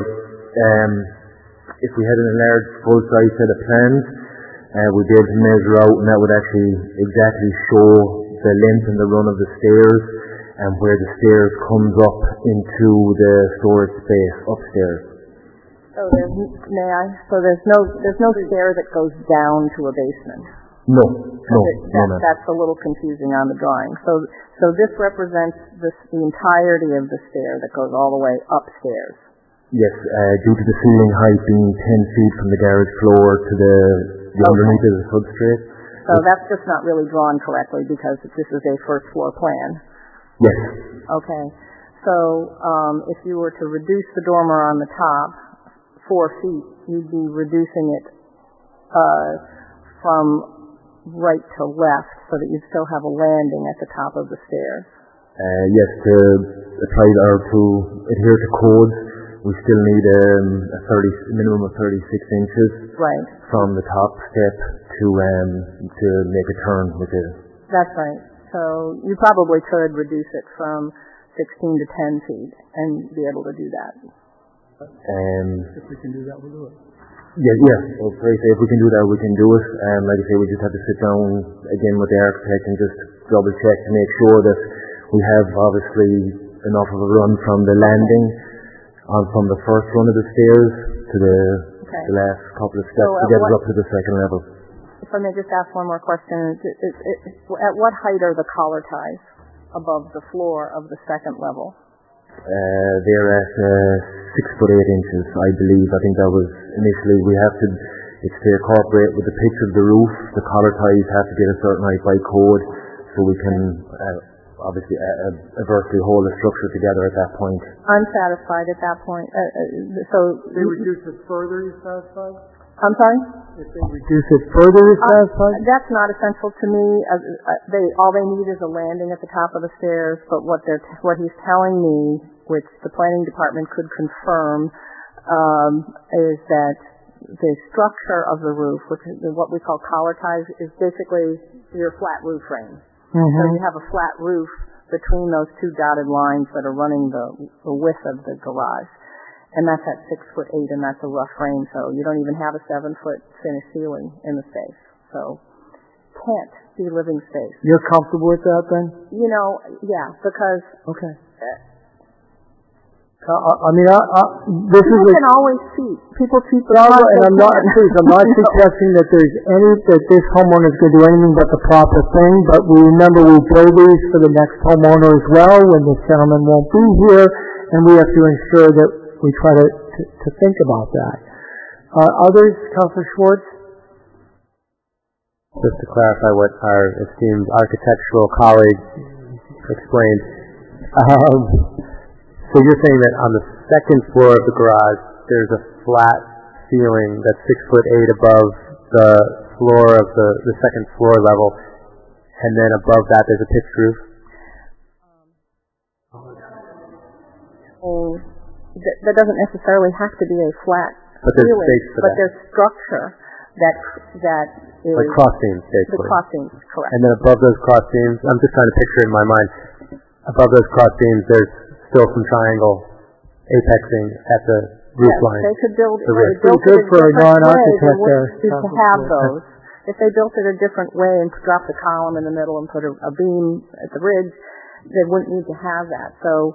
Speaker 12: if we had an enlarged full-size set of plans, we'd be able to measure out, and that would actually exactly show the length and the run of the stairs, and where the stairs comes up into the storage space upstairs.
Speaker 5: So there's no stair that goes down to a basement.
Speaker 12: No.
Speaker 5: That's a little confusing on the drawing. So this represents the entirety of the stair that goes all the way upstairs.
Speaker 12: Yes, due to the ceiling height being 10 feet from the garage floor to the underneath of the substrate.
Speaker 5: So that's just not really drawn correctly because this is a first floor plan.
Speaker 12: Yes.
Speaker 5: Okay. So if you were to reduce the dormer on the top 4 feet, you'd be reducing it from right to left so that you'd still have a landing at the top of the stairs.
Speaker 12: Yes, to apply or to adhere to codes, we still need a minimum of 36 inches from the top step to make a turn with it.
Speaker 5: That's right. So you probably could reduce it from 16 to 10 feet and be able to do that.
Speaker 8: If we can do that, we'll do it.
Speaker 12: Yeah. Well, if we can do that, we can do it. Like I say, we just have to sit down again with the architect and just double check to make sure that we have obviously enough of a run from the landing from the first run of the stairs to the last couple of steps to get us up to the second level.
Speaker 5: If I may just ask one more question, at what height are the collar ties above the floor of the second level?
Speaker 12: They're at 6 foot 8 inches, I believe. I think that was initially it's to incorporate with the pitch of the roof. The collar ties have to get a certain height by code, so we can obviously vertically hold the structure together at that point.
Speaker 5: I'm satisfied at that point. So
Speaker 8: they reduce it further, you're satisfied?
Speaker 5: I'm sorry?
Speaker 8: If they reduce it further, you're satisfied?
Speaker 5: That's not essential to me. All they need is a landing at the top of the stairs, but what he's telling me, which the planning department could confirm, is that the structure of the roof, which is what we call collar ties, is basically your flat roof frame. Mm-hmm. So you have a flat roof between those two dotted lines that are running the width of the garage. And that's at 6 foot 8, and that's a rough frame, so you don't even have a 7 foot finished ceiling in the space. So can't be living space.
Speaker 8: You're comfortable with that then?
Speaker 5: Yeah, because
Speaker 8: okay. This is
Speaker 5: can always cheat. People cheat.
Speaker 8: And I'm not suggesting that that this homeowner is going to do anything but the proper thing. But we remember we build these for the next homeowner as well, when this gentleman won't be here, and we have to ensure that we try to think about that. Others, Councilor Schwartz?
Speaker 1: Just to clarify what our esteemed architectural colleague explained. So you're saying that on the second floor of the garage, there's a flat ceiling that's 6 foot 8 above the floor of the second floor level, and then above that there's a pitched roof?
Speaker 5: that doesn't necessarily have to be a flat ceiling, but there's structure that is
Speaker 1: like cross beams, basically.
Speaker 5: The cross beams, correct.
Speaker 1: And then above those cross beams, I'm just trying to picture in my mind. Above those cross beams, there's still some triangle apexing at the roof line.
Speaker 5: They could build
Speaker 1: the
Speaker 5: it
Speaker 2: good for a non-architect there
Speaker 5: to have those. If they built it a different way and dropped a column in the middle and put a beam at the ridge, they wouldn't need to have that. So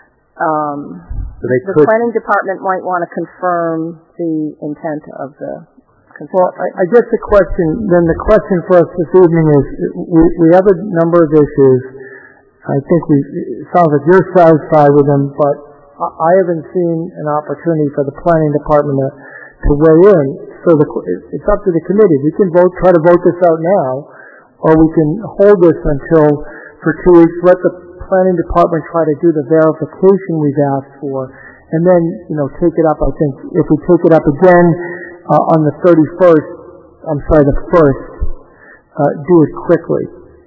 Speaker 5: the planning department might want to confirm the intent of the construction.
Speaker 2: Well, I guess the question for us this evening is, we have a number of issues. I think it sounds like you're satisfied with them, but I haven't seen an opportunity for the planning department to weigh in. So it's up to the committee. We can try to vote this out now, or we can hold this for 2 weeks, let the planning department try to do the verification we've asked for, and then, take it up. I think if we take it up again on the 1st, do it quickly.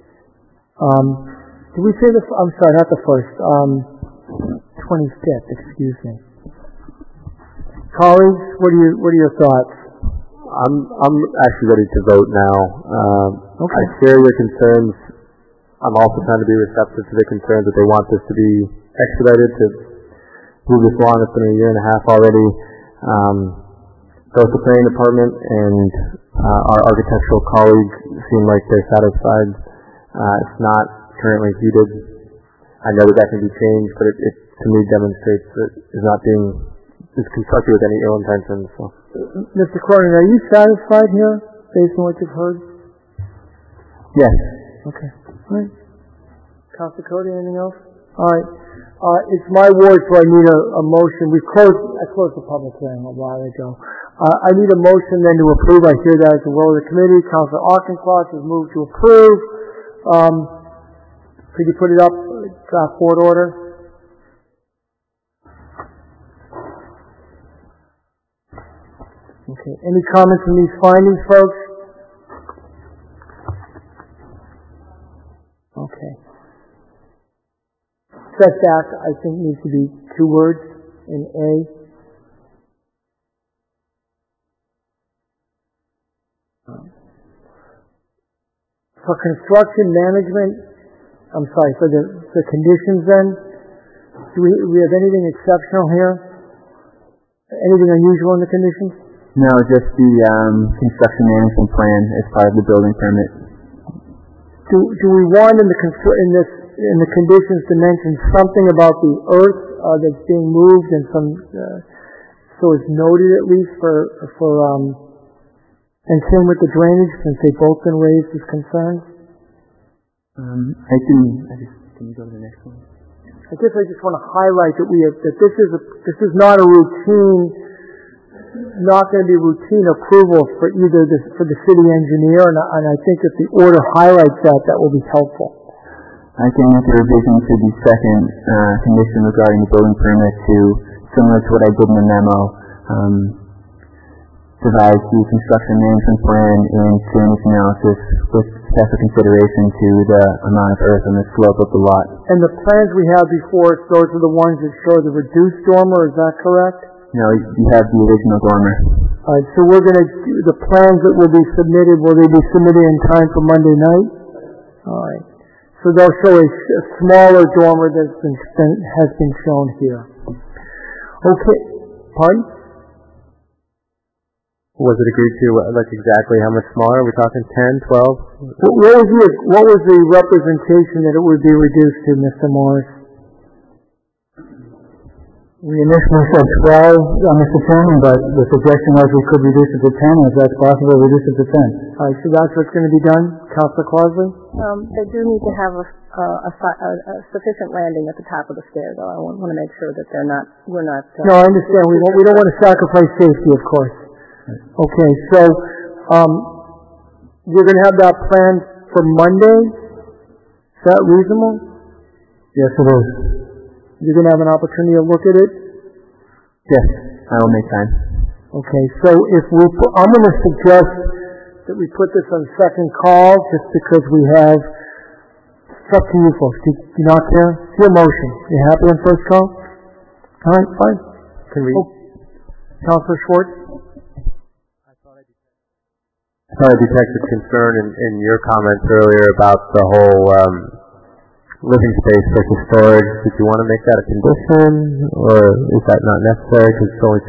Speaker 2: Did we say I'm sorry, not the 1st, 25th, excuse me. Colleagues, what are your thoughts?
Speaker 6: I'm actually ready to vote now.
Speaker 2: Okay.
Speaker 6: I share your concerns. I'm also trying to be receptive to the concerns that they want this to be expedited to move this along. It's been a year and a half already. Both the planning department and our architectural colleague seem like they're satisfied. It's not currently heated. I know that can be changed, but it to me demonstrates that it's constructed with any ill intentions. So.
Speaker 2: Mr. Cronin, are you satisfied here based on what you've heard?
Speaker 3: Yes.
Speaker 2: Okay. All right. Councilor Cody, anything else? All right. It's my ward, so I need a motion. I closed the public hearing a while ago. I need a motion then to approve. I hear that as the will of the committee. Councilor Auchincloss has moved to approve. Could you put it up, draft board order? Okay. Any comments on these findings, folks? Okay. Setback, I think, needs to be 2 words in A. For construction management, I'm sorry, for the conditions then, do we have anything exceptional here? Anything unusual in the conditions?
Speaker 3: No, just the construction management plan as part of the building permit.
Speaker 2: Do we want in the conditions to mention something about the earth that's being moved and so it's noted at least and same with the drainage since they've both been raised as concerns?
Speaker 3: Can you go to the next one?
Speaker 2: I guess I just want to highlight that this is not a not going to be routine approval for for the city engineer, and I think if the order highlights that will be helpful.
Speaker 3: I can make a revision to the second condition regarding the building permit to similar to what I did in the memo. Devise the construction management plan and drainage analysis with special consideration to the amount of earth and the slope of the lot.
Speaker 2: And the plans we have before us, those are the ones that show the reduced dormer, is that correct?
Speaker 3: No, you have the original dormer.
Speaker 2: All right, so we're going to do the plans that will be submitted. Will they be submitted in time for Monday night? All right. So they'll show a smaller dormer that has been shown here. Okay. Pardon?
Speaker 1: Was it agreed to, like, exactly how much smaller? Are we talking 10, 12?
Speaker 2: What was the representation that it would be reduced to, Mr. Morris?
Speaker 8: We initially said 12, Mr. Chairman, but the suggestion was we could reduce it to 10. If that's possible, reduce it to 10.
Speaker 2: All right, so that's what's going to be done? Councilor Clausley?
Speaker 5: They do need to have a sufficient landing at the top of the stair, though. I want to make sure that we're not...
Speaker 2: No, I understand. We don't want to sacrifice safety, of course. Okay, so you're going to have that plan for Monday? Is that reasonable?
Speaker 8: Yes, it is.
Speaker 2: You're going to have an opportunity to look at it?
Speaker 3: Yes, I will make time.
Speaker 2: Okay, so I'm going to suggest that we put this on second call just because we have... It's up to you folks. Do you not care? It's your motion. You happy on first call? All right, fine.
Speaker 1: Can we?
Speaker 2: Councilor Schwartz?
Speaker 1: I thought I detected concern in your comments earlier about the whole living space versus storage. Did you want to make that a condition, or is that not necessary because it's only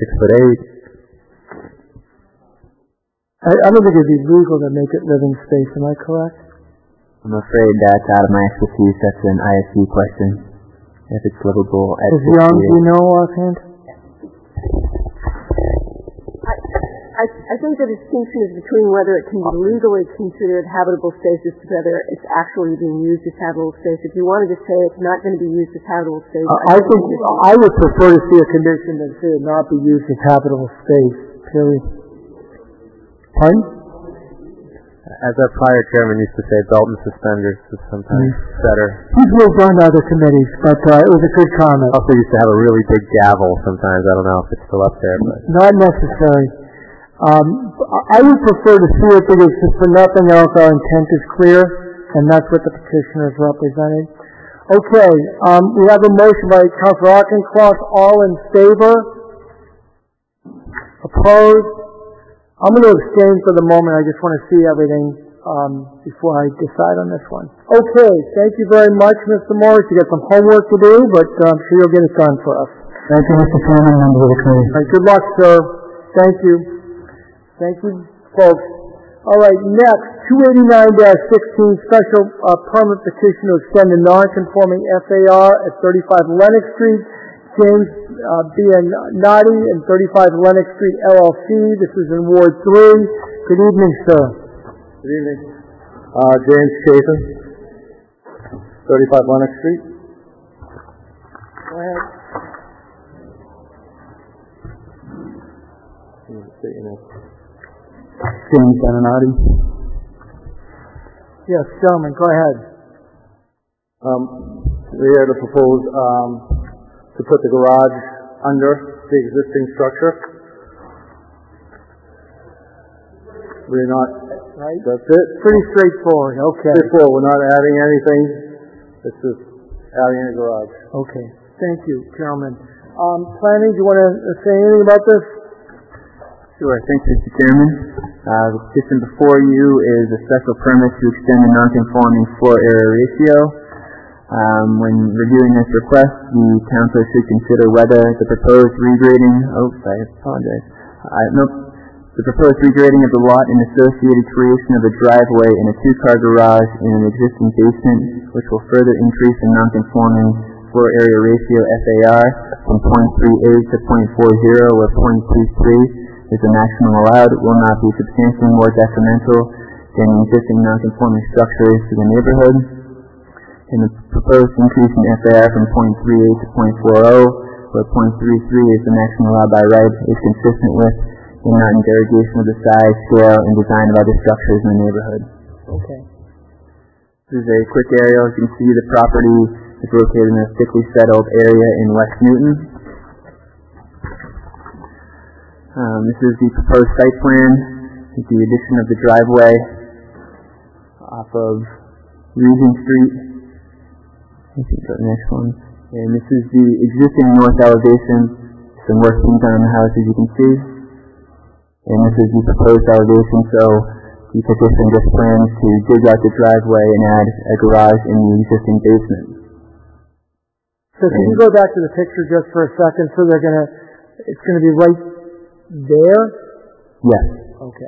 Speaker 1: 6'8"?
Speaker 2: I don't think it'd be legal to make it living space. Am I correct?
Speaker 3: I'm afraid that's out of my expertise. That's an ISD question. If it's livable at
Speaker 2: Ms. Young, do you know offhand?
Speaker 7: I think the distinction is between whether it can be legally considered habitable spaces to whether it's actually being used as habitable space. If you wanted to say it's not going to be used as habitable space,
Speaker 2: I think I would prefer to see a condition that said it not be used as habitable space. Period. Pardon?
Speaker 1: As our prior chairman used to say, belt and suspenders is sometimes better.
Speaker 2: He's moved on to other committees, but it was a good comment.
Speaker 1: Also used to have a really big gavel sometimes. I don't know if it's still up there. But
Speaker 2: not necessary. I would prefer to see it because for nothing else our intent is clear, and that's what the petitioner is representing. Okay, we have a motion by Councilor Auchincloss. All in favor? Opposed? I'm going to abstain for the moment. I just want to see everything before I decide on this one. Okay, thank you very much, Mr. Morris. You got some homework to do, but I'm sure you'll get it done for us.
Speaker 8: Thank you, Mr. Chairman, members of the committee.
Speaker 2: All right, good luck, sir. Thank you. Thank you, folks. All right, next, 289-16, special permit petition to extend the non-conforming FAR at 35 Lennox Street. James B. Nadi and 35 Lennox Street, LLC. This is in Ward 3. Good evening, sir.
Speaker 6: Good evening. James Chafin, 35 Lennox Street.
Speaker 2: Go ahead.
Speaker 8: James Benanati.
Speaker 2: Yes, gentlemen, go ahead.
Speaker 6: We are to propose to put the garage under the existing structure. We're not,
Speaker 2: right?
Speaker 6: That's it.
Speaker 2: Pretty straightforward, okay.
Speaker 6: Straightforward, we're not adding anything. It's just adding a garage.
Speaker 2: Okay, thank you, gentlemen. Planning, do you want to say anything about this?
Speaker 3: Sure, thanks, Mr. Chairman. The petition before you is a special permit to extend the non-conforming floor area ratio. When reviewing this request, the council should consider whether the proposed regrading, the proposed regrading of the lot and associated creation of a driveway and a two-car garage in an existing basement, which will further increase the non-conforming floor area ratio FAR from 0.38 to 0.40, where 0.23 is the maximum allowed, will not be substantially more detrimental than existing non-conforming structures to the neighborhood. And the proposed increase in FAR from 0.38 to 0.40, where 0.33 is the maximum allowed by right, is consistent with and not in derogation of the size, scale, and design of other structures in the neighborhood.
Speaker 2: Okay.
Speaker 3: This is a quick aerial. As you can see, the property is located in a thickly settled area in West Newton. This is the proposed site plan with the addition of the driveway off of Regent Street. Let's go to the next one. And this is the existing north elevation. Some work being done on the house, as you can see. And this is the proposed elevation, so the petition just plans to dig out the driveway and add a garage in the existing basement.
Speaker 2: So can you go back to the picture just for a second? So it's gonna be right there?
Speaker 3: Yes.
Speaker 2: Okay.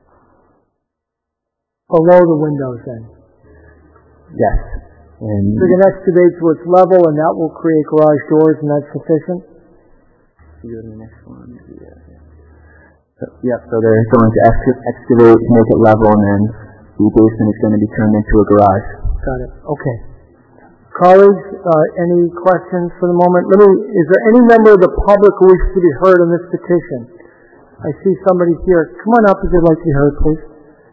Speaker 2: Below the windows then?
Speaker 3: Yes. And
Speaker 2: so you can excavate to its level and that will create garage doors and that's sufficient?
Speaker 3: You go to the next one. Yeah. So they're going to excavate, make it level, and then the basement is going to be turned into a garage.
Speaker 2: Got it. Okay. Colleagues, any questions for the moment? Is there any member of the public who wishes to be heard on this petition? I see somebody here. Come on up if you'd like to be heard, please.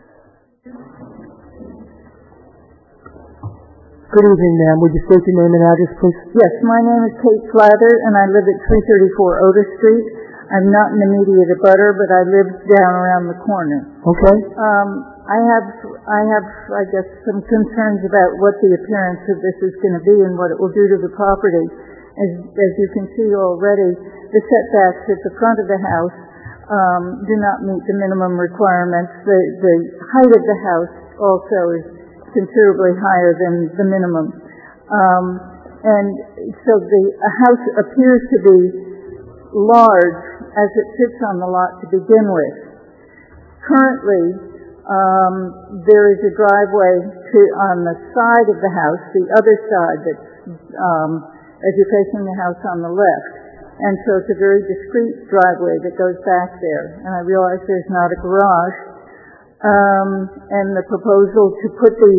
Speaker 2: Good evening, ma'am. Would you state your name and address, please?
Speaker 13: Yes, my name is Kate Flather, and I live at 334 Otis Street. I'm not an immediate abutter, but I live down around the corner.
Speaker 2: Okay.
Speaker 13: I guess, some concerns about what the appearance of this is going to be and what it will do to the property. as you can see already, the setbacks at the front of the house do not meet the minimum requirements. The height of the house also is considerably higher than the minimum. And so the house appears to be large as it sits on the lot to begin with. Currently, there is a driveway on the side of the house, the other side that's as you're facing the house on the left. And so it's a very discreet driveway that goes back there. And I realize there's not a garage. And the proposal to put the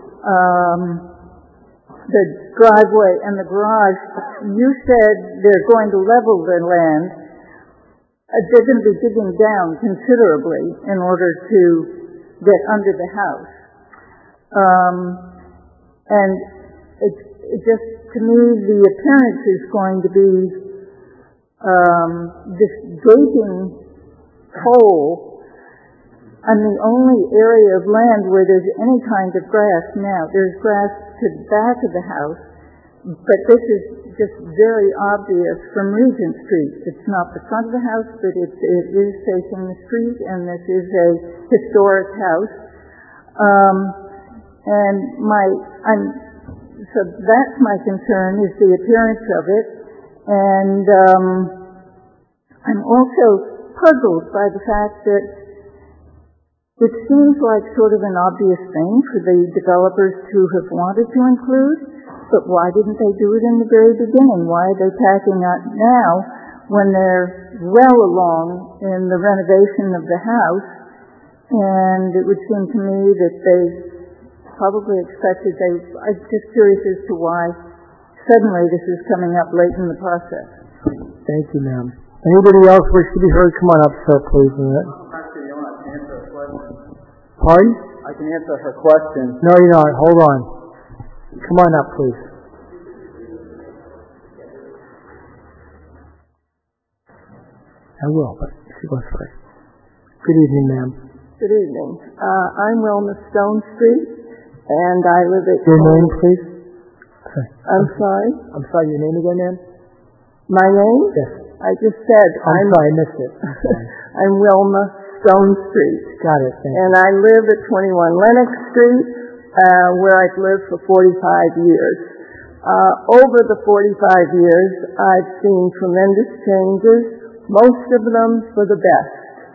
Speaker 13: driveway and the garage, you said they're going to level the land. They're going to be digging down considerably in order to get under the house. And it just, to me, the appearance is going to be this gaping hole on the only area of land where there's any kind of grass now. There's grass to the back of the house, but this is just very obvious from Regent Street. It's not the front of the house, but it is facing the street, and this is a historic house. So that's my concern, is the appearance of it. And I'm also puzzled by the fact that it seems like sort of an obvious thing for the developers to have wanted to include, but why didn't they do it in the very beginning? Why are they packing up now when they're well along in the renovation of the house? And it would seem to me that they probably expected I'm just curious as to why suddenly this is coming up late in the process.
Speaker 2: Thank you, ma'am. Anybody else wish to be heard? Come on up, sir, please. Pardon?
Speaker 14: I can answer her question.
Speaker 2: No, you're not. Hold on. Come on up, please. I will, but she goes first. Good evening, ma'am.
Speaker 15: Good evening. I'm Wilma Stone Street, and I live at...
Speaker 2: Your name, please?
Speaker 15: I'm sorry?
Speaker 2: I'm sorry, your name again, ma'am?
Speaker 15: My name?
Speaker 2: Yes.
Speaker 15: I just said...
Speaker 2: I'm sorry, I missed it.
Speaker 15: I'm Wilma Stone Street.
Speaker 2: Got it, thank you.
Speaker 15: And I live at 21 Lenox Street, where I've lived for 45 years. Over the 45 years, I've seen tremendous changes, most of them for the best.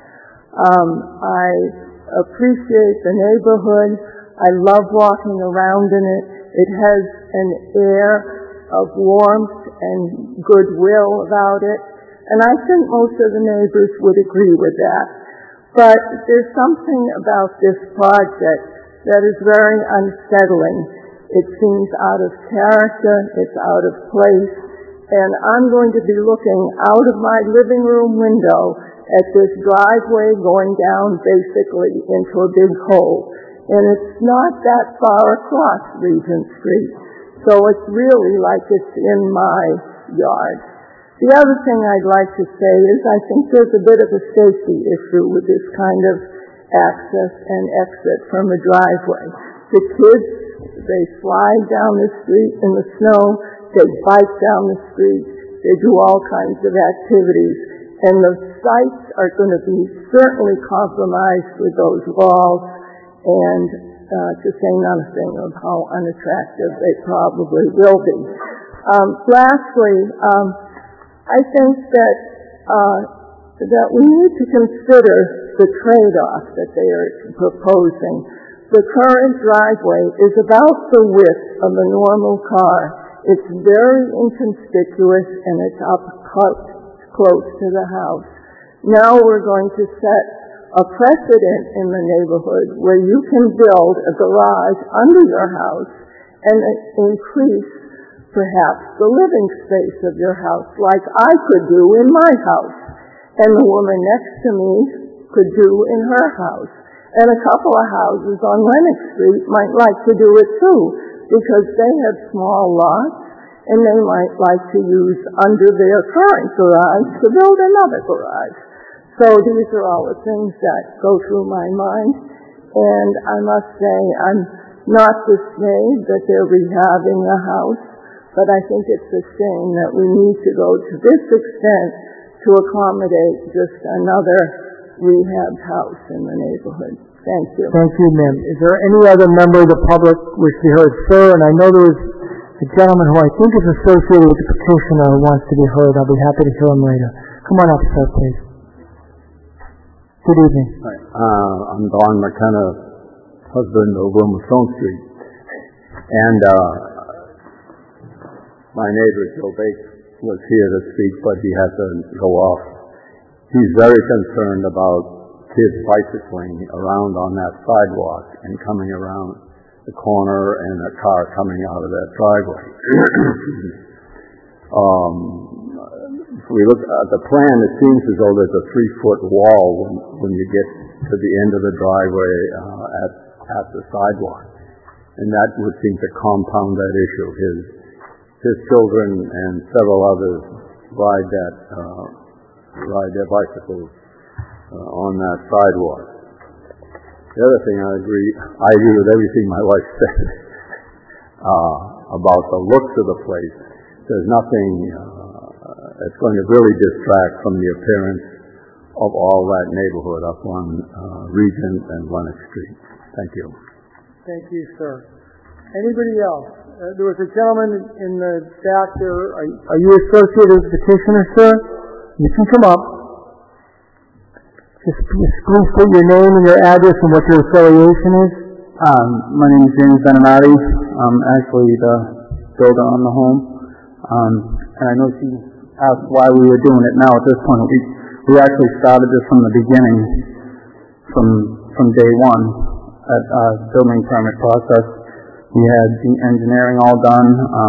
Speaker 15: I appreciate the neighborhood. I love walking around in it. It has an air of warmth and goodwill about it, and I think most of the neighbors would agree with that. But there's something about this project that is very unsettling. It seems out of character, it's out of place, and I'm going to be looking out of my living room window at this driveway going down basically into a big hole. And it's not that far across Regent Street, so it's really like it's in my yard. The other thing I'd like to say is I think there's a bit of a safety issue with this kind of access and exit from a driveway. The kids, they slide down the street in the snow, they bike down the street, they do all kinds of activities, and the sites are going to be certainly compromised with those walls, and to say nothing of how unattractive they probably will be. Lastly, I think that we need to consider the trade-off that they are proposing. The current driveway is about the width of a normal car. It's very inconspicuous and it's up close to the house. Now we're going to set a precedent in the neighborhood where you can build a garage under your house and increase perhaps the living space of your house like I could do in my house and the woman next to me could do in her house. And a couple of houses on Lenox Street might like to do it too because they have small lots and they might like to use under their current garage to build another garage. So these are all the things that go through my mind, and I must say I'm not dismayed that they're rehabbing the house.
Speaker 13: but I think it's a shame that we need to go to this extent to accommodate just another rehab house in the neighborhood. Thank you.
Speaker 2: Thank you, ma'am. Is there any other member of the public wish to be heard? Sir, and I know there was a gentleman who I think is associated with the petitioner who wants to be heard. I'll be happy to hear him later. Come on up, sir, please. Good evening.
Speaker 16: Hi. I'm Don McKenna, husband of Wilma Stone Street. And my neighbor, Joe Bates, was here to speak, but he had to go off. He's very concerned about kids bicycling around on that sidewalk and coming around the corner and a car coming out of that driveway. If we look at the plan, it seems as though there's a 3-foot wall when you get to the end of the driveway at the sidewalk. And that would seem to compound that issue. His children and several others ride their bicycles on that sidewalk. The other thing I agree with everything my wife said about the looks of the place. There's nothing that's going to really distract from the appearance of all that neighborhood up on Regent and Lenox Street. Thank you.
Speaker 2: Thank you, sir. Anybody else? There was a gentleman in the back there. Are you associated with the petitioner, sir? You can come up. Just please put your name and your address and what your affiliation is.
Speaker 3: My name is James Benamati. I'm actually the builder on the home. And I know she asked why we were doing it now at this point. We actually started this from the beginning, from day one at our building permit process. We had the engineering all done.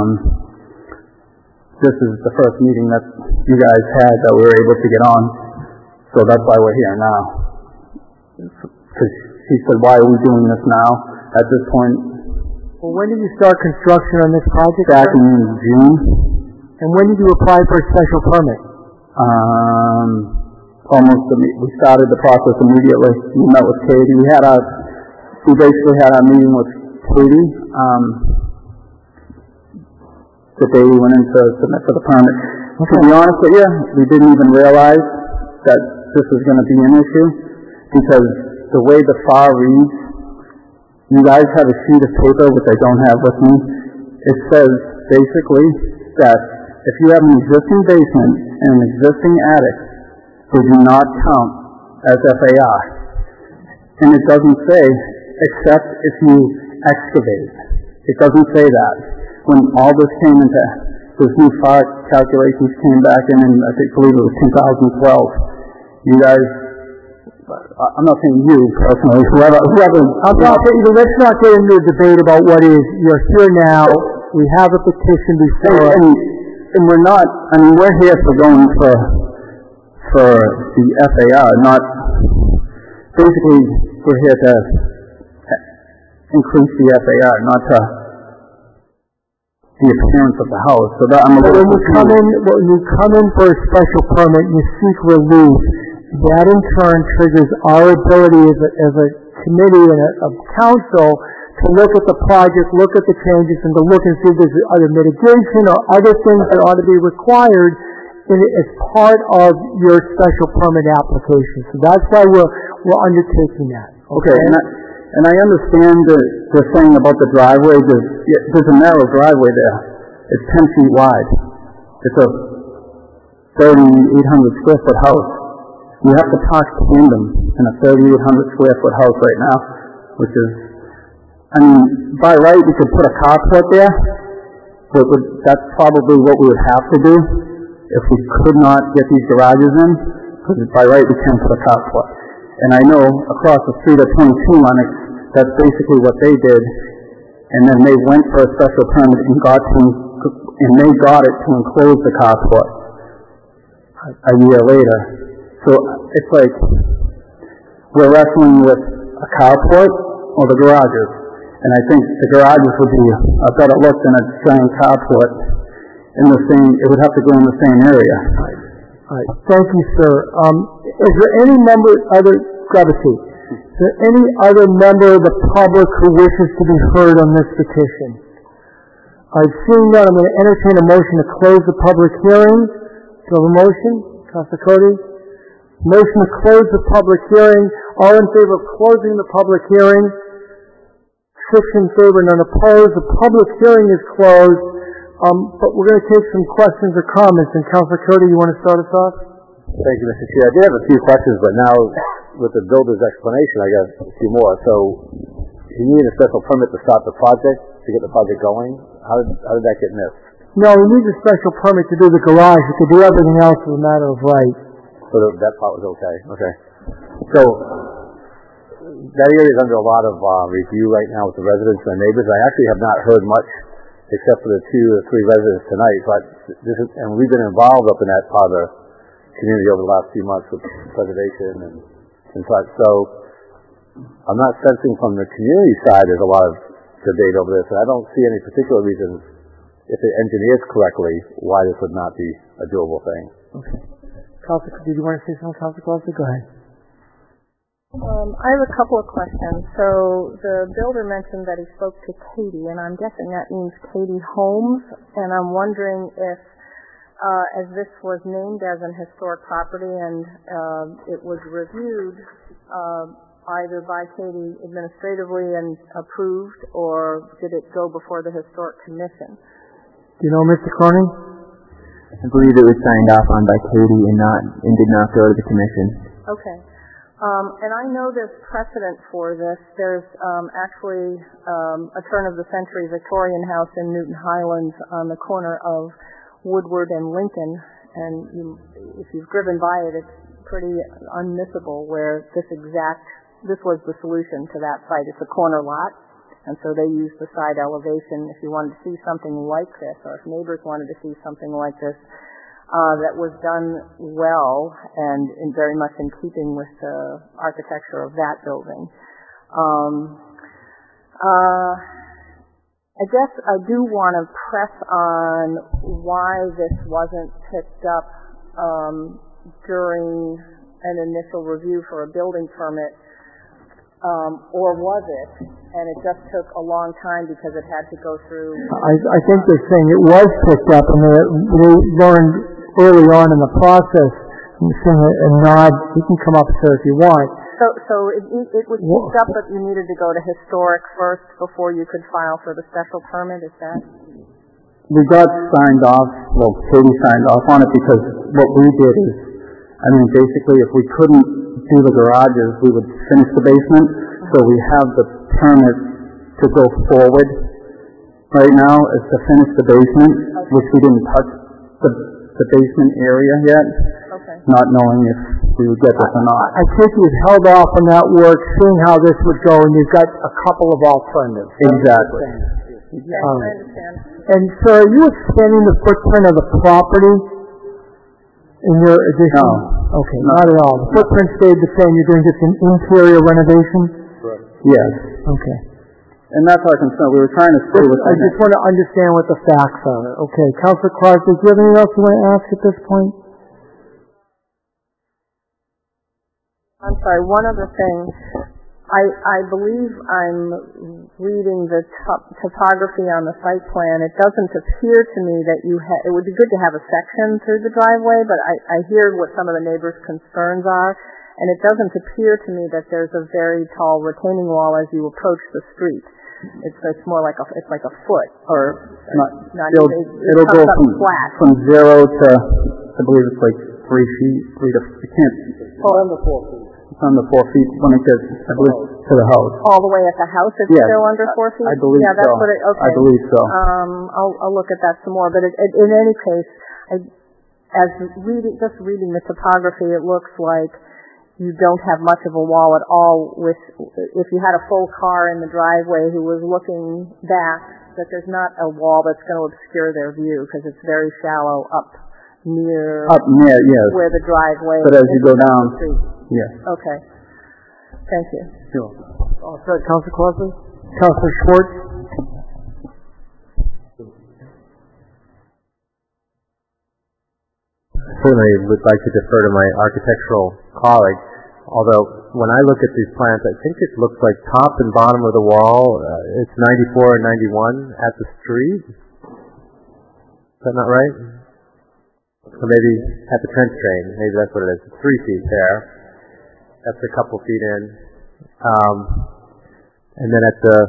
Speaker 3: This is the first meeting that you guys had that we were able to get on. So that's why we're here now. Because she said, why are we doing this now at this point?
Speaker 2: Well, when did you start construction on this project?
Speaker 3: Back in June.
Speaker 2: And when did you apply for a special permit?
Speaker 3: We started the process immediately. We met with Katie. We basically had our meeting with Katie the day we went in to submit for the permit. To be honest with you, we didn't even realize that this was going to be an issue because the way the FAR reads, you guys have a sheet of paper, which I don't have with me. It says basically that if you have an existing basement and an existing attic, they do not count as FAR. And it doesn't say, except if you excavate. It doesn't say that. When all this came into, those new FAR calculations came back in I believe it was 2012, you guys, I'm not saying you personally, whoever.
Speaker 2: Let's not get into a debate about what is. You're here now. We have a petition before.
Speaker 3: And we're not, we're here for going for the FAR, not, basically, we're here to increase the FAR, not to the appearance of the house. So that I'm a little confused.
Speaker 2: When you come in for a special permit, you seek relief. That in turn triggers our ability as a committee and a council to look at the project, look at the changes, and to look and see if there's other mitigation or other things that ought to be required as part of your special permit application. So that's why we're undertaking that.
Speaker 3: Okay, and I understand the thing about the driveway. There's a narrow driveway there. It's 10 feet wide. It's a 3,800 square foot house. You have to park tandem in a 3,800 square foot house right now, which is, by right we could put a carport there, but that's probably what we would have to do if we could not get these garages in, because by right we can't put a carport. And I know across the street at 22 Lenox, that's basically what they did, and then they went for a special permit and they got it to enclose the carport a year later. So it's like we're wrestling with a carport or the garages. And I think the garages would be a better look than a giant carport it would have to go in the same area.
Speaker 2: All right. Thank you, sir. Is there any grab a seat. Is there any other member of the public who wishes to be heard on this petition? I've seen that. I'm going to entertain a motion to close the public hearing. Do you have a motion? Councilor Cody? Motion to close the public hearing. All in favor of closing the public hearing? 6 in favor, none opposed. The public hearing is closed. But we're going to take some questions or comments. And Councilor Cody, you want to start us off?
Speaker 6: Thank you, Mr. Chair. I did have a few questions, but now with the builder's explanation, I got a few more. So you need a special permit to start the project, to get the project going? How did that get missed?
Speaker 2: No, we need a special permit to do the garage. You could do everything else as a matter of right.
Speaker 6: So that part was okay. Okay. So that area is under a lot of review right now with the residents and the neighbors. I actually have not heard much except for the 2 or 3 residents tonight. But and we've been involved up in that part of the community over the last few months with preservation and such. So I'm not sensing from the community side there's a lot of debate over this, and I don't see any particular reasons, if it engineers correctly, why this would not be a doable thing.
Speaker 2: Okay. Councilor, did you want to say something, Councilor Clausen? Go ahead.
Speaker 5: I have a couple of questions. So the builder mentioned that he spoke to Katie, and I'm guessing that means Katie Holmes, and I'm wondering if, as this was named as an historic property and it was reviewed either by Katie administratively and approved, or did it go before the Historic Commission?
Speaker 2: Do you know, Mr. Cronin?
Speaker 3: I believe it was signed off on by Katie and did not go to the commission.
Speaker 5: Okay. And I know there's precedent for this. There's actually a turn-of-the-century Victorian house in Newton Highlands on the corner of Woodward and Lincoln, and if you've driven by it, it's pretty unmissable where this was the solution to that site. It's a corner lot, and so they used the side elevation. If you wanted to see something like this, or if neighbors wanted to see something like this, that was done well and very much in keeping with the architecture of that building. I guess I do want to press on why this wasn't picked up during an initial review for a building permit, or was it? And it just took a long time because it had to go through.
Speaker 2: I think they're saying it was picked up, and they learned early on in the process. Seeing a nod, you can come up, sir, if you want.
Speaker 5: So it was picked up, but you needed to go to historic first before you could file for the special permit. Is that?
Speaker 8: We got signed off. Well, Katie signed off on it because what we did is, basically, if we couldn't do the garages, we would finish the basement. So we have the permit to go forward right now is to finish the basement, which we didn't touch the basement area yet, not knowing if we would get this or not.
Speaker 2: I think you've held off on that work, seeing how this would go, and you've got a couple of alternatives.
Speaker 8: Exactly.
Speaker 5: Yes, I understand.
Speaker 2: And so are you expanding the footprint of the property in your addition?
Speaker 8: No.
Speaker 2: Okay, not at all. The footprint stayed the same. You're doing just an interior renovation?
Speaker 8: Correct. Yes.
Speaker 2: Okay.
Speaker 8: And that's our concern. We were trying to stay with.
Speaker 2: I just want to understand what the facts are. Okay. Councilor Clark, do you have anything else you want to ask at this point?
Speaker 5: I'm sorry, one other thing. I believe I'm reading the topography on the site plan. It doesn't appear to me that it would be good to have a section through the driveway, but I hear what some of the neighbors' concerns are, and it doesn't appear to me that there's a very tall retaining wall as you approach the street. It's more like it's like a foot, or
Speaker 8: it'll go from 0 to, I believe it's like 3 feet, 3 to, you can't.
Speaker 14: Under 4 feet.
Speaker 8: It's under 4 feet when it gets, I believe, to the house.
Speaker 5: All the way at the house, it's still under 4 feet?
Speaker 8: I believe
Speaker 5: so.
Speaker 8: That's what
Speaker 5: okay.
Speaker 8: I believe so.
Speaker 5: I'll look at that some more, but in any case, just reading the topography, it looks like you don't have much of a wall at all. If you had a full car in the driveway who was looking back, that there's not a wall that's going to obscure their view because it's very shallow up near
Speaker 8: yes.
Speaker 5: where the driveway is.
Speaker 8: But as you go down, yes.
Speaker 5: Okay. Thank you.
Speaker 8: Sure.
Speaker 2: Councilor Clausen? Councilor Schwartz?
Speaker 1: Certainly would like to defer to my architectural colleague, although when I look at these plans, I think it looks like top and bottom of the wall, it's 94 and 91 at the street. Is that not right? Or maybe at the trench drain, maybe that's what it is. It's 3 feet there. That's a couple feet in. And then at the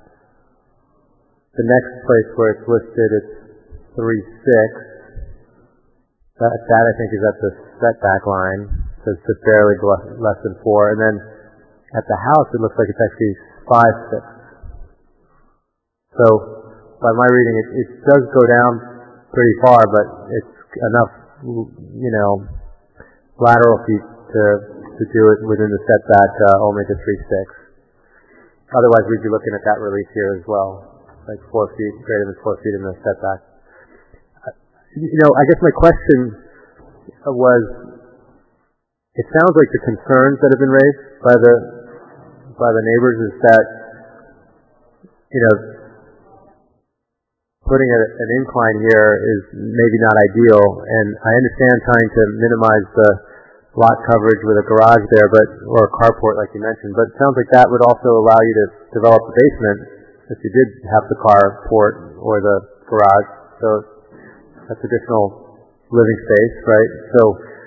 Speaker 1: next place where it's listed, it's 3.6. That I think is at the setback line, so it's just barely less than 4. And then at the house, it looks like it's actually 5.6. So by my reading, it does go down pretty far, but it's enough, lateral feet to do it within the setback, only to 3.6. Otherwise, we'd be looking at that relief here as well, like 4 feet, greater than 4 feet in the setback. I guess my question was, it sounds like the concerns that have been raised by the neighbors is that, putting an incline here is maybe not ideal, and I understand trying to minimize the lot coverage with a garage there, or a carport like you mentioned, but it sounds like that would also allow you to develop the basement if you did have the carport or the garage. So that's additional living space, right? So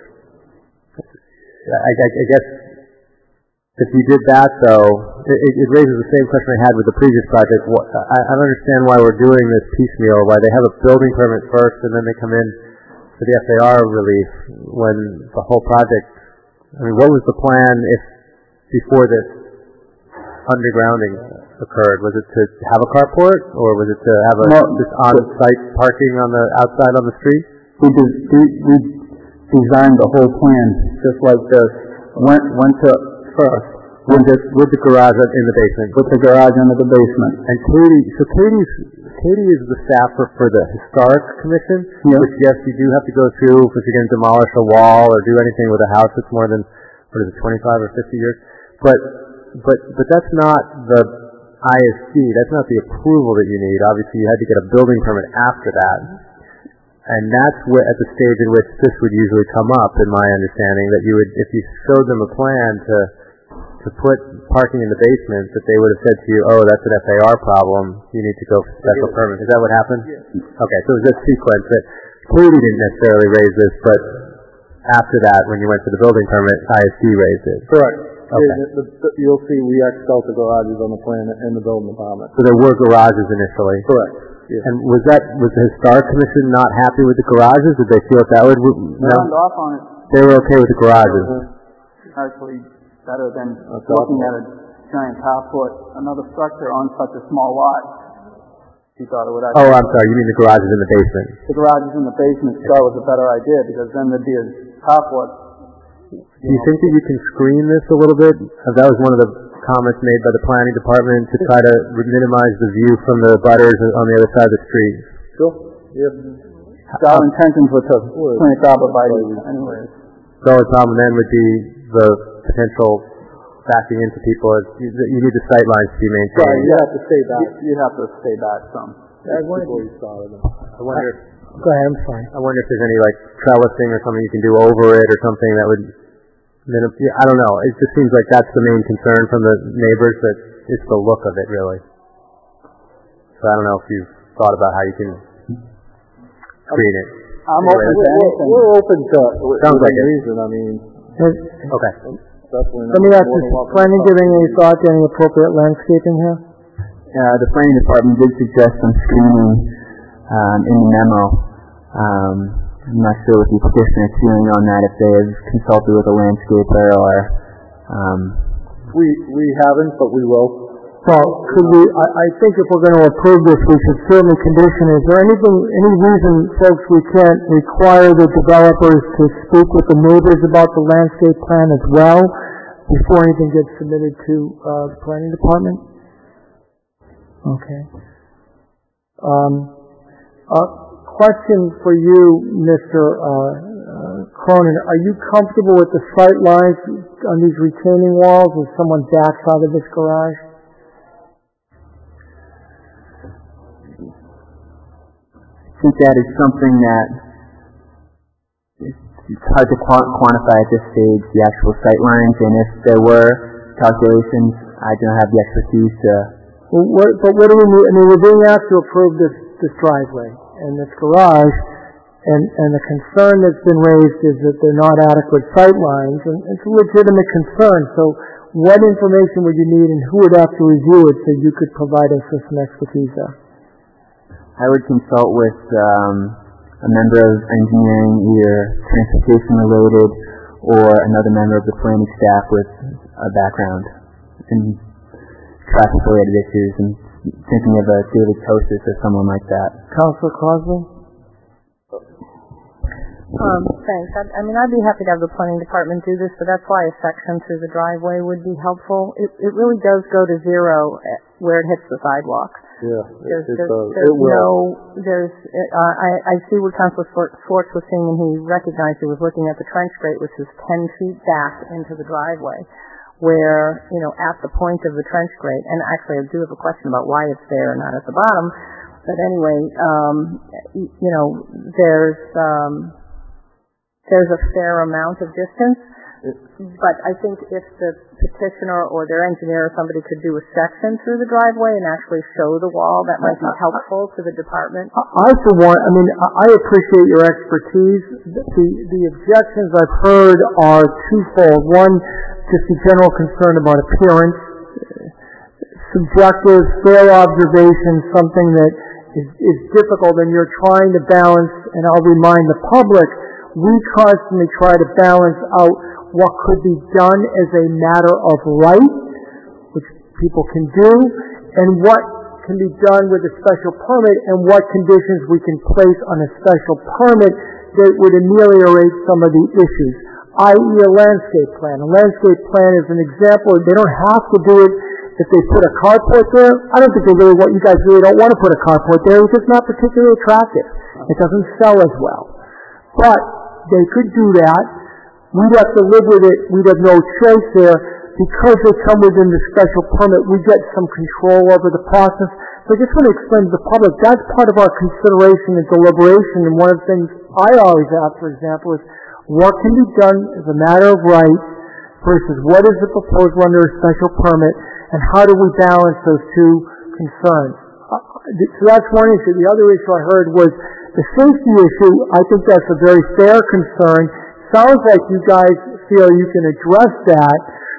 Speaker 1: I guess if you did that, though, it raises the same question I had with the previous project. I don't understand why we're doing this piecemeal, why they have a building permit first and then they come in for the FAR relief when the whole project, what was the plan before this undergrounding occurred? Was it to have a carport, or was it to have just on-site parking on the outside on the street?
Speaker 8: We designed the whole plan just like this. Went to first
Speaker 1: with the garage in the basement.
Speaker 8: With the garage under the basement.
Speaker 1: And Katie is the staffer for the Historic Commission, which yes, you do have to go through if you're going to demolish a wall or do anything with a house that's more than 25 or 50 years. But that's not the ISD. That's not the approval that you need. Obviously, you had to get a building permit after that. And that's at the stage in which this would usually come up, in my understanding, that you would, if you showed them a plan to put parking in the basement, that they would have said to you, oh, that's an FAR problem, you need to go for special permit. Is that what happened? Yeah. Okay, so it was this sequence that Katie didn't necessarily raise this, but after that, when you went for the building permit, ISD raised it.
Speaker 14: Correct.
Speaker 1: Okay.
Speaker 14: You'll see we X'd out the garages on the plan in the building department.
Speaker 1: So there were garages initially.
Speaker 14: Correct. Yeah.
Speaker 1: And was the Historic Commission not happy with the garages? Did they feel that would...
Speaker 3: Signed off on it.
Speaker 1: They were okay with the garages.
Speaker 3: Actually, better than looking at a giant carport, another structure on such a small lot. He thought it would actually...
Speaker 1: Oh, I'm sorry. You mean the garages in the basement?
Speaker 3: The garages in the basement was a better idea, because then there'd be a carport.
Speaker 1: Do you think that you can screen this a little bit? That was one of the comments made by the planning department, to try to minimize the view from the butters on the other side of the street.
Speaker 14: Sure. Yep.
Speaker 3: Our intentions were to plant arborvitae anyways.
Speaker 1: The only problem then would be the potential backing into people. You need the sight lines to be maintained.
Speaker 14: Right, you have to stay back.
Speaker 3: You'd have to stay back some.
Speaker 1: I wonder if
Speaker 2: Go ahead, I'm sorry.
Speaker 1: I wonder if there's any trellising or something you can do over it, or something that would... I don't know. It just seems like that's the main concern from the neighbors, that it's the look of it, really. So I don't know if you've thought about how you can create it.
Speaker 3: I'm open to anything.
Speaker 14: We're open to
Speaker 1: Sounds like it.
Speaker 14: reason.
Speaker 1: Okay.
Speaker 2: Let me ask you, planning giving any thought to any appropriate landscaping here?
Speaker 3: The planning department did suggest some screening in the memo. I'm not sure what the petitioner's feeling on that, if they have consulted with a landscaper or...
Speaker 14: We haven't, but we will.
Speaker 2: Well, I think if we're going to approve this, we should certainly condition it. Is there any reason, folks, we can't require the developers to speak with the neighbors about the landscape plan as well before anything gets submitted to the planning department? Okay. Question for you, Mr. Cronin. Are you comfortable with the sight lines on these retaining walls if someone backs out of this garage?
Speaker 3: I think that is something that it's hard to quantify at this stage, the actual sight lines, and if there were calculations, I don't have the expertise to...
Speaker 2: But what do we need? I mean, we're being asked to approve this driveway, and this garage, and the concern that's been raised is that they're not adequate sight lines, and it's a legitimate concern. So what information would you need, and who would have to review it so you could provide us with some expertise there?
Speaker 3: I would consult with a member of engineering, either transportation related or another member of the planning staff with a background in traffic related issues, and thinking of David Kosis or someone like that.
Speaker 2: Councilor Crosby?
Speaker 5: Thanks. I'd be happy to have the planning department do this, but that's why a section through the driveway would be helpful. It really does go to zero where it hits the sidewalk.
Speaker 14: Yeah,
Speaker 5: I see what Councilor Schwartz was saying, and he recognized he was looking at the trench grate, which is 10 feet back into the driveway, where, at the point of the trench grate, and actually I do have a question about why it's there and not at the bottom, but anyway, there's a fair amount of distance, but I think if the petitioner or their engineer or somebody could do a section through the driveway and actually show the wall, that might be helpful to the department.
Speaker 2: For one, I appreciate your expertise. The objections I've heard are twofold. One, just a general concern about appearance, subjective, fair observation, something that is difficult, and you're trying to balance, and I'll remind the public, we constantly try to balance out what could be done as a matter of right, which people can do, and what can be done with a special permit, and what conditions we can place on a special permit that would ameliorate some of the issues, i.e. a landscape plan. A landscape plan is an example. They don't have to do it if they put a carport there. I don't think you guys really don't want to put a carport there because it's not particularly attractive. It doesn't sell as well. But they could do that. We'd have to live with it. We'd have no choice there. Because they come within the special permit, we get some control over the process. So I just want to explain to the public, that's part of our consideration and deliberation. And one of the things I always ask, for example, is what can be done as a matter of right versus what is the proposal under a special permit, and how do we balance those two concerns? So that's one issue. The other issue I heard was the safety issue. I think that's a very fair concern. Sounds like you guys feel you can address that.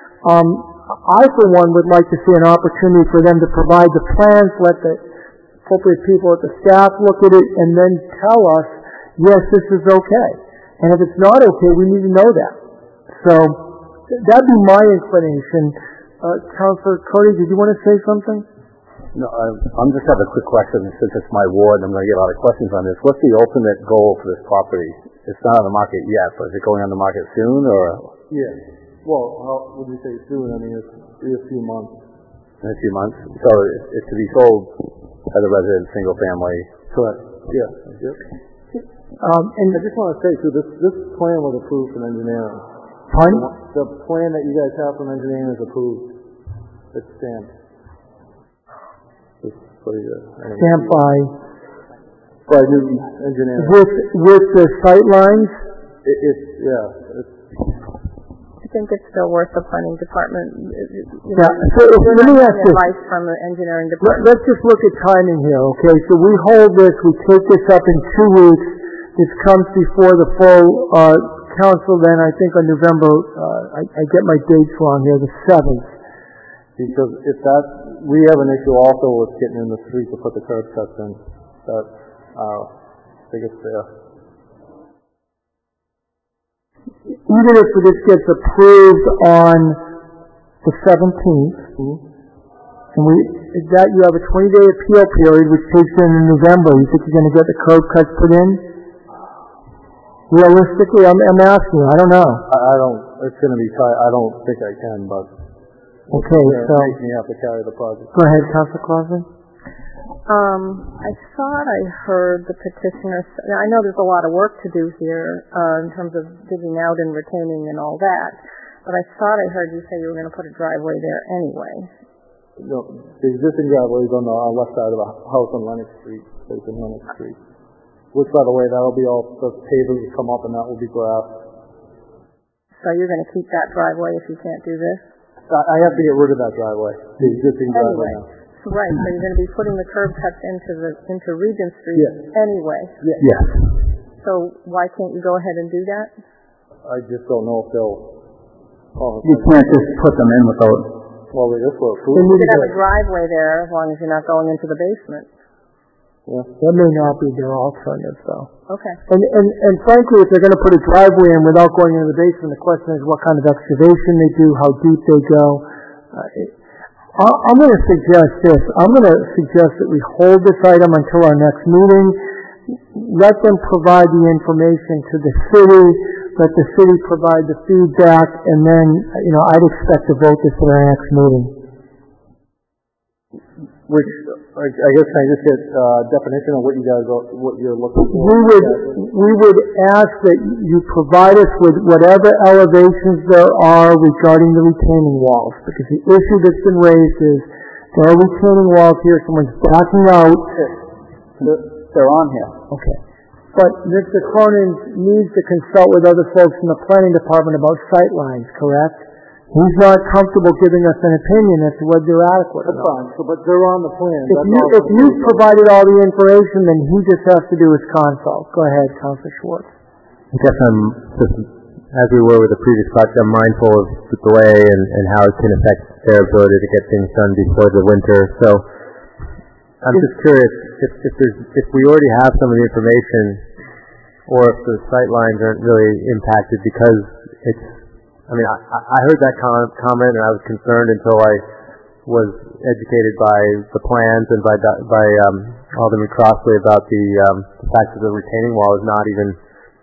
Speaker 2: I, for one, would like to see an opportunity for them to provide the plans, let the appropriate people at the staff look at it, and then tell us, yes, this is okay. And if it's not okay, we need to know that. So that'd be my inclination. Councilor Cody, did you want to say something?
Speaker 6: No, I'm just have a quick question. Since it's my ward, I'm going to get a lot of questions on this. What's the ultimate goal for this property? It's not on the market yet, but is it going on the market soon, or?
Speaker 14: Yeah. Well, how would you say soon? I mean, it's a few months.
Speaker 6: In a few months? So it's to be sold as a resident, single family?
Speaker 14: Correct. Yeah. Yep. And I just want to say, too, this plan was approved from engineering.
Speaker 2: Pardon?
Speaker 14: The plan that you guys have from engineering is approved. It's stamped. It's pretty good.
Speaker 2: Stamped
Speaker 14: by new engineering.
Speaker 2: With the sight lines?
Speaker 5: I think it's still worth the planning department.
Speaker 2: So let me ask this.
Speaker 5: Advice from the engineering department.
Speaker 2: Let's just look at timing here, okay? So we hold this, we take this up in 2 weeks. This comes before the full council then, I think on November, I get my dates wrong here, the 7th.
Speaker 14: Because if that, we have an issue also with getting in the street to put the curb cuts in. That's our biggest fear.
Speaker 2: Even if this gets approved on the 17th, and you have a 20-day appeal period, which takes in November, you think you're going to get the curb cuts put in? Realistically, I'm asking you. I don't know.
Speaker 14: I don't. It's going to be tight. I don't think I can, but
Speaker 2: okay. So
Speaker 14: make me have to carry the project.
Speaker 2: Go ahead, Councilor Crosby.
Speaker 5: I thought I heard the petitioner. I know there's a lot of work to do here in terms of digging out and retaining and all that, but I thought I heard you say you were going to put a driveway there anyway.
Speaker 14: No, the existing driveway is on the left side of the house on Lennox Street, facing Lennox Street. Which, by the way, that'll be all the pavers will come up and that will be grass.
Speaker 5: So you're going to keep that driveway if you can't do this?
Speaker 14: I have to get rid of that driveway, the existing driveway now.
Speaker 5: Right, so you're going to be putting the curb cuts into Regent Street anyway.
Speaker 9: Yes.
Speaker 5: So why can't you go ahead and do that?
Speaker 14: I just don't know if they'll.
Speaker 3: You can't just put them in without.
Speaker 14: Well, they just will approve.
Speaker 5: You could have a driveway there as long as you're not going into the basement.
Speaker 2: Yeah. That may not be their alternative, though.
Speaker 5: Okay.
Speaker 2: And frankly, if they're going to put a driveway in without going into the basement, the question is what kind of excavation they do, how deep they go. I'm going to suggest this. I'm going to suggest that we hold this item until our next meeting. Let them provide the information to the city. Let the city provide the feedback, and then, I'd expect to vote this at our next meeting.
Speaker 14: Which, I guess, can I just get a definition of what you're looking for?
Speaker 2: We would ask that you provide us with whatever elevations there are regarding the retaining walls, because the issue that's been raised is there are retaining walls here, someone's backing out.
Speaker 3: They're on here.
Speaker 2: Okay. But Mr. Cronin needs to consult with other folks in the planning department about sight lines, correct? He's not comfortable giving us an opinion as to whether they're adequate.
Speaker 14: That's fine. But they're on the plan.
Speaker 2: If you've provided all the information, then he just has to do his consult. Go ahead, Councilor Schwartz.
Speaker 1: I guess I'm just, as we were with the previous project, I'm mindful of the delay and how it can affect their ability to get things done before the winter. So I'm just curious if we already have some of the information, or if the sight lines aren't really impacted because it's. I mean, I heard that comment and I was concerned until I was educated by the plans and by Alderman Crossley about the fact that the retaining wall is not even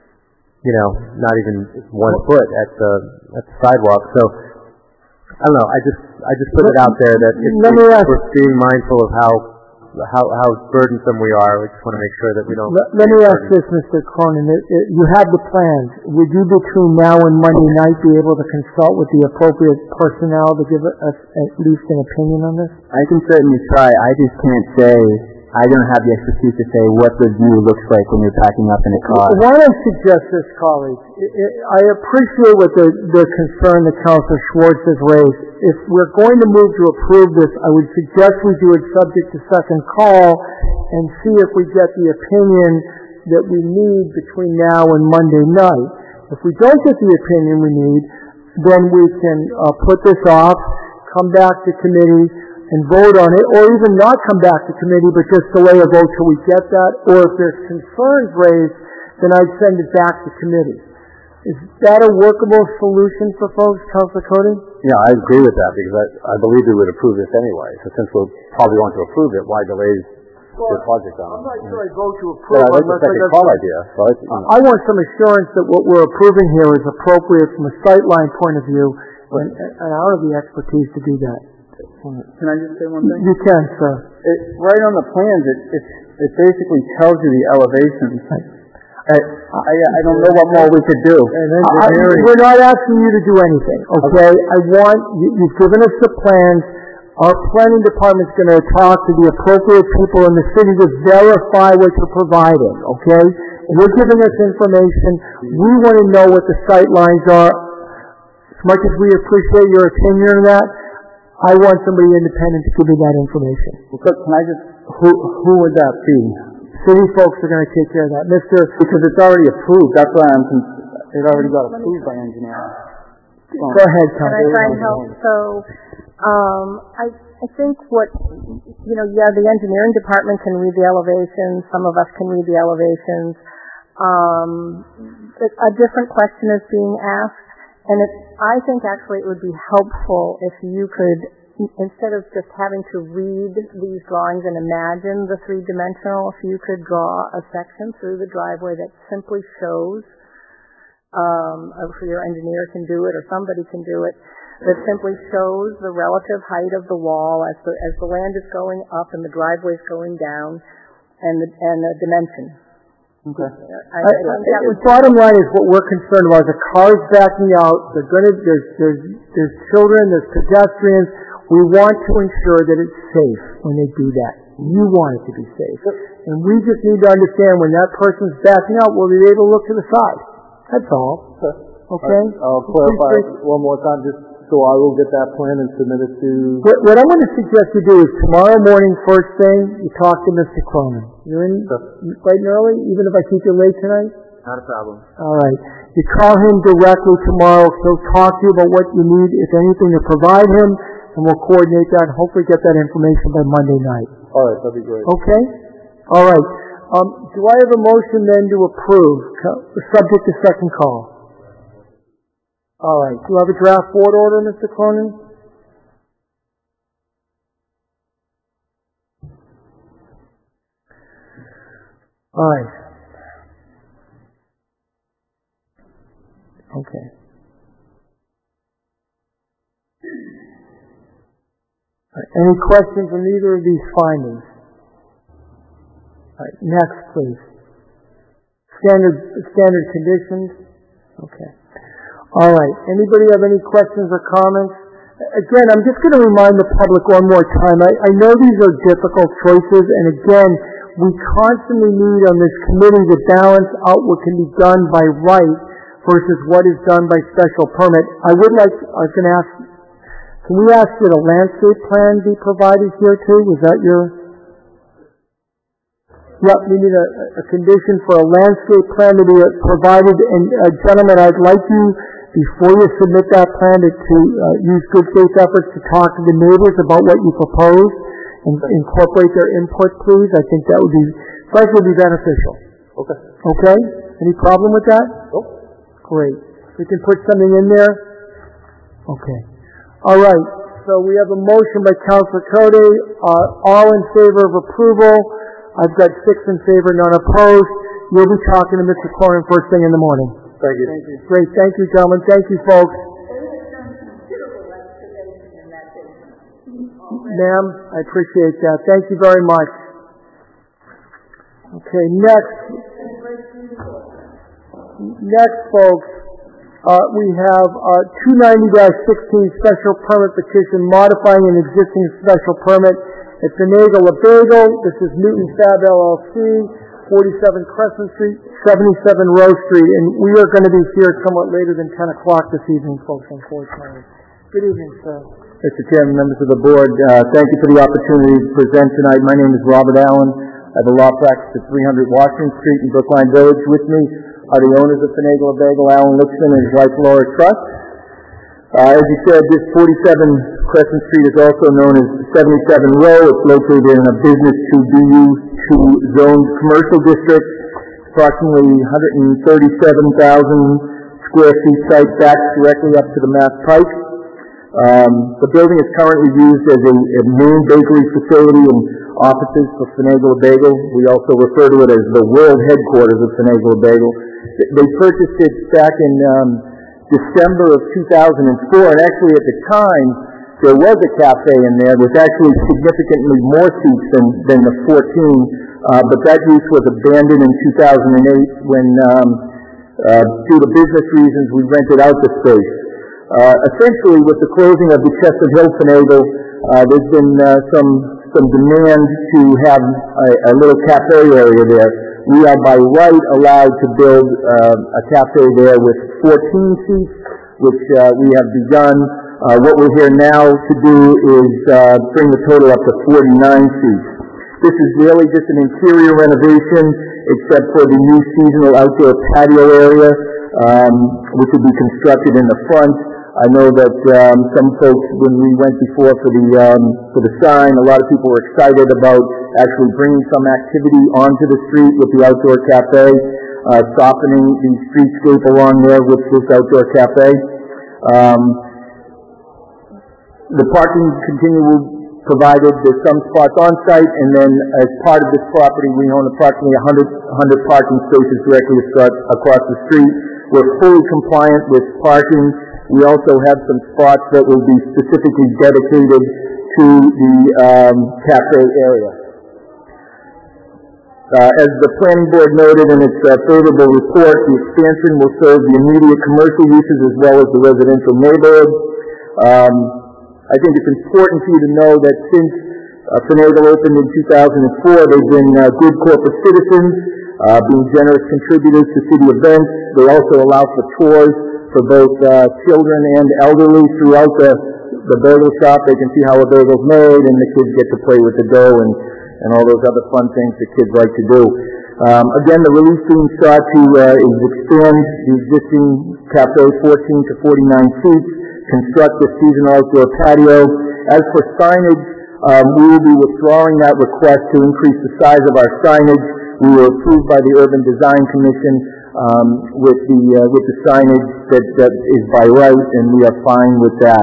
Speaker 1: 1 foot at the sidewalk. So I don't know. I just put it out there that if we're being mindful of how burdensome we are, we just want to make sure that we don't.
Speaker 2: Let me ask this, Mr. Cronin. You have the plans. Would you between now and Monday night be able to consult with the appropriate personnel to give us at least an opinion on this?
Speaker 3: I can certainly try. I just can't say. I don't have the expertise to say what the view looks like when you're packing up in a car.
Speaker 2: Why don't I suggest this, colleagues? I appreciate what the concern that Councilor Schwartz has raised. If we're going to move to approve this, I would suggest we do it subject to second call and see if we get the opinion that we need between now and Monday night. If we don't get the opinion we need, then we can put this off, come back to committee, and vote on it, or even not come back to committee, but just delay a vote till we get that. Or if there's concerns raised, then I'd send it back to committee. Is that a workable solution for folks, Councilor Cody?
Speaker 6: Yeah, I agree with that because I believe we would approve this anyway. So since we'll probably want to approve it, why delay the project on it?
Speaker 2: I'm not sure I vote to approve.
Speaker 6: I like the second call idea. So
Speaker 2: I want some assurance that what we're approving here is appropriate from a sightline point of view, and I don't have the expertise to do that.
Speaker 3: Can I just say one thing?
Speaker 2: You can, sir.
Speaker 3: Right on the plans, it basically tells you the elevations. I don't know what more we could do.
Speaker 2: We're not asking you to do anything, okay? You've given us the plans. Our planning department's going to talk to the appropriate people in the city to verify what you're providing, okay? You're giving us information. We want to know what the sight lines are. As much as we appreciate your opinion on that, I want somebody independent to give me that information.
Speaker 3: Can I just, who would that be?
Speaker 2: City folks are going to take care of that.
Speaker 3: Because it's already approved. That's why it already got approved by engineering.
Speaker 2: Go ahead, Tom.
Speaker 5: Can I try and help? So, I think the engineering department can read the elevations. Some of us can read the elevations. A different question is being asked. And I think actually it would be helpful if you could, instead of just having to read these drawings and imagine the three-dimensional, if you could draw a section through the driveway that simply shows, your engineer can do it or somebody can do it, that simply shows the relative height of the wall as the land is going up and the driveway is going down, and the dimension.
Speaker 2: Okay. Bottom line is what we're concerned about. The cars backing out. There's children. There's pedestrians. We want to ensure that it's safe when they do that. You want it to be safe, and we just need to understand when that person's backing out, we'll be able to look to the side. That's all. Okay.
Speaker 14: I'll clarify one more time. Just So I will get that plan and submit it to...
Speaker 2: What I want to suggest you do is tomorrow morning, first thing, you talk to Mr. Cronin. You're in bright and early, even if I keep you late tonight?
Speaker 4: Not a problem.
Speaker 2: All right. You call him directly tomorrow. He'll talk to you about what you need, if anything, to provide him, and we'll coordinate that and hopefully get that information by Monday night.
Speaker 14: All right, that'd be great.
Speaker 2: Okay? All right. Do I have a motion then to approve, subject to second call? All right. Do you have a draft board order, Mr. Cronin? All right. Okay. Any questions on either of these findings? All right. Next, please. Standard conditions. Okay. All right. Anybody have any questions or comments? Again, I'm just going to remind the public one more time. I know these are difficult choices, and again, we constantly need on this committee to balance out what can be done by right versus what is done by special permit. I was going to ask, can we ask that a landscape plan be provided here too? Was that your... Yep, we need a condition for a landscape plan to be provided. And gentlemen, I'd like you, before you submit that plan, to use good faith efforts to talk to the neighbors about what you propose and incorporate their input, please. I think that would be, frankly, beneficial.
Speaker 14: Okay.
Speaker 2: Okay? Any problem with that?
Speaker 14: Nope.
Speaker 2: Great. We can put something in there? Okay. All right. So we have a motion by Councilor Cody. All in favor of approval. I've got 6 in favor, none opposed. You'll be talking to Mr. Cronin first thing in the morning.
Speaker 14: Thank you.
Speaker 2: Thank you. Great. Thank you, gentlemen. Thank you, folks. Ma'am, I appreciate that. Thank you very much. Okay, next, folks, we have 290-16 special permit petition modifying an existing special permit at Finagle La Bagel. This is Newton Fab LLC, 47 Crescent Street, 77 Rose Street, and we are going to be here somewhat later than 10 o'clock this evening, folks, unfortunately. Good evening, sir.
Speaker 17: Mr. Chairman, members of the board, thank you for the opportunity to present tonight. My name is Robert Allen. I have a law practice at 300 Washington Street in Brookline Village. With me are the owners of Finagle La Bagel, Alan Lixman and his wife Laura Trust. As you said, this 47 Crescent Street is also known as 77 Row. It's located in a business to BU2 zoned commercial district. Approximately 137,000 square feet site backs directly up to the Mass Pike. The building is currently used as a main bakery facility and offices for Finagle La Bagel. We also refer to it as the world headquarters of Finagle La Bagel. They purchased it back in December of 2004, and actually at the time there was a cafe in there with actually significantly more seats than the 14, but that use was abandoned in 2008 when, due to business reasons, we rented out the space. Essentially, with the closing of the Chestnut Hill Finagle, there's been some demand to have a little cafe area there. We are by right allowed to build a cafe there with 14 seats, which we have begun. What we're here now to do is bring the total up to 49 seats. This is really just an interior renovation, except for the new seasonal outdoor patio area, which will be constructed in the front. I know that some folks, when we went before for the sign, a lot of people were excited about actually bringing some activity onto the street with the outdoor cafe, softening the streetscape along there with this outdoor cafe. The parking continue provided. There's some spots on site, and then as part of this property, we own approximately 100 parking spaces directly across the street. We're fully compliant with parking. We also have some spots that will be specifically dedicated to the cafe area. As the planning board noted in its favorable report, the expansion will serve the immediate commercial uses as well as the residential neighborhood. I think it's important for you to know that since Finagle opened in 2004, they've been good corporate citizens, being generous contributors to city events. They also allow for tours for both children and elderly throughout the bagel shop. They can see how a bagel's made, and the kids get to play with the dough and all those other fun things that kids like to do. Again, the release being sought to is expand the existing cafe 14 to 49 seats, construct a seasonal outdoor patio. As for signage, we will be withdrawing that request to increase the size of our signage. We were approved by the Urban Design Commission with the signage that is by right, and we are fine with that.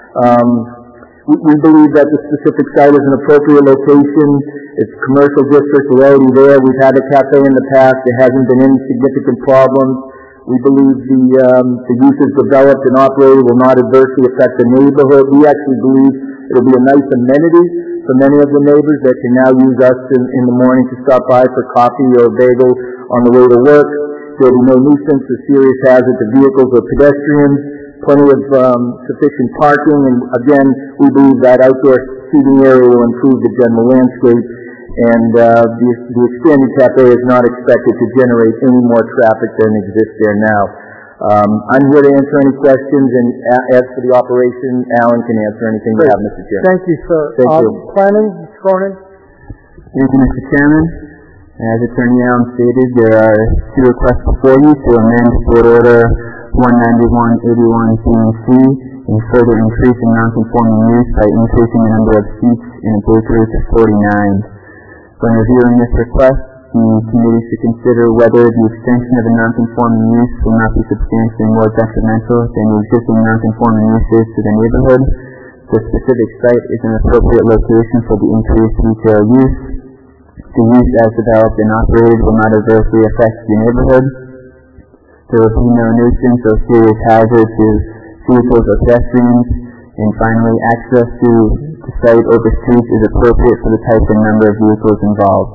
Speaker 17: We believe that the specific site is an appropriate location. It's a commercial district. We're already there. We've had a cafe in the past. There hasn't been any significant problems. We believe the uses developed and operated will not adversely affect the neighborhood. We actually believe it'll be a nice amenity for many of the neighbors that can now use us in the morning to stop by for coffee or a bagel on the way to work. There'll be no nuisance or serious hazard to vehicles or pedestrians. Plenty of sufficient parking, and again, we believe that outdoor seating area will improve the general landscape, and the expanded cafe is not expected to generate any more traffic than exists there now. I'm here to answer any questions, and as for the operation, Alan can answer anything you have, Mr. Chairman.
Speaker 2: Thank you, sir.
Speaker 17: Thank you.
Speaker 2: Planning, Mr. Cronin?
Speaker 3: Thank you, Mr. Chairman. As Attorney Allen stated, there are two requests before you to amend Board Order 191-81 B&C and further increasing non-conforming use by increasing the number of seats in a bakery to 49. When reviewing this request, the committee should consider whether the extension of a non-conforming use will not be substantially more detrimental than the existing non-conforming uses to the neighborhood. The specific site is an appropriate location for the increased retail use. The use as developed and operated will not adversely affect the neighborhood. There will be no nuisance or serious hazard to vehicles or pedestrians. And finally, access to the site over streets is appropriate for the type and number of vehicles involved.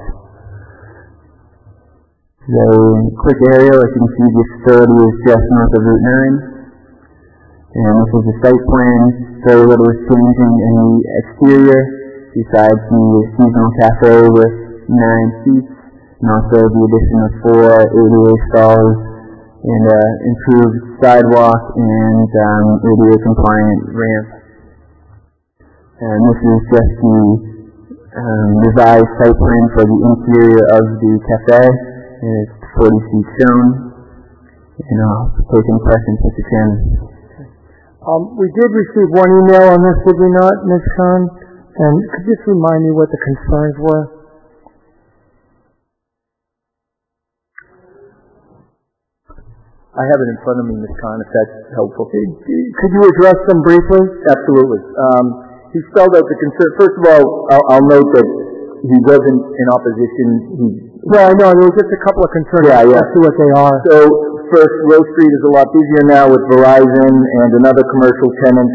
Speaker 3: So, quick aerial, as you can see, the facility is just north of Route 9. And this is the site plan. Very little is changing in the exterior, besides the seasonal cafe with 9 seats, and also the addition of 4 ADA stalls, and improved sidewalk and ADA compliant ramp. And this is just the revised site plan for the interior of the cafe. And it's 40 seats shown. And I'll take any questions, Mr. Chairman.
Speaker 2: We did receive one email on this, did we not, Ms. Khan? And could you just remind me what the concerns were?
Speaker 17: I have it in front of me, Ms. Khan, if that's helpful.
Speaker 2: Could you address them briefly?
Speaker 17: Absolutely. He spelled out the concern. First of all, I'll note that he wasn't in opposition.
Speaker 2: Well, I know. There were just a couple of concerns.
Speaker 17: Yeah.
Speaker 2: Let's see what they are.
Speaker 17: So, first, Rose Street is a lot busier now with Verizon and another commercial tenant.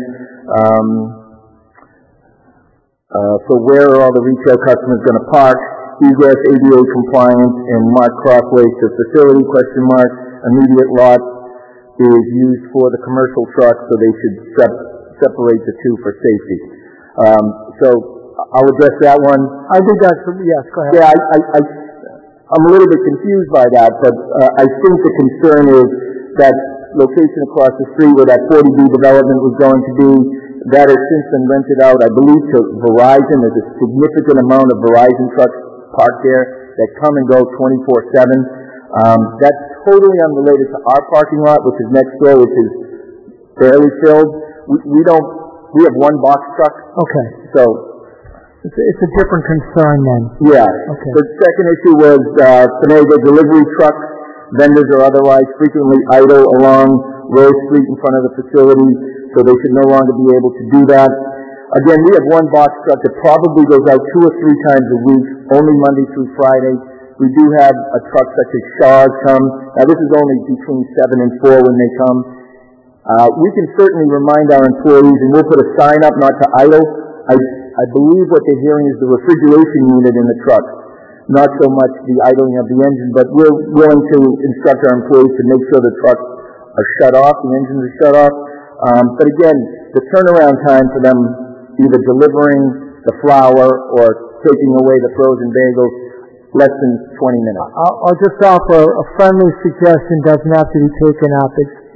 Speaker 17: So where are all the retail customers going to park? Egress, ADA compliant, and mark crossways to facility, ? Immediate lot is used for the commercial trucks, so they should separate the two for safety. So I'll address that one.
Speaker 2: I think that's, yes, go ahead.
Speaker 17: Yeah, I'm a little bit confused by that, but I think the concern is that location across the street where that 40B development was going to be, that has since been rented out, I believe, to Verizon. There's a significant amount of Verizon trucks parked there that come and go 24/7. That's totally unrelated to our parking lot, which is next door, which is barely filled. We have one box truck.
Speaker 2: Okay.
Speaker 17: So
Speaker 2: it's a different concern then.
Speaker 17: Yeah.
Speaker 2: Okay.
Speaker 17: The second issue was Finagle delivery trucks, vendors or otherwise, frequently idle along Rose Street in front of the facility, so they should no longer be able to do that. Again, we have one box truck that probably goes out 2 or 3 times a week, only Monday through Friday. We do have a truck such as Shaw's come. Now, this is only between 7 and 4 when they come. We can certainly remind our employees, and we'll put a sign up not to idle. I believe what they're hearing is the refrigeration unit in the truck, not so much the idling of the engine, but we're willing to instruct our employees to make sure the trucks are shut off, the engines are shut off. But again, the turnaround time for them either delivering the flour or taking away the frozen bagels, less than 20 minutes.
Speaker 2: I'll just offer a friendly suggestion, doesn't have to be taken up.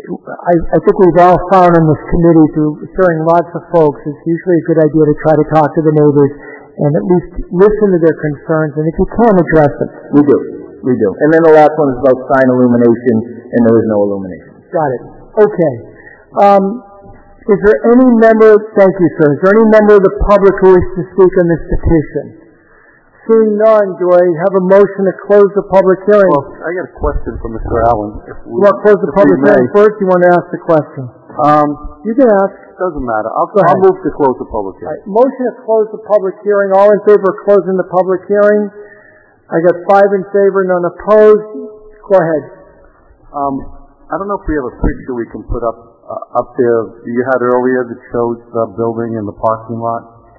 Speaker 2: I think we've all found in this committee through hearing lots of folks, it's usually a good idea to try to talk to the neighbors and at least listen to their concerns, and if you can, address them.
Speaker 17: We do. And then the last one is about sign illumination, and there is no illumination.
Speaker 2: Got it. Okay. Is there any member, thank you, sir, is there any member of the public who wishes to speak on this petition? Seeing none, do I have a motion to close the public hearing?
Speaker 14: Well, I got a question for Mr. Allen.
Speaker 2: You want to close the public hearing first, or you want to ask the question? You can ask.
Speaker 14: Doesn't matter. I'll move to close the public hearing.
Speaker 2: Right. Motion to close the public hearing. All in favor of closing the public hearing? I got 5 in favor, none opposed. Go ahead.
Speaker 14: I don't know if we have a picture we can put up there you had earlier that shows the building and the parking lot.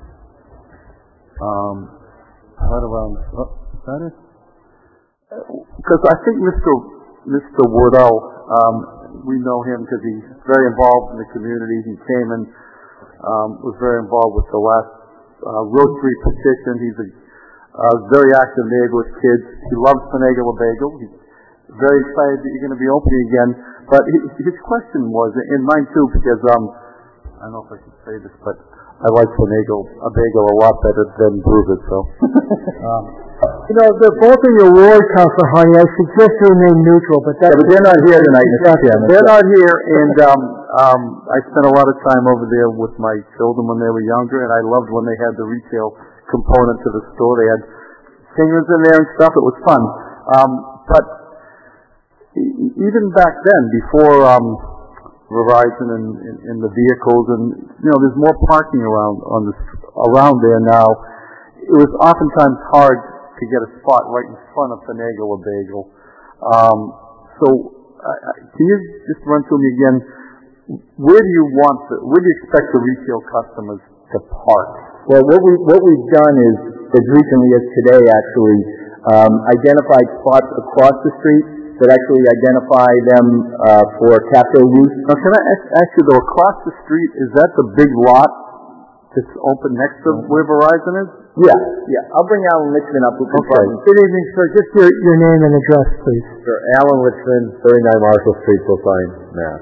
Speaker 14: Right around. Is that it? Because I think Mr. Woodell, we know him because he's very involved in the community. He came and was very involved with the last Road Street petition. He's a very active neighbor with kids. He loves Finagle Bagel. He's very excited that you're going to be opening again. But his question was, and mine too, because I don't know if I can say this, but I like Finagle Bagel a lot better than Bruiser. So,
Speaker 2: they're both in your ward, Councilor Harney. I suggest you remain neutral, but
Speaker 17: they're not here tonight, Mr. Chairman.
Speaker 14: They're not here, and I spent a lot of time over there with my children when they were younger, and I loved when they had the retail component to the store. They had singers in there and stuff. It was fun. But even back then, before Verizon and the vehicles, and there's more parking around there now. It was oftentimes hard to get a spot right in front of Finagle Bagel. So can you just run through me again? Where do you expect the retail customers to park?
Speaker 17: Well, what we've done is, as recently as today, actually, identified spots across the street that actually identify them for cafe use.
Speaker 14: Now, can I ask you, though, across the street, is that the big lot that's open next to where Verizon is?
Speaker 17: Yeah. I'll bring Alan Richmond up.
Speaker 2: Okay. Good evening, sir. Just your name and address, please.
Speaker 12: Sir, Alan Richmond, 39 Marshall Street, Brookline, Mass.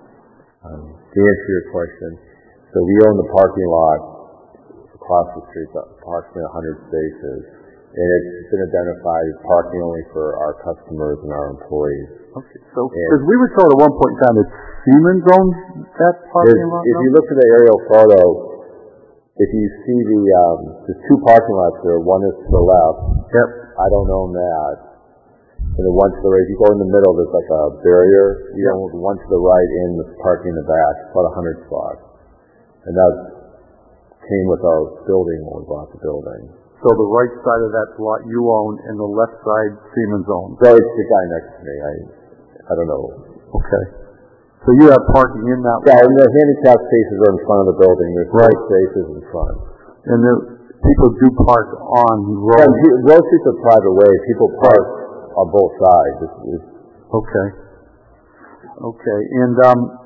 Speaker 12: To answer your question, so we own the parking lot across the street, approximately 100 spaces. And it's been identified as parking only for our customers and our employees.
Speaker 14: Okay, so because we were told at one point in time that Siemens owns that parking lot.
Speaker 12: If you look at the aerial photo, if you see there's 2 parking lots there. One is to the left.
Speaker 14: Yep.
Speaker 12: I don't own that. And the one to the right, if you go in the middle, there's like a barrier. You own the one to the right in the parking in the back. It's about 100 spots. And that came with our building when we bought the building.
Speaker 14: So the right side of that lot you own, and the left side Siemens owns.
Speaker 12: So it's the guy next to me. I don't know.
Speaker 14: Okay. So you have parking in that.
Speaker 12: Yeah, and the handicap spaces are in front of the building. There's no spaces in front.
Speaker 14: And people do park on road.
Speaker 12: Yeah, road streets are private way. People park on both sides.
Speaker 14: Okay. Okay. And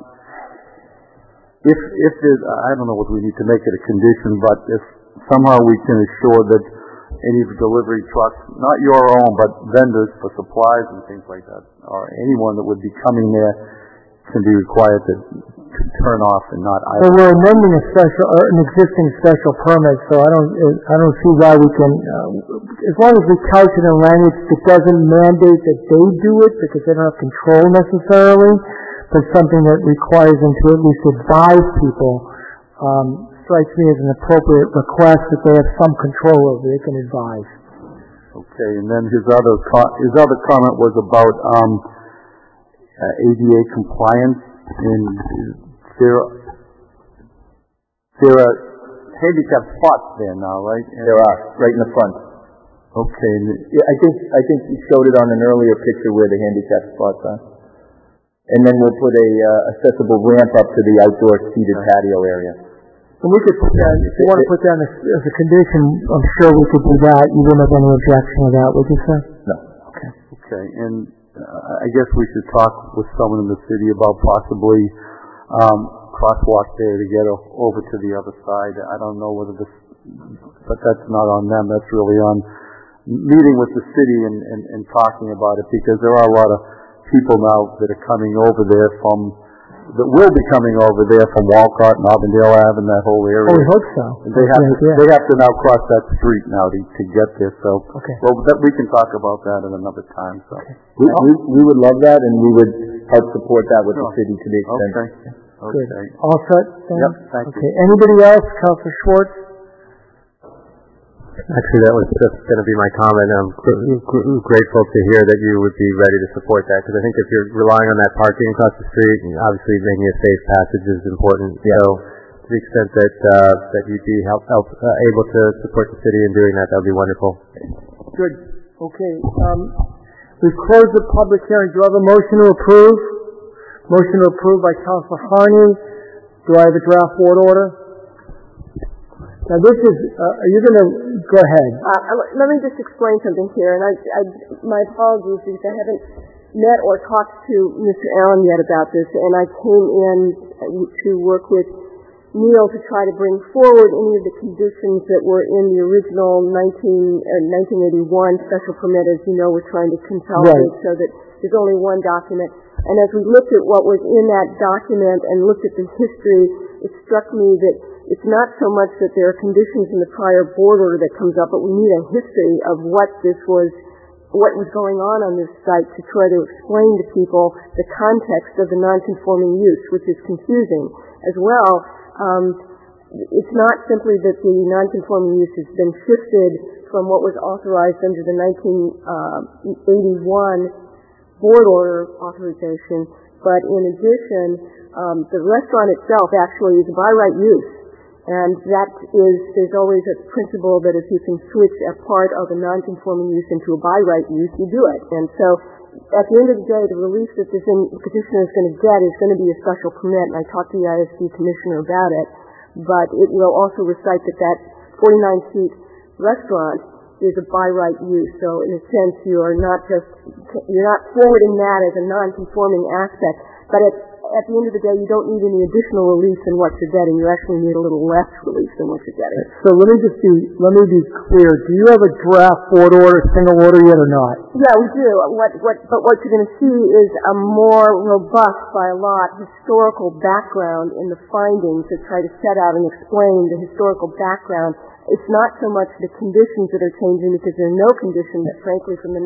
Speaker 14: if there's, I don't know what we need to make it a condition, but if somehow we can assure that any of the delivery trucks, not your own, but vendors for supplies and things like that, or anyone that would be coming there, can be required to turn off and not idle.
Speaker 2: Well, we're amending an existing special permit, so I don't see why we can, as long as we couch it in language that doesn't mandate that they do it, because they don't have control necessarily, but something that requires them to at least advise people, strikes me as an appropriate request that they have some control over. They can advise.
Speaker 14: Okay, and then his other comment was about ADA compliance, and there are handicap spots there now, right?
Speaker 17: There are, right in the front.
Speaker 14: Okay.
Speaker 17: Yeah, I think you showed it on an earlier picture where the handicap spots are. And then we'll put a accessible ramp up to the outdoor seated patio area.
Speaker 2: And we could put that, if you want to put that as a condition, I'm sure we could do that. You wouldn't have any objection to that, would you, sir?
Speaker 17: No.
Speaker 2: Okay.
Speaker 14: Okay, and I guess we should talk with someone in the city about possibly crosswalk there to get over to the other side. I don't know whether but that's not on them. That's really on meeting with the city and talking about it, because there are a lot of people now that are coming over there from that will be coming over there from Walcott and Auburndale Ave and that whole area.
Speaker 2: Oh, we hope so.
Speaker 14: They have to now cross that street now to get there. So, well, we can talk about that at another time. So,
Speaker 17: we would love that, and we would help support that with the city to the extent.
Speaker 2: Okay. All set?
Speaker 14: Yep. Thank you.
Speaker 2: Anybody else? Councilor Schwartz?
Speaker 1: Actually, that was just going to be my comment. I'm grateful to hear that you would be ready to support that, because I think if you're relying on that parking across the street, and obviously making a safe passage is important. So, to the extent that you'd be able to support the city in doing that, that would be wonderful.
Speaker 2: Good. Okay. We've closed the public hearing. Do I have a motion to approve? Motion to approve by Councilor Harney. Do I have a draft board order? Now this is, are you going to, go ahead.
Speaker 7: Let me just explain something here, and my apologies because I haven't met or talked to Mr. Allen yet about this, and I came in to work with Neil to try to bring forward any of the conditions that were in the original 1981 special permit. As you know, we're trying to consolidate so that there's only one document. And as we looked at what was in that document and looked at the history, it struck me that it's not so much that there are conditions in the prior board order that comes up, but we need a history of what was going on this site to try to explain to people the context of the non-conforming use, which is confusing. As well, it's not simply that the non-conforming use has been shifted from what was authorized under the 1981 board order authorization, but in addition, the restaurant itself actually is by right use. And there's always a principle that if you can switch a part of a non-conforming use into a by right use, you do it. And so, at the end of the day, the relief that this petitioner is going to get is going to be a special permit, and I talked to the ISD commissioner about it, but it will also recite that 49-seat restaurant is a by right use. So, in a sense, you're not forwarding that as a non-conforming aspect, but at the end of the day, you don't need any additional relief than what you're getting. You actually need a little less relief than what you're getting.
Speaker 2: So let me be clear. Do you have a draft board order, single order yet or not?
Speaker 7: Yeah, we do. But what you're going to see is a more robust, by a lot, historical background in the findings that try to set out and explain the historical background. It's not so much the conditions that are changing, because there are no conditions, frankly, from the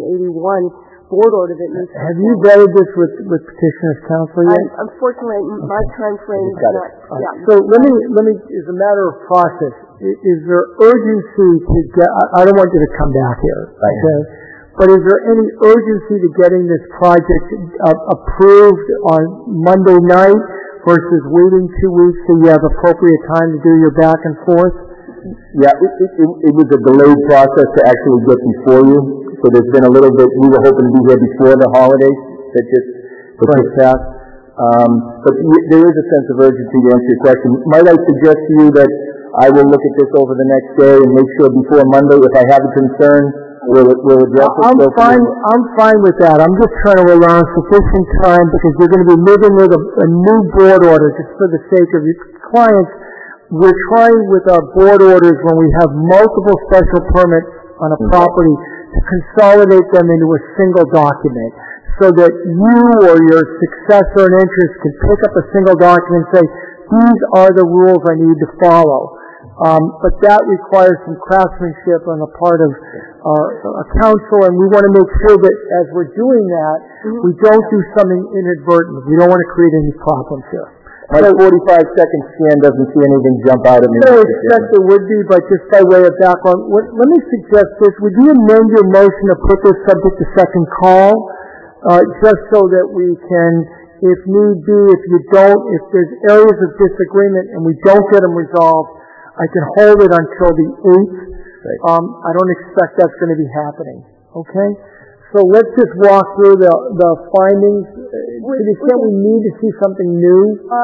Speaker 7: 1981 board order that needs to
Speaker 2: Have you vetted this with petitioner's counsel yet?
Speaker 7: Unfortunately, my time frame is not. Yeah.
Speaker 2: So let me, as a matter of process, is there urgency to get, I don't want you to come back here, okay? But is there any urgency to getting this project approved on Monday night versus waiting 2 weeks so you have appropriate time to do your back and forth?
Speaker 17: Yeah, it was a delayed process to actually get before you. So there's been a little bit, we were hoping to be here before the holidays that just passed. But there is a sense of urgency to answer your question. Might I suggest to you that I will look at this over the next day and make sure before Monday, if I have a concern, we'll address it?
Speaker 2: I'm fine with that. I'm just trying to allow sufficient time because you're going to be moving with a new board order just for the sake of your clients. We're trying with our board orders when we have multiple special permits on a property to consolidate them into a single document so that you or your successor in interest can pick up a single document and say, these are the rules I need to follow. But that requires some craftsmanship on the part of our council, and we want to make sure that as we're doing that, we don't do something inadvertent. We don't want to create any problems here.
Speaker 17: My 45-second scan doesn't see anything jump out at me.
Speaker 2: I don't expect there would be, but just by way of background, let me suggest this. Would you amend your motion to put this subject to second call, just so that we can, if need be, if there's areas of disagreement and we don't get them resolved, I can hold it until the 8th. Right. I don't expect that's going to be happening. Okay? So let's just walk through the findings. To the extent we need to see something new.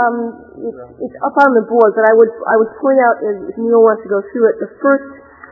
Speaker 7: It's up on the board, but I would point out, if Neil wants to go through it, the first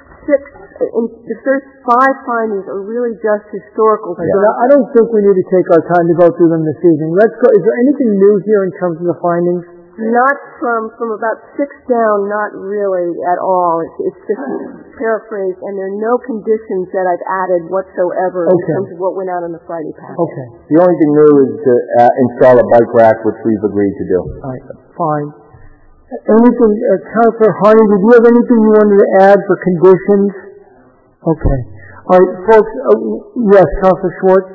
Speaker 7: 5 findings are really just historical.
Speaker 2: Right. I don't think we need to take our time to go through them this evening. Let's go. Is there anything new here in terms of the findings?
Speaker 7: Not from about 6 down, not really at all. It's just paraphrased, and there are no conditions that I've added whatsoever in terms of what went out on the Friday packet.
Speaker 17: Okay. The only thing new is to install a bike rack, which we've agreed to do.
Speaker 2: All right, fine. Anything, Councilor Harney, did you have anything you wanted to add for conditions? Okay. All right, folks, yes, Councilor Schwartz?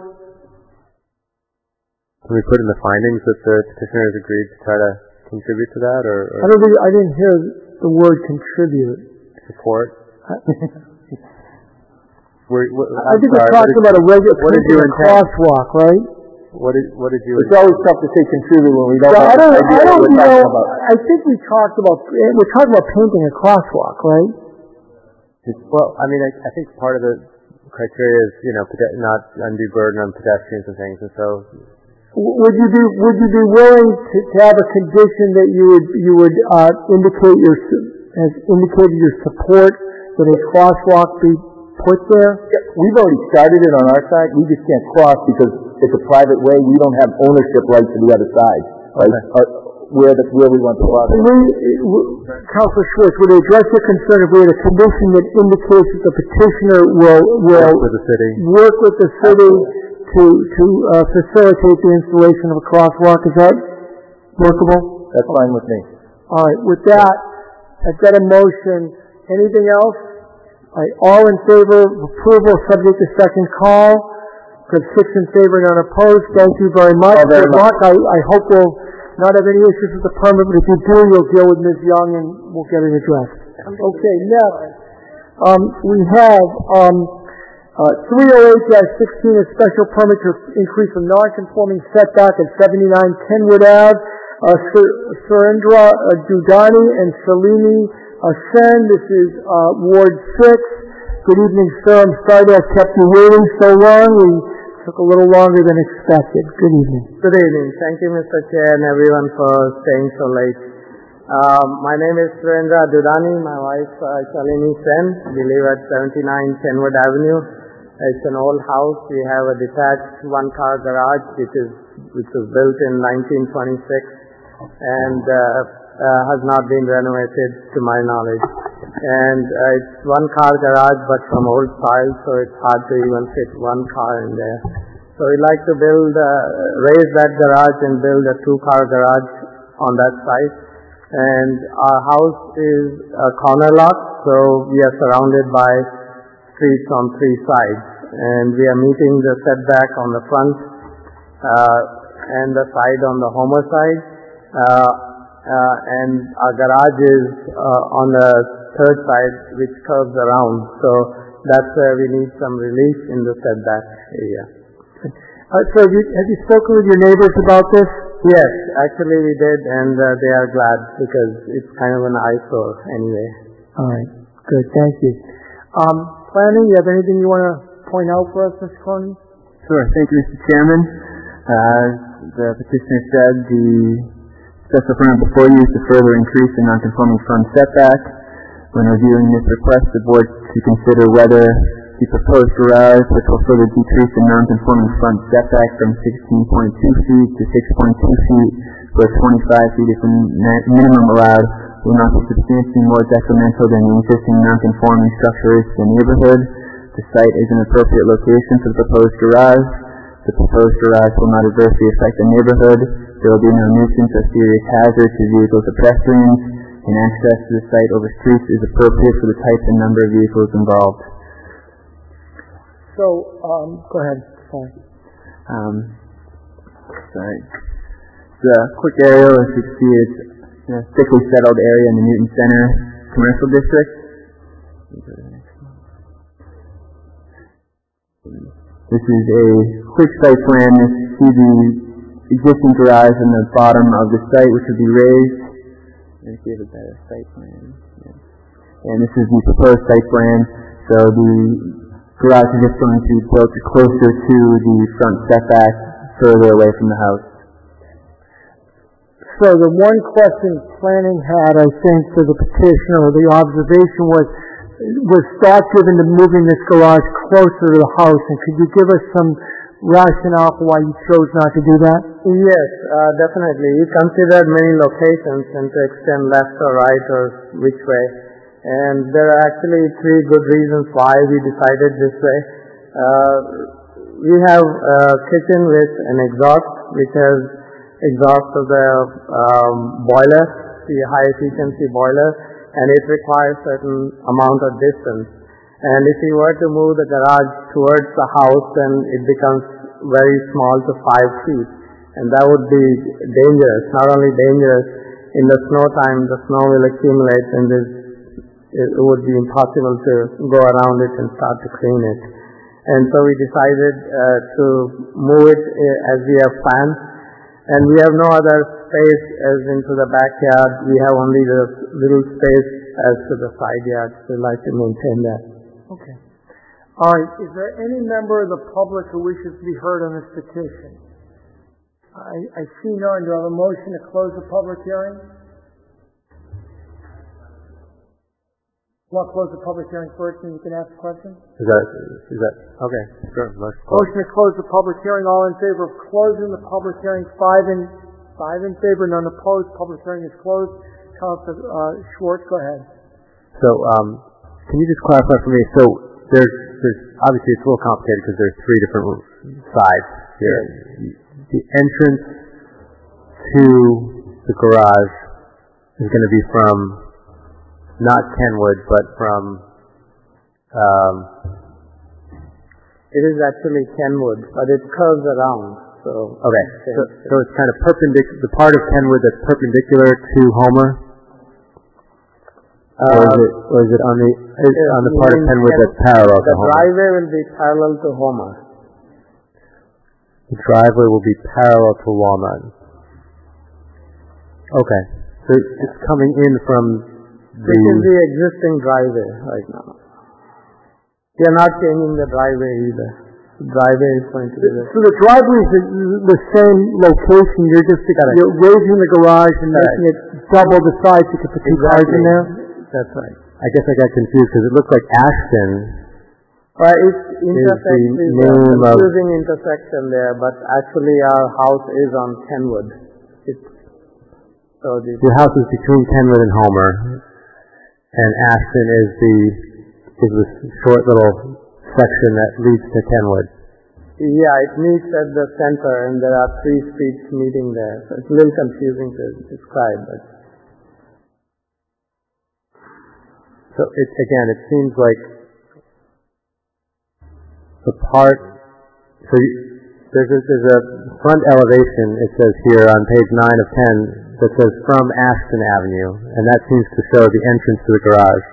Speaker 1: Can we put in the findings that the petitioner has agreed to try to contribute to that, or
Speaker 2: I didn't hear the word contribute.
Speaker 1: Support?
Speaker 2: I think we're talking about a regular crosswalk, right?
Speaker 1: What did you?
Speaker 17: It's always tough to say contribute when we don't.
Speaker 2: I don't know. I think we're talking about painting a crosswalk, right?
Speaker 1: Well, I mean, I think part of the criteria is not undue burden on pedestrians and things, and so.
Speaker 2: Would you be willing to have a condition that you would indicate indicated your support that a crosswalk be put there?
Speaker 17: Yeah, we've already started it on our side. We just can't cross because it's a private way. We don't have ownership rights to the other side, right?
Speaker 2: Okay.
Speaker 17: Where we want to cross.
Speaker 2: Councilor Schwartz, would it address your concern if we had a condition that indicates that the petitioner will
Speaker 1: work with the city
Speaker 2: to facilitate the installation of a crosswalk? Is that workable?
Speaker 17: That's fine with me.
Speaker 2: All right. With that, I've got a motion. Anything else? All right. All in favor of approval, subject to second call. Got 6 in favor, none opposed. Thank you very much. Good luck. I hope we'll not have any issues with the permit, but if you do, you'll deal with Ms. Young and we'll get it addressed. Okay. Next, we have 308-16, a special permit to increase a non-conforming setback at 79 Kenwood Ave. Surendra Dudani and Salini Sen. This is Ward 6. Good evening, sir. I'm sorry that I kept you waiting so long. We took a little longer than expected. Good evening.
Speaker 18: Good evening. Thank you, Mr. Chair, and everyone for staying so late. My name is Surendra Dudani. My wife, Salini Sen. We live at 79 Kenwood Avenue. It's an old house. We have a detached one-car garage, which was built in 1926 and has not been renovated to my knowledge. And it's one-car garage, but from old style, so it's hard to even fit one car in there. So we'd like to raise that garage and build a 2-car garage on that site. And our house is a corner lot, so we are surrounded by streets on 3 sides, and we are meeting the setback on the front and the side on the Homer side, and our garage is on the 3rd side, which curves around. So that's where we need some relief in the setback area.
Speaker 2: So have you spoken with your neighbors about this?
Speaker 18: Yes, actually we did, and they are glad because it's kind of an eyesore anyway.
Speaker 2: All right, good, thank you. Planning, you have anything you want to point out for us, Mr. Cronin?
Speaker 3: Sure, thank you, Mr. Chairman. The petitioner said the special permit before you is to further increase the non-conforming front setback. When reviewing this request, the board to consider whether the proposed garage, which will further decrease the non-conforming front setback from 16.2 feet to 6.2 feet, where 25 feet is the minimum allowed, will not be substantially more detrimental than the existing non-conforming structure is to the neighborhood. The site is an appropriate location for the proposed garage. The proposed garage will not adversely affect the neighborhood. There will be no nuisance or serious hazard to vehicles or pedestrians, and access to the site over streets is appropriate for the type and number of vehicles involved.
Speaker 2: So, go ahead. Sorry.
Speaker 3: The quick aerial, as you can see, it's a thickly settled area in the Newton Center commercial district. This is a quick site plan. You see the existing garage in the bottom of the site, which will be raised. Let's give a better site plan. Yeah. And this is the proposed site plan. So the garage is just going to be built closer to the front setback, further away from the house.
Speaker 2: So the one question planning had, I think, for the petitioner, or the observation was thought given to moving this garage closer to the house, and could you give us some rationale for why you chose not to do that?
Speaker 18: Yes, definitely. We considered many locations and to extend left or right or which way. And there are actually three good reasons why we decided this way. We have a kitchen with an exhaust, which has exhaust of the boiler, the high efficiency boiler, and it requires certain amount of distance. And if you were to move the garage towards the house, then it becomes very small to 5 feet. And that would be dangerous. Not only dangerous, in the snow time, the snow will accumulate and it would be impossible to go around it and start to clean it. And so we decided to move it as we have planned. And we have no other space as into the backyard. We have only the little space as to the side yard. So we'd like to maintain that.
Speaker 2: Okay. All right. Is there any member of the public who wishes to be heard on this petition? I see none. Do I have a motion to close the public hearing? You want to close the public hearing first and you can ask a question?
Speaker 1: Is that okay? Sure.
Speaker 2: Motion to close the public hearing. All in favor of closing the public hearing? Five in favor, none opposed. Public hearing is closed. Councilor Schwartz, go ahead.
Speaker 1: So, can you just clarify for me? So, there's obviously it's a little complicated because there's three different sides here. The entrance to the garage is going to be from not Kenwood, but from
Speaker 18: it is actually Kenwood, but it curves around. So
Speaker 1: okay, so it's kind of perpendicular. The part of Kenwood that's perpendicular to Homer, or is it on the part of Kenwood that's parallel to Homer?
Speaker 18: The driveway will be parallel to Homer.
Speaker 1: The driveway will be parallel to Walnut. Okay, so it's coming in from
Speaker 18: this is the existing driveway right now. We are not changing the driveway either. The driveway is going to be there.
Speaker 2: So the driveway is the same location. You're raising the garage and making it double the size. You can put two cars in there.
Speaker 18: That's right.
Speaker 1: I guess I got confused because it looks like Ashton.
Speaker 18: It's a confusing intersection there, but actually our house is on Kenwood.
Speaker 1: The house is between Kenwood and Homer, and Ashton is the short little section that leads to Kenwood.
Speaker 18: Yeah, it meets at the center, and there are 3 streets meeting there. So it's a little confusing to describe. But
Speaker 1: so it seems like the part. So there's a front elevation. It says here on page 9 of 10 that says from Ashton Avenue, and that seems to show the entrance to the garage.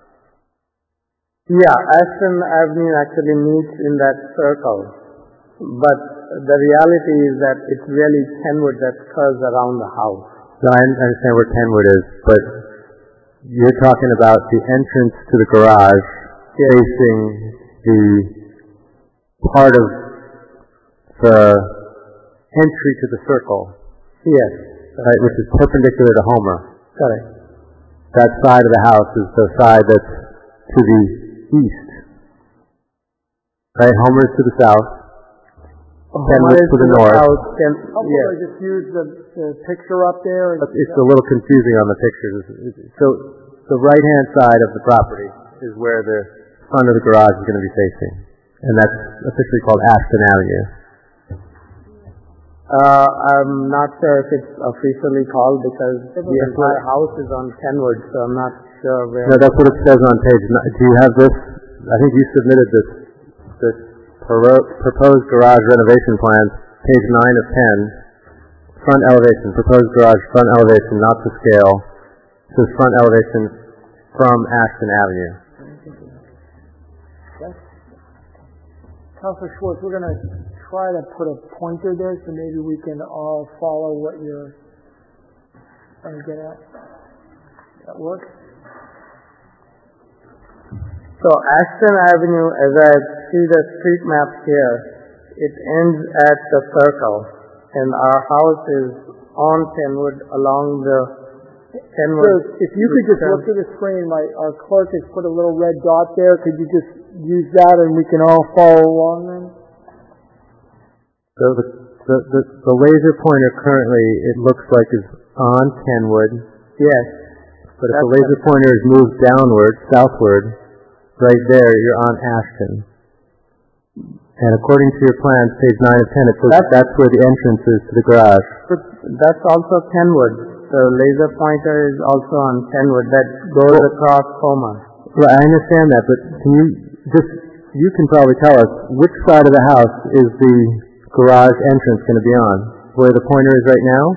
Speaker 18: Yeah, Ashton Avenue actually meets in that circle, but the reality is that it's really Kenwood that curves around the house.
Speaker 1: No, I understand where Kenwood is, but you're talking about the entrance to the garage facing the part of the entry to the circle.
Speaker 18: Yes.
Speaker 1: Right, which is perpendicular to Homer.
Speaker 18: Correct.
Speaker 1: That side of the house is the side that's to the east. Right, Homer is to the south. Kenwood to the north.
Speaker 2: I just use the picture up there.
Speaker 1: It's a little confusing on the picture. So the right-hand side of the property is where the front of the garage is going to be facing, and that's officially called Ashton Avenue.
Speaker 18: I'm not sure if it's officially called because the entire house is on Kenwood, so I'm not sure where.
Speaker 1: No, that's what it says on page 9. Do you have this? I think you submitted this proposed garage renovation plans, page 9 of 10. Front elevation, proposed garage front elevation, not to scale. It says front elevation from Ashton Avenue.
Speaker 2: Councilor Schwartz, we're going to try to put a pointer there so maybe we can all follow what you're trying to get at. That work?
Speaker 18: So Ashton Avenue, as I see the street map here, it ends at the circle, and our house is on Kenwood along the Kenwood.
Speaker 2: So if you could just look at the screen, our clerk has put a little red dot there. Could you just use that and we can all follow along then?
Speaker 1: So the laser pointer currently, it looks like is on Kenwood.
Speaker 18: Yes.
Speaker 1: But if the laser pointer is moved downward, southward, right there, you're on Ashton. And according to your plans, page 9 of 10, it says that's where the entrance is to the garage.
Speaker 18: But that's also Kenwood. The laser pointer is also on Kenwood. That goes across Homer.
Speaker 1: Right, I understand that, but you can probably tell us which side of the house is the garage entrance going to be on? Where the pointer is right now?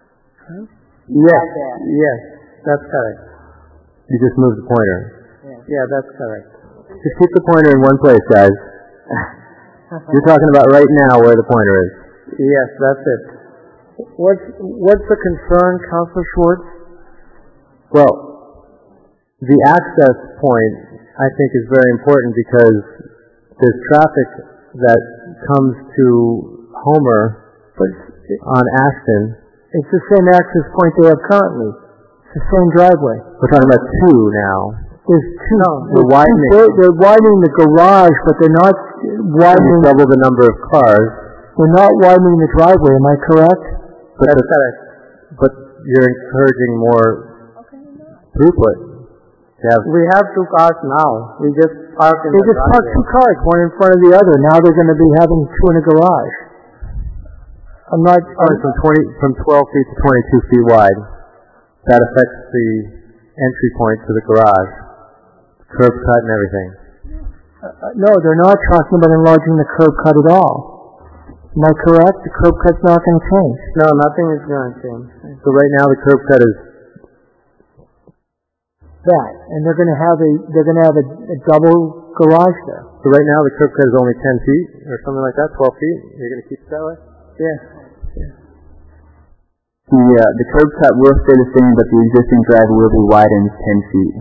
Speaker 18: Yes, that's correct.
Speaker 1: You just moved the pointer?
Speaker 18: Yeah, that's correct.
Speaker 1: Just keep the pointer in one place, guys. You're talking about right now where the pointer is.
Speaker 18: Yes, that's it.
Speaker 2: What's the concern, Councilor Schwartz?
Speaker 1: Well, the access point, I think, is very important because there's traffic that comes to Homer on Ashton.
Speaker 2: It's the same access point they have currently. It's the same driveway.
Speaker 1: We're talking about two now.
Speaker 2: There's two.
Speaker 1: No, they're
Speaker 2: widening the garage, but they're not widening.
Speaker 1: Double the number of cars.
Speaker 2: They're not widening the driveway. Am I correct?
Speaker 18: That's correct.
Speaker 1: But you're encouraging more throughput.
Speaker 18: We have two cars now. We just park in
Speaker 2: They just park two cars, one in front of the other. Now they're going to be having two in a garage. I'm not...
Speaker 1: From 12 feet to 22 feet wide. That affects the entry point to the garage. Curb cut and everything.
Speaker 2: No, they're not talking about enlarging the curb cut at all. Am I correct? The curb cut's not going to change.
Speaker 18: No, nothing is going to change.
Speaker 1: So right now the curb cut is
Speaker 2: that, and they're going to have a double garage there.
Speaker 1: So right now the curb cut is only 10 feet or something like that, 12 feet. You're going to keep it that way?
Speaker 18: Yes.
Speaker 3: The curb cut will stay the same, but the existing driveway will be widened 10 feet.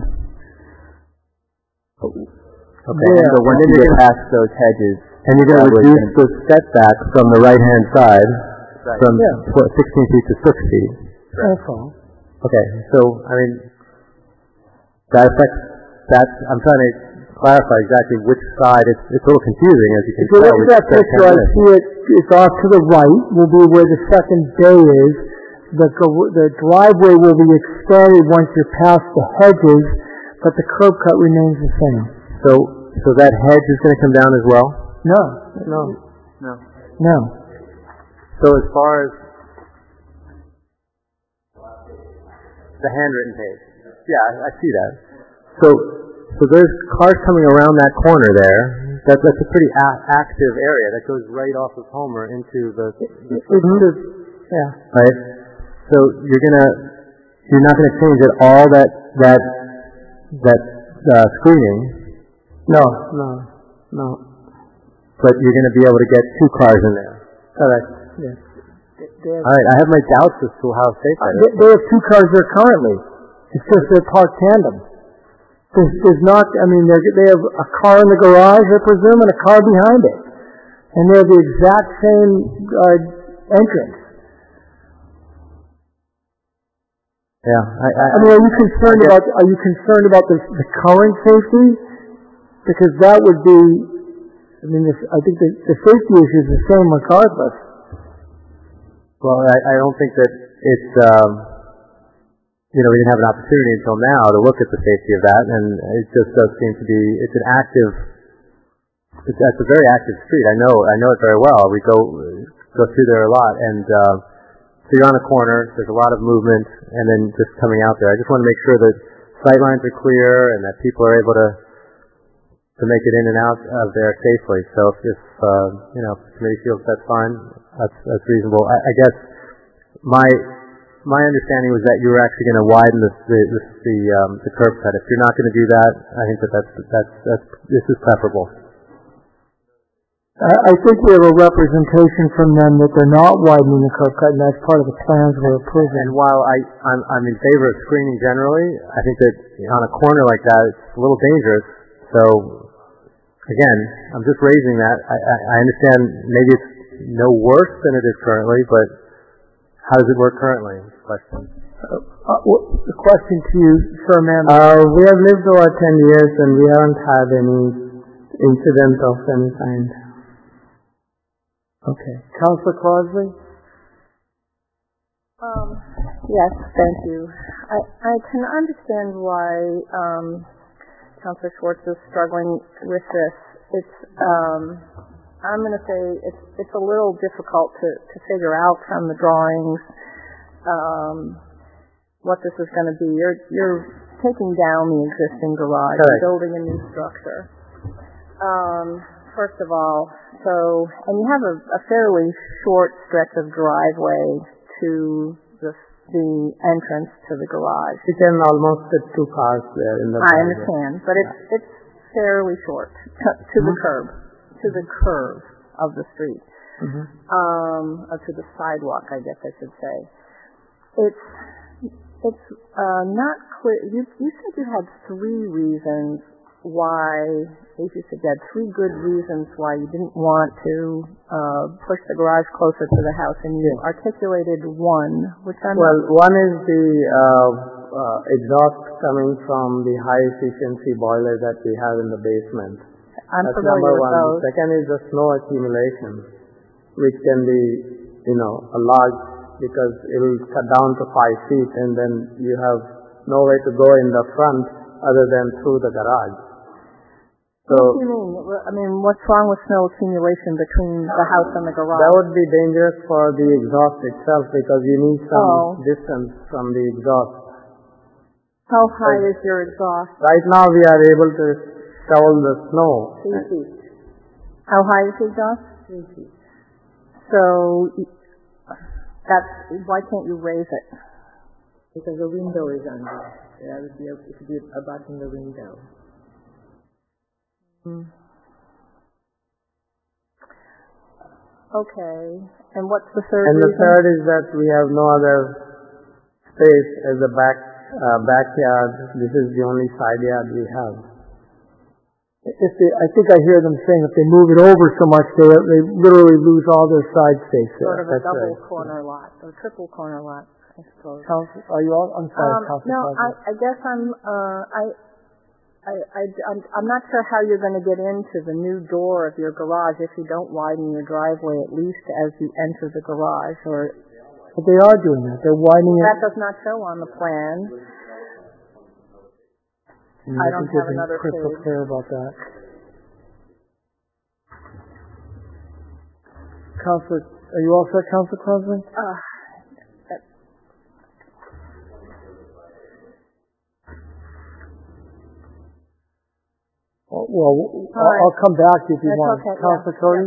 Speaker 1: Okay.
Speaker 3: So once you get past those hedges,
Speaker 1: and you're going to reduce the setback from the right-hand side from 16 feet to 6 feet.
Speaker 2: That's all.
Speaker 1: Okay. So, I mean, that affects that. I'm trying to clarify exactly which side. It's a little confusing, as you can tell.
Speaker 2: If you look at that picture, I see it's off to the right will be where the second bay is. The driveway will be expanded once you're past the hedges, but the curb cut remains the same.
Speaker 1: So that hedge is going to come down as well?
Speaker 2: No.
Speaker 1: So as far as the handwritten page, I see that. So there's cars coming around that corner there. That's a pretty active area that goes right off of Homer into the right. So you're not gonna change at all that screening.
Speaker 18: No.
Speaker 1: But you're gonna be able to get two cars in there.
Speaker 18: Correct. Yes.
Speaker 1: All right. I have my doubts as to how safe that is.
Speaker 2: They have two cars there currently. It's just they're parked tandem. There's not. I mean, they have a car in the garage, I presume, and a car behind it, and they have the exact same entrance.
Speaker 1: Yeah.
Speaker 2: I mean, are you concerned about the current safety? Because that would be. I mean, I think the safety issue is the same regardless.
Speaker 1: Well, I don't think that it's. We didn't have an opportunity until now to look at the safety of that, and it just does seem to be. It's a very active street. I know it very well. We go through there a lot, and so you're on a corner. There's a lot of movement, and then just coming out there. I just want to make sure that sight lines are clear and that people are able to make it in and out of there safely. So if the committee feels that's fine, that's reasonable. I guess my understanding was that you were actually going to widen the curb cut. If you're not going to do that, I think this is preferable.
Speaker 2: I think we have a representation from them that they're not widening the curb cut, and that's part of the plans we're approving.
Speaker 1: And while I'm in favor of screening generally, I think that on a corner like that, it's a little dangerous. So, again, I'm just raising that. I understand maybe it's no worse than it is currently, but how does it work currently? Question.
Speaker 2: The question to you, sir, ma'am.
Speaker 18: We have lived over 10 years, and we haven't had any incident of any kind.
Speaker 2: Okay. Councilor Crosby?
Speaker 5: Yes, thank you. I can understand why Councilor Schwartz is struggling with this. It's I'm going to say it's a little difficult to figure out from the drawings what this is going to be. You're taking down the existing garage, and building a new structure. First of all, and you have a fairly short stretch of driveway to the entrance to the garage.
Speaker 18: You can almost fit 2 cars there in the
Speaker 5: I understand, but it's fairly short to the curve of the street, to the sidewalk, I guess I should say. It's not clear. You said you had 3 reasons why, you said you had 3 good reasons why you didn't want to push the garage closer to the house, and you articulated one, which
Speaker 18: one is the exhaust coming from the high efficiency boiler that we have in the basement.
Speaker 5: That's
Speaker 18: number one.
Speaker 5: Those.
Speaker 18: The second is the snow accumulation, which can be, a large, because it will cut down to 5 feet, and then you have nowhere to go in the front other than through the garage.
Speaker 5: What do you mean? I mean, what's wrong with snow accumulation between the house and the garage?
Speaker 18: That would be dangerous for the exhaust itself, because you need some distance from the exhaust.
Speaker 5: How high is your exhaust?
Speaker 18: Right now we are able to shovel the snow.
Speaker 5: 3 feet. How high is the exhaust? 3 feet. So why can't you raise it?
Speaker 19: Because the window is under. It would be abutting the window.
Speaker 5: Okay. And what's the third
Speaker 18: reason?
Speaker 5: The
Speaker 18: third is that we have no other space as a backyard. This is the only side yard we have.
Speaker 2: I think I hear them saying if they move it over so much, they literally lose all their side space there.
Speaker 5: Sort of a double corner lot, or triple corner lot, I suppose.
Speaker 2: Are you all? I'm sorry,
Speaker 5: no, I guess I'm not sure how you're going to get into the new door of your garage if you don't widen your driveway at least as you enter the garage.
Speaker 2: But they are doing that. They're widening it.
Speaker 5: That does not show on the plan. I don't have another
Speaker 2: crystal
Speaker 5: page.
Speaker 2: Clear about that. Councilor, are you all set, Councilor Crosby? I'll come back to you if you want.
Speaker 5: Okay,
Speaker 2: Councilor Cody?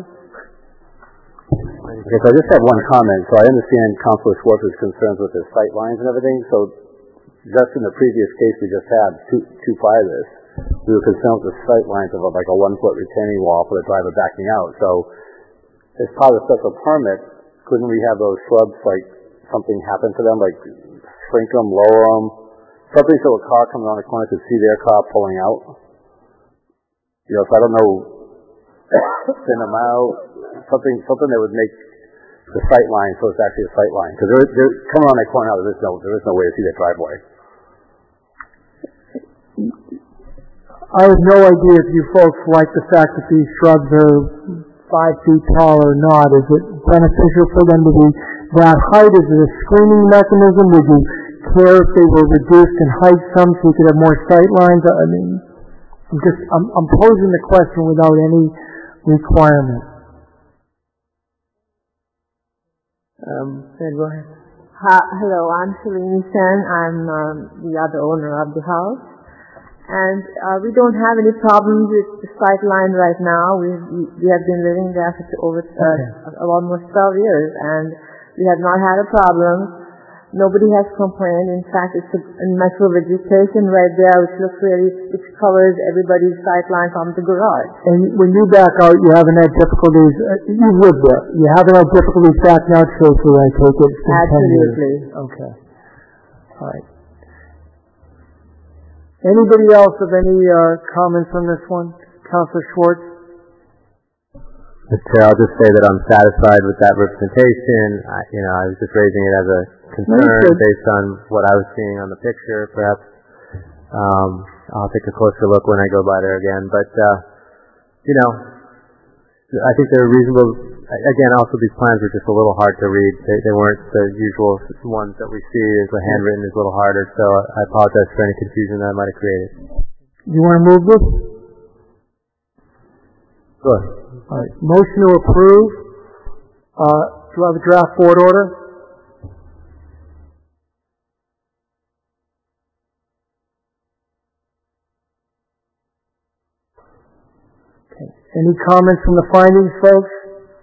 Speaker 6: Okay, so I just have one comment. So I understand Councilor Schwartz's concerns with the sight lines and everything. So just in the previous case we just had, two prior to this, we were concerned with the sight lines of like a 1-foot retaining wall for the driver backing out. So as part of the special permit, couldn't we have those shrubs, like something happen to them, like shrink them, lower them, something so a car coming around the corner could see their car pulling out? So I don't know, thin them out, something that would make the sight line so it's actually a sight line. Because they're coming around that corner now, there is no way to see their driveway.
Speaker 2: I have no idea if you folks like the fact that these shrubs are 5 feet tall or not. Is it beneficial for them to be that height? Is it a screening mechanism? Would you care if they were reduced in height some so you could have more sight lines? I mean, I'm posing the question without any requirement.
Speaker 18: Go ahead.
Speaker 19: Hello, I'm Shalini Sen. I'm the other owner of the house. And we don't have any problems with the sight line right now. We have been living there for almost 12 years, and we have not had a problem. Nobody has complained. In fact, it's a natural vegetation right there, which covers everybody's sight line from the garage.
Speaker 2: And when you back out, you haven't had difficulties. You live there. You haven't had difficulties backing out safely, I take it.
Speaker 19: Absolutely.
Speaker 2: Okay. All right. Anybody else have any comments on this one? Councilor Schwartz?
Speaker 1: Mr. Chair, I'll just say that I'm satisfied with that representation. I was just raising it as a concern based on what I was seeing on the picture. Perhaps I'll take a closer look when I go by there again. But, I think they're reasonable. Again, also these plans are just a little hard to read. They weren't the usual ones that we see. As the handwritten is a little harder, so I apologize for any confusion that I might have created.
Speaker 2: You want to move this?
Speaker 1: Go ahead.
Speaker 2: All right. Motion to approve. Do I have a draft board order? Okay. Any comments from the findings, folks?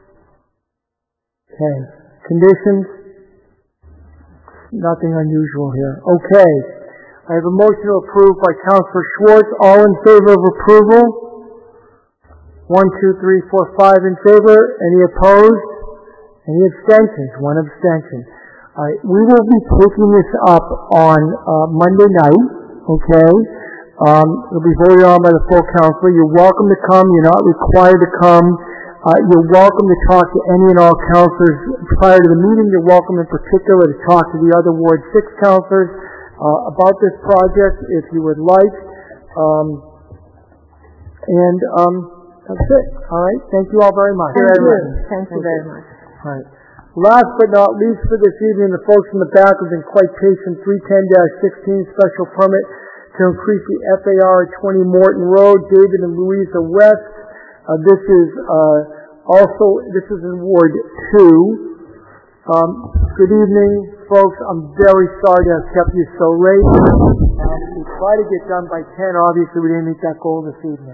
Speaker 2: Okay. Conditions? Nothing unusual here. Okay. I have a motion to approve by Councilor Schwartz. All in favor of approval? 1, 2, 3, 4, 5 in favor. Any opposed? Any abstentions? One abstention. All right. We will be taking this up on Monday night. Okay. It'll be voted on by the full council. You're welcome to come. You're not required to come. You're welcome to talk to any and all councilors prior to the meeting. You're welcome in particular to talk to the other Ward 6 councilors about this project if you would like. That's it. All right. Thank you all very much.
Speaker 19: Thank you very much.
Speaker 2: All right. Last but not least for this evening, the folks in the back have been quite patient. 310-16 special permit to increase the FAR at 20 Morton Road, David and Louisa West. This is in Ward 2. Good evening, folks. I'm very sorry to have kept you so late. We try to get done by 10. Obviously, we didn't meet that goal this evening.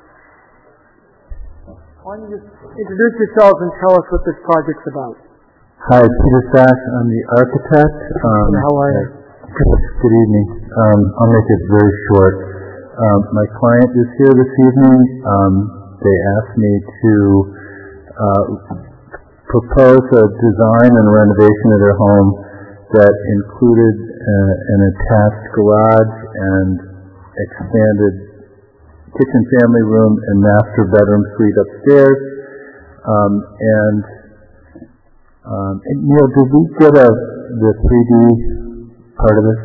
Speaker 2: Why don't you just introduce yourselves and tell us what this project's about?
Speaker 20: Hi, Peter Sack. I'm the architect.
Speaker 2: How are you?
Speaker 20: Good evening. I'll make it very short. My client is here this evening. They asked me to propose a design and renovation of their home that included an attached garage and expanded kitchen family room and master bedroom suite upstairs. And Neil, did we get the 3D part of this?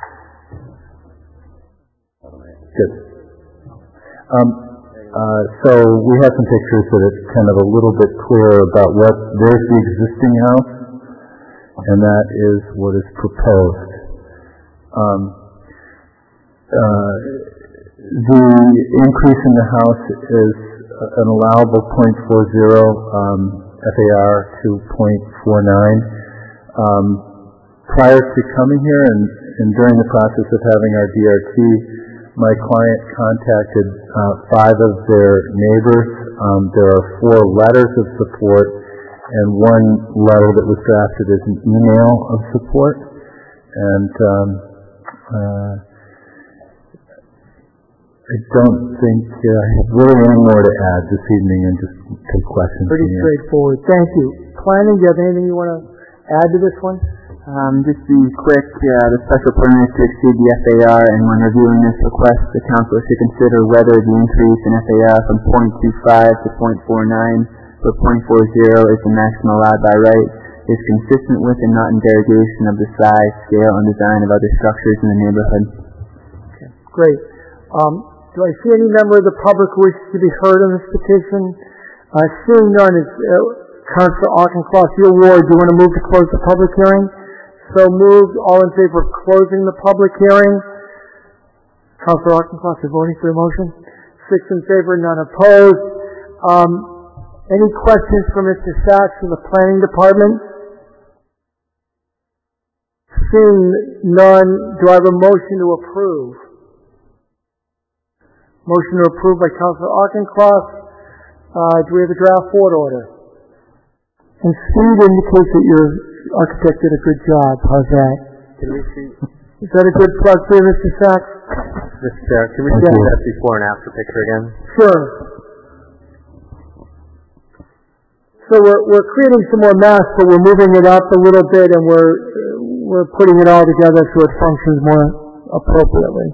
Speaker 20: Good. So we have some pictures that it's kind of a little bit clearer about there's the existing house, and that is what is proposed. The increase in the house is an allowable 0.40 FAR to 0.49. Prior to coming here and during the process of having our DRT, my client contacted 5 of their neighbors. There are 4 letters of support and 1 letter that was drafted as an email of support. And I don't think I have really any more to add this evening, and just take questions.
Speaker 2: Pretty straightforward. Thank you. Planning, do you have anything you want to add to this one?
Speaker 3: Just to be quick, the special permit to exceed the FAR, and when reviewing this request, the council should consider whether the increase in FAR from 0.25 to 0.49 or 0.40 is the maximum allowed by right is consistent with and not in derogation of the size, scale, and design of other structures in the neighborhood.
Speaker 2: Okay, great. Do I see any member of the public who wishes to be heard on this petition? Seeing none, is Councilor Auchincloss, your ward, do you want to move to close the public hearing? So moved. All in favor of closing the public hearing? Councilor Auchincloss, you're voting for the motion? 6 in favor, none opposed. Any questions for Mr. Sachs from the Planning Department? Seeing none, do I have a motion to approve? Motion to approve by Councilor Auchincloss. Do we have a draft board order? And Steve indicates that your architect did a good job. How's that?
Speaker 1: Can we see?
Speaker 2: Is that a good plug for you, Mr. Sachs?
Speaker 1: Mr. Chair, can we see that before and after picture again?
Speaker 2: Sure. So we're creating some more mass, but we're moving it up a little bit, and we're putting it all together so it functions more appropriately.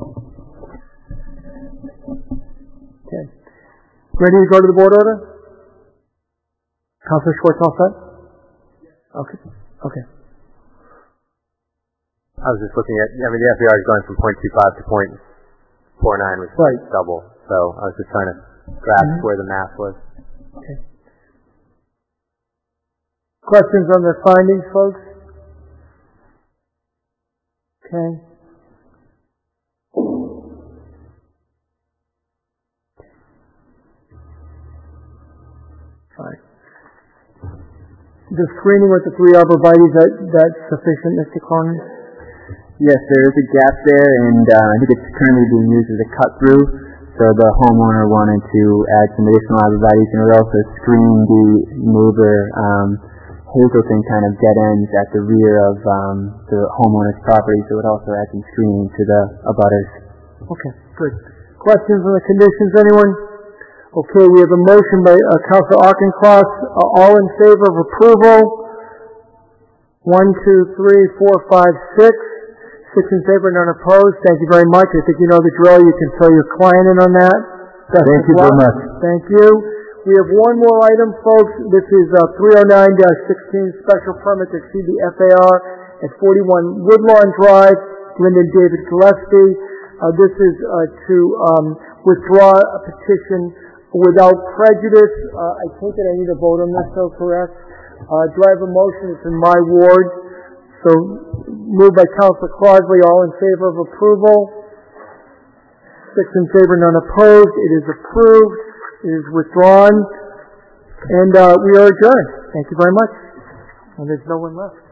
Speaker 2: Okay. Ready to go to the board order? Councilor Schwartz, all set? Okay. Okay.
Speaker 1: I was just looking at, the FAR is going from 0.25 to 0.49, which is double. So I was just trying to grasp where the math was.
Speaker 2: Okay. Questions on the findings, folks? Okay. Fine. The screening with the 3 arborvitaes, that's sufficient, Mr. Cronin?
Speaker 3: Yes, there is a gap there, and I think it's currently being used as a cut-through, so the homeowner wanted to add some additional arborvitaes, and it would also screen the neighbor Hazelton kind of dead ends at the rear of the homeowner's property, so it would also add some screening to the abutters.
Speaker 2: Okay, good. Questions on the conditions, anyone? Okay, we have a motion by Councilor Auchincloss. All in favor of approval? 1, 2, 3, 4, 5, 6. 6 in favor, none opposed. Thank you very much. I think you know the drill. You can fill your client in on that.
Speaker 20: Thank you very much.
Speaker 2: Thank you. We have one more item, folks. This is 309-16 special permit to exceed the FAR at 41 Woodlawn Drive, Lyndon David Gillespie. This is to withdraw a petition without prejudice. I take it I need a vote on this, so correct? Do I have a motion? It's in my ward. So moved by Councilor Crosby. All in favor of approval? 6 in favor, none opposed. It is approved. It is withdrawn. And we are adjourned. Thank you very much. And there's no one left.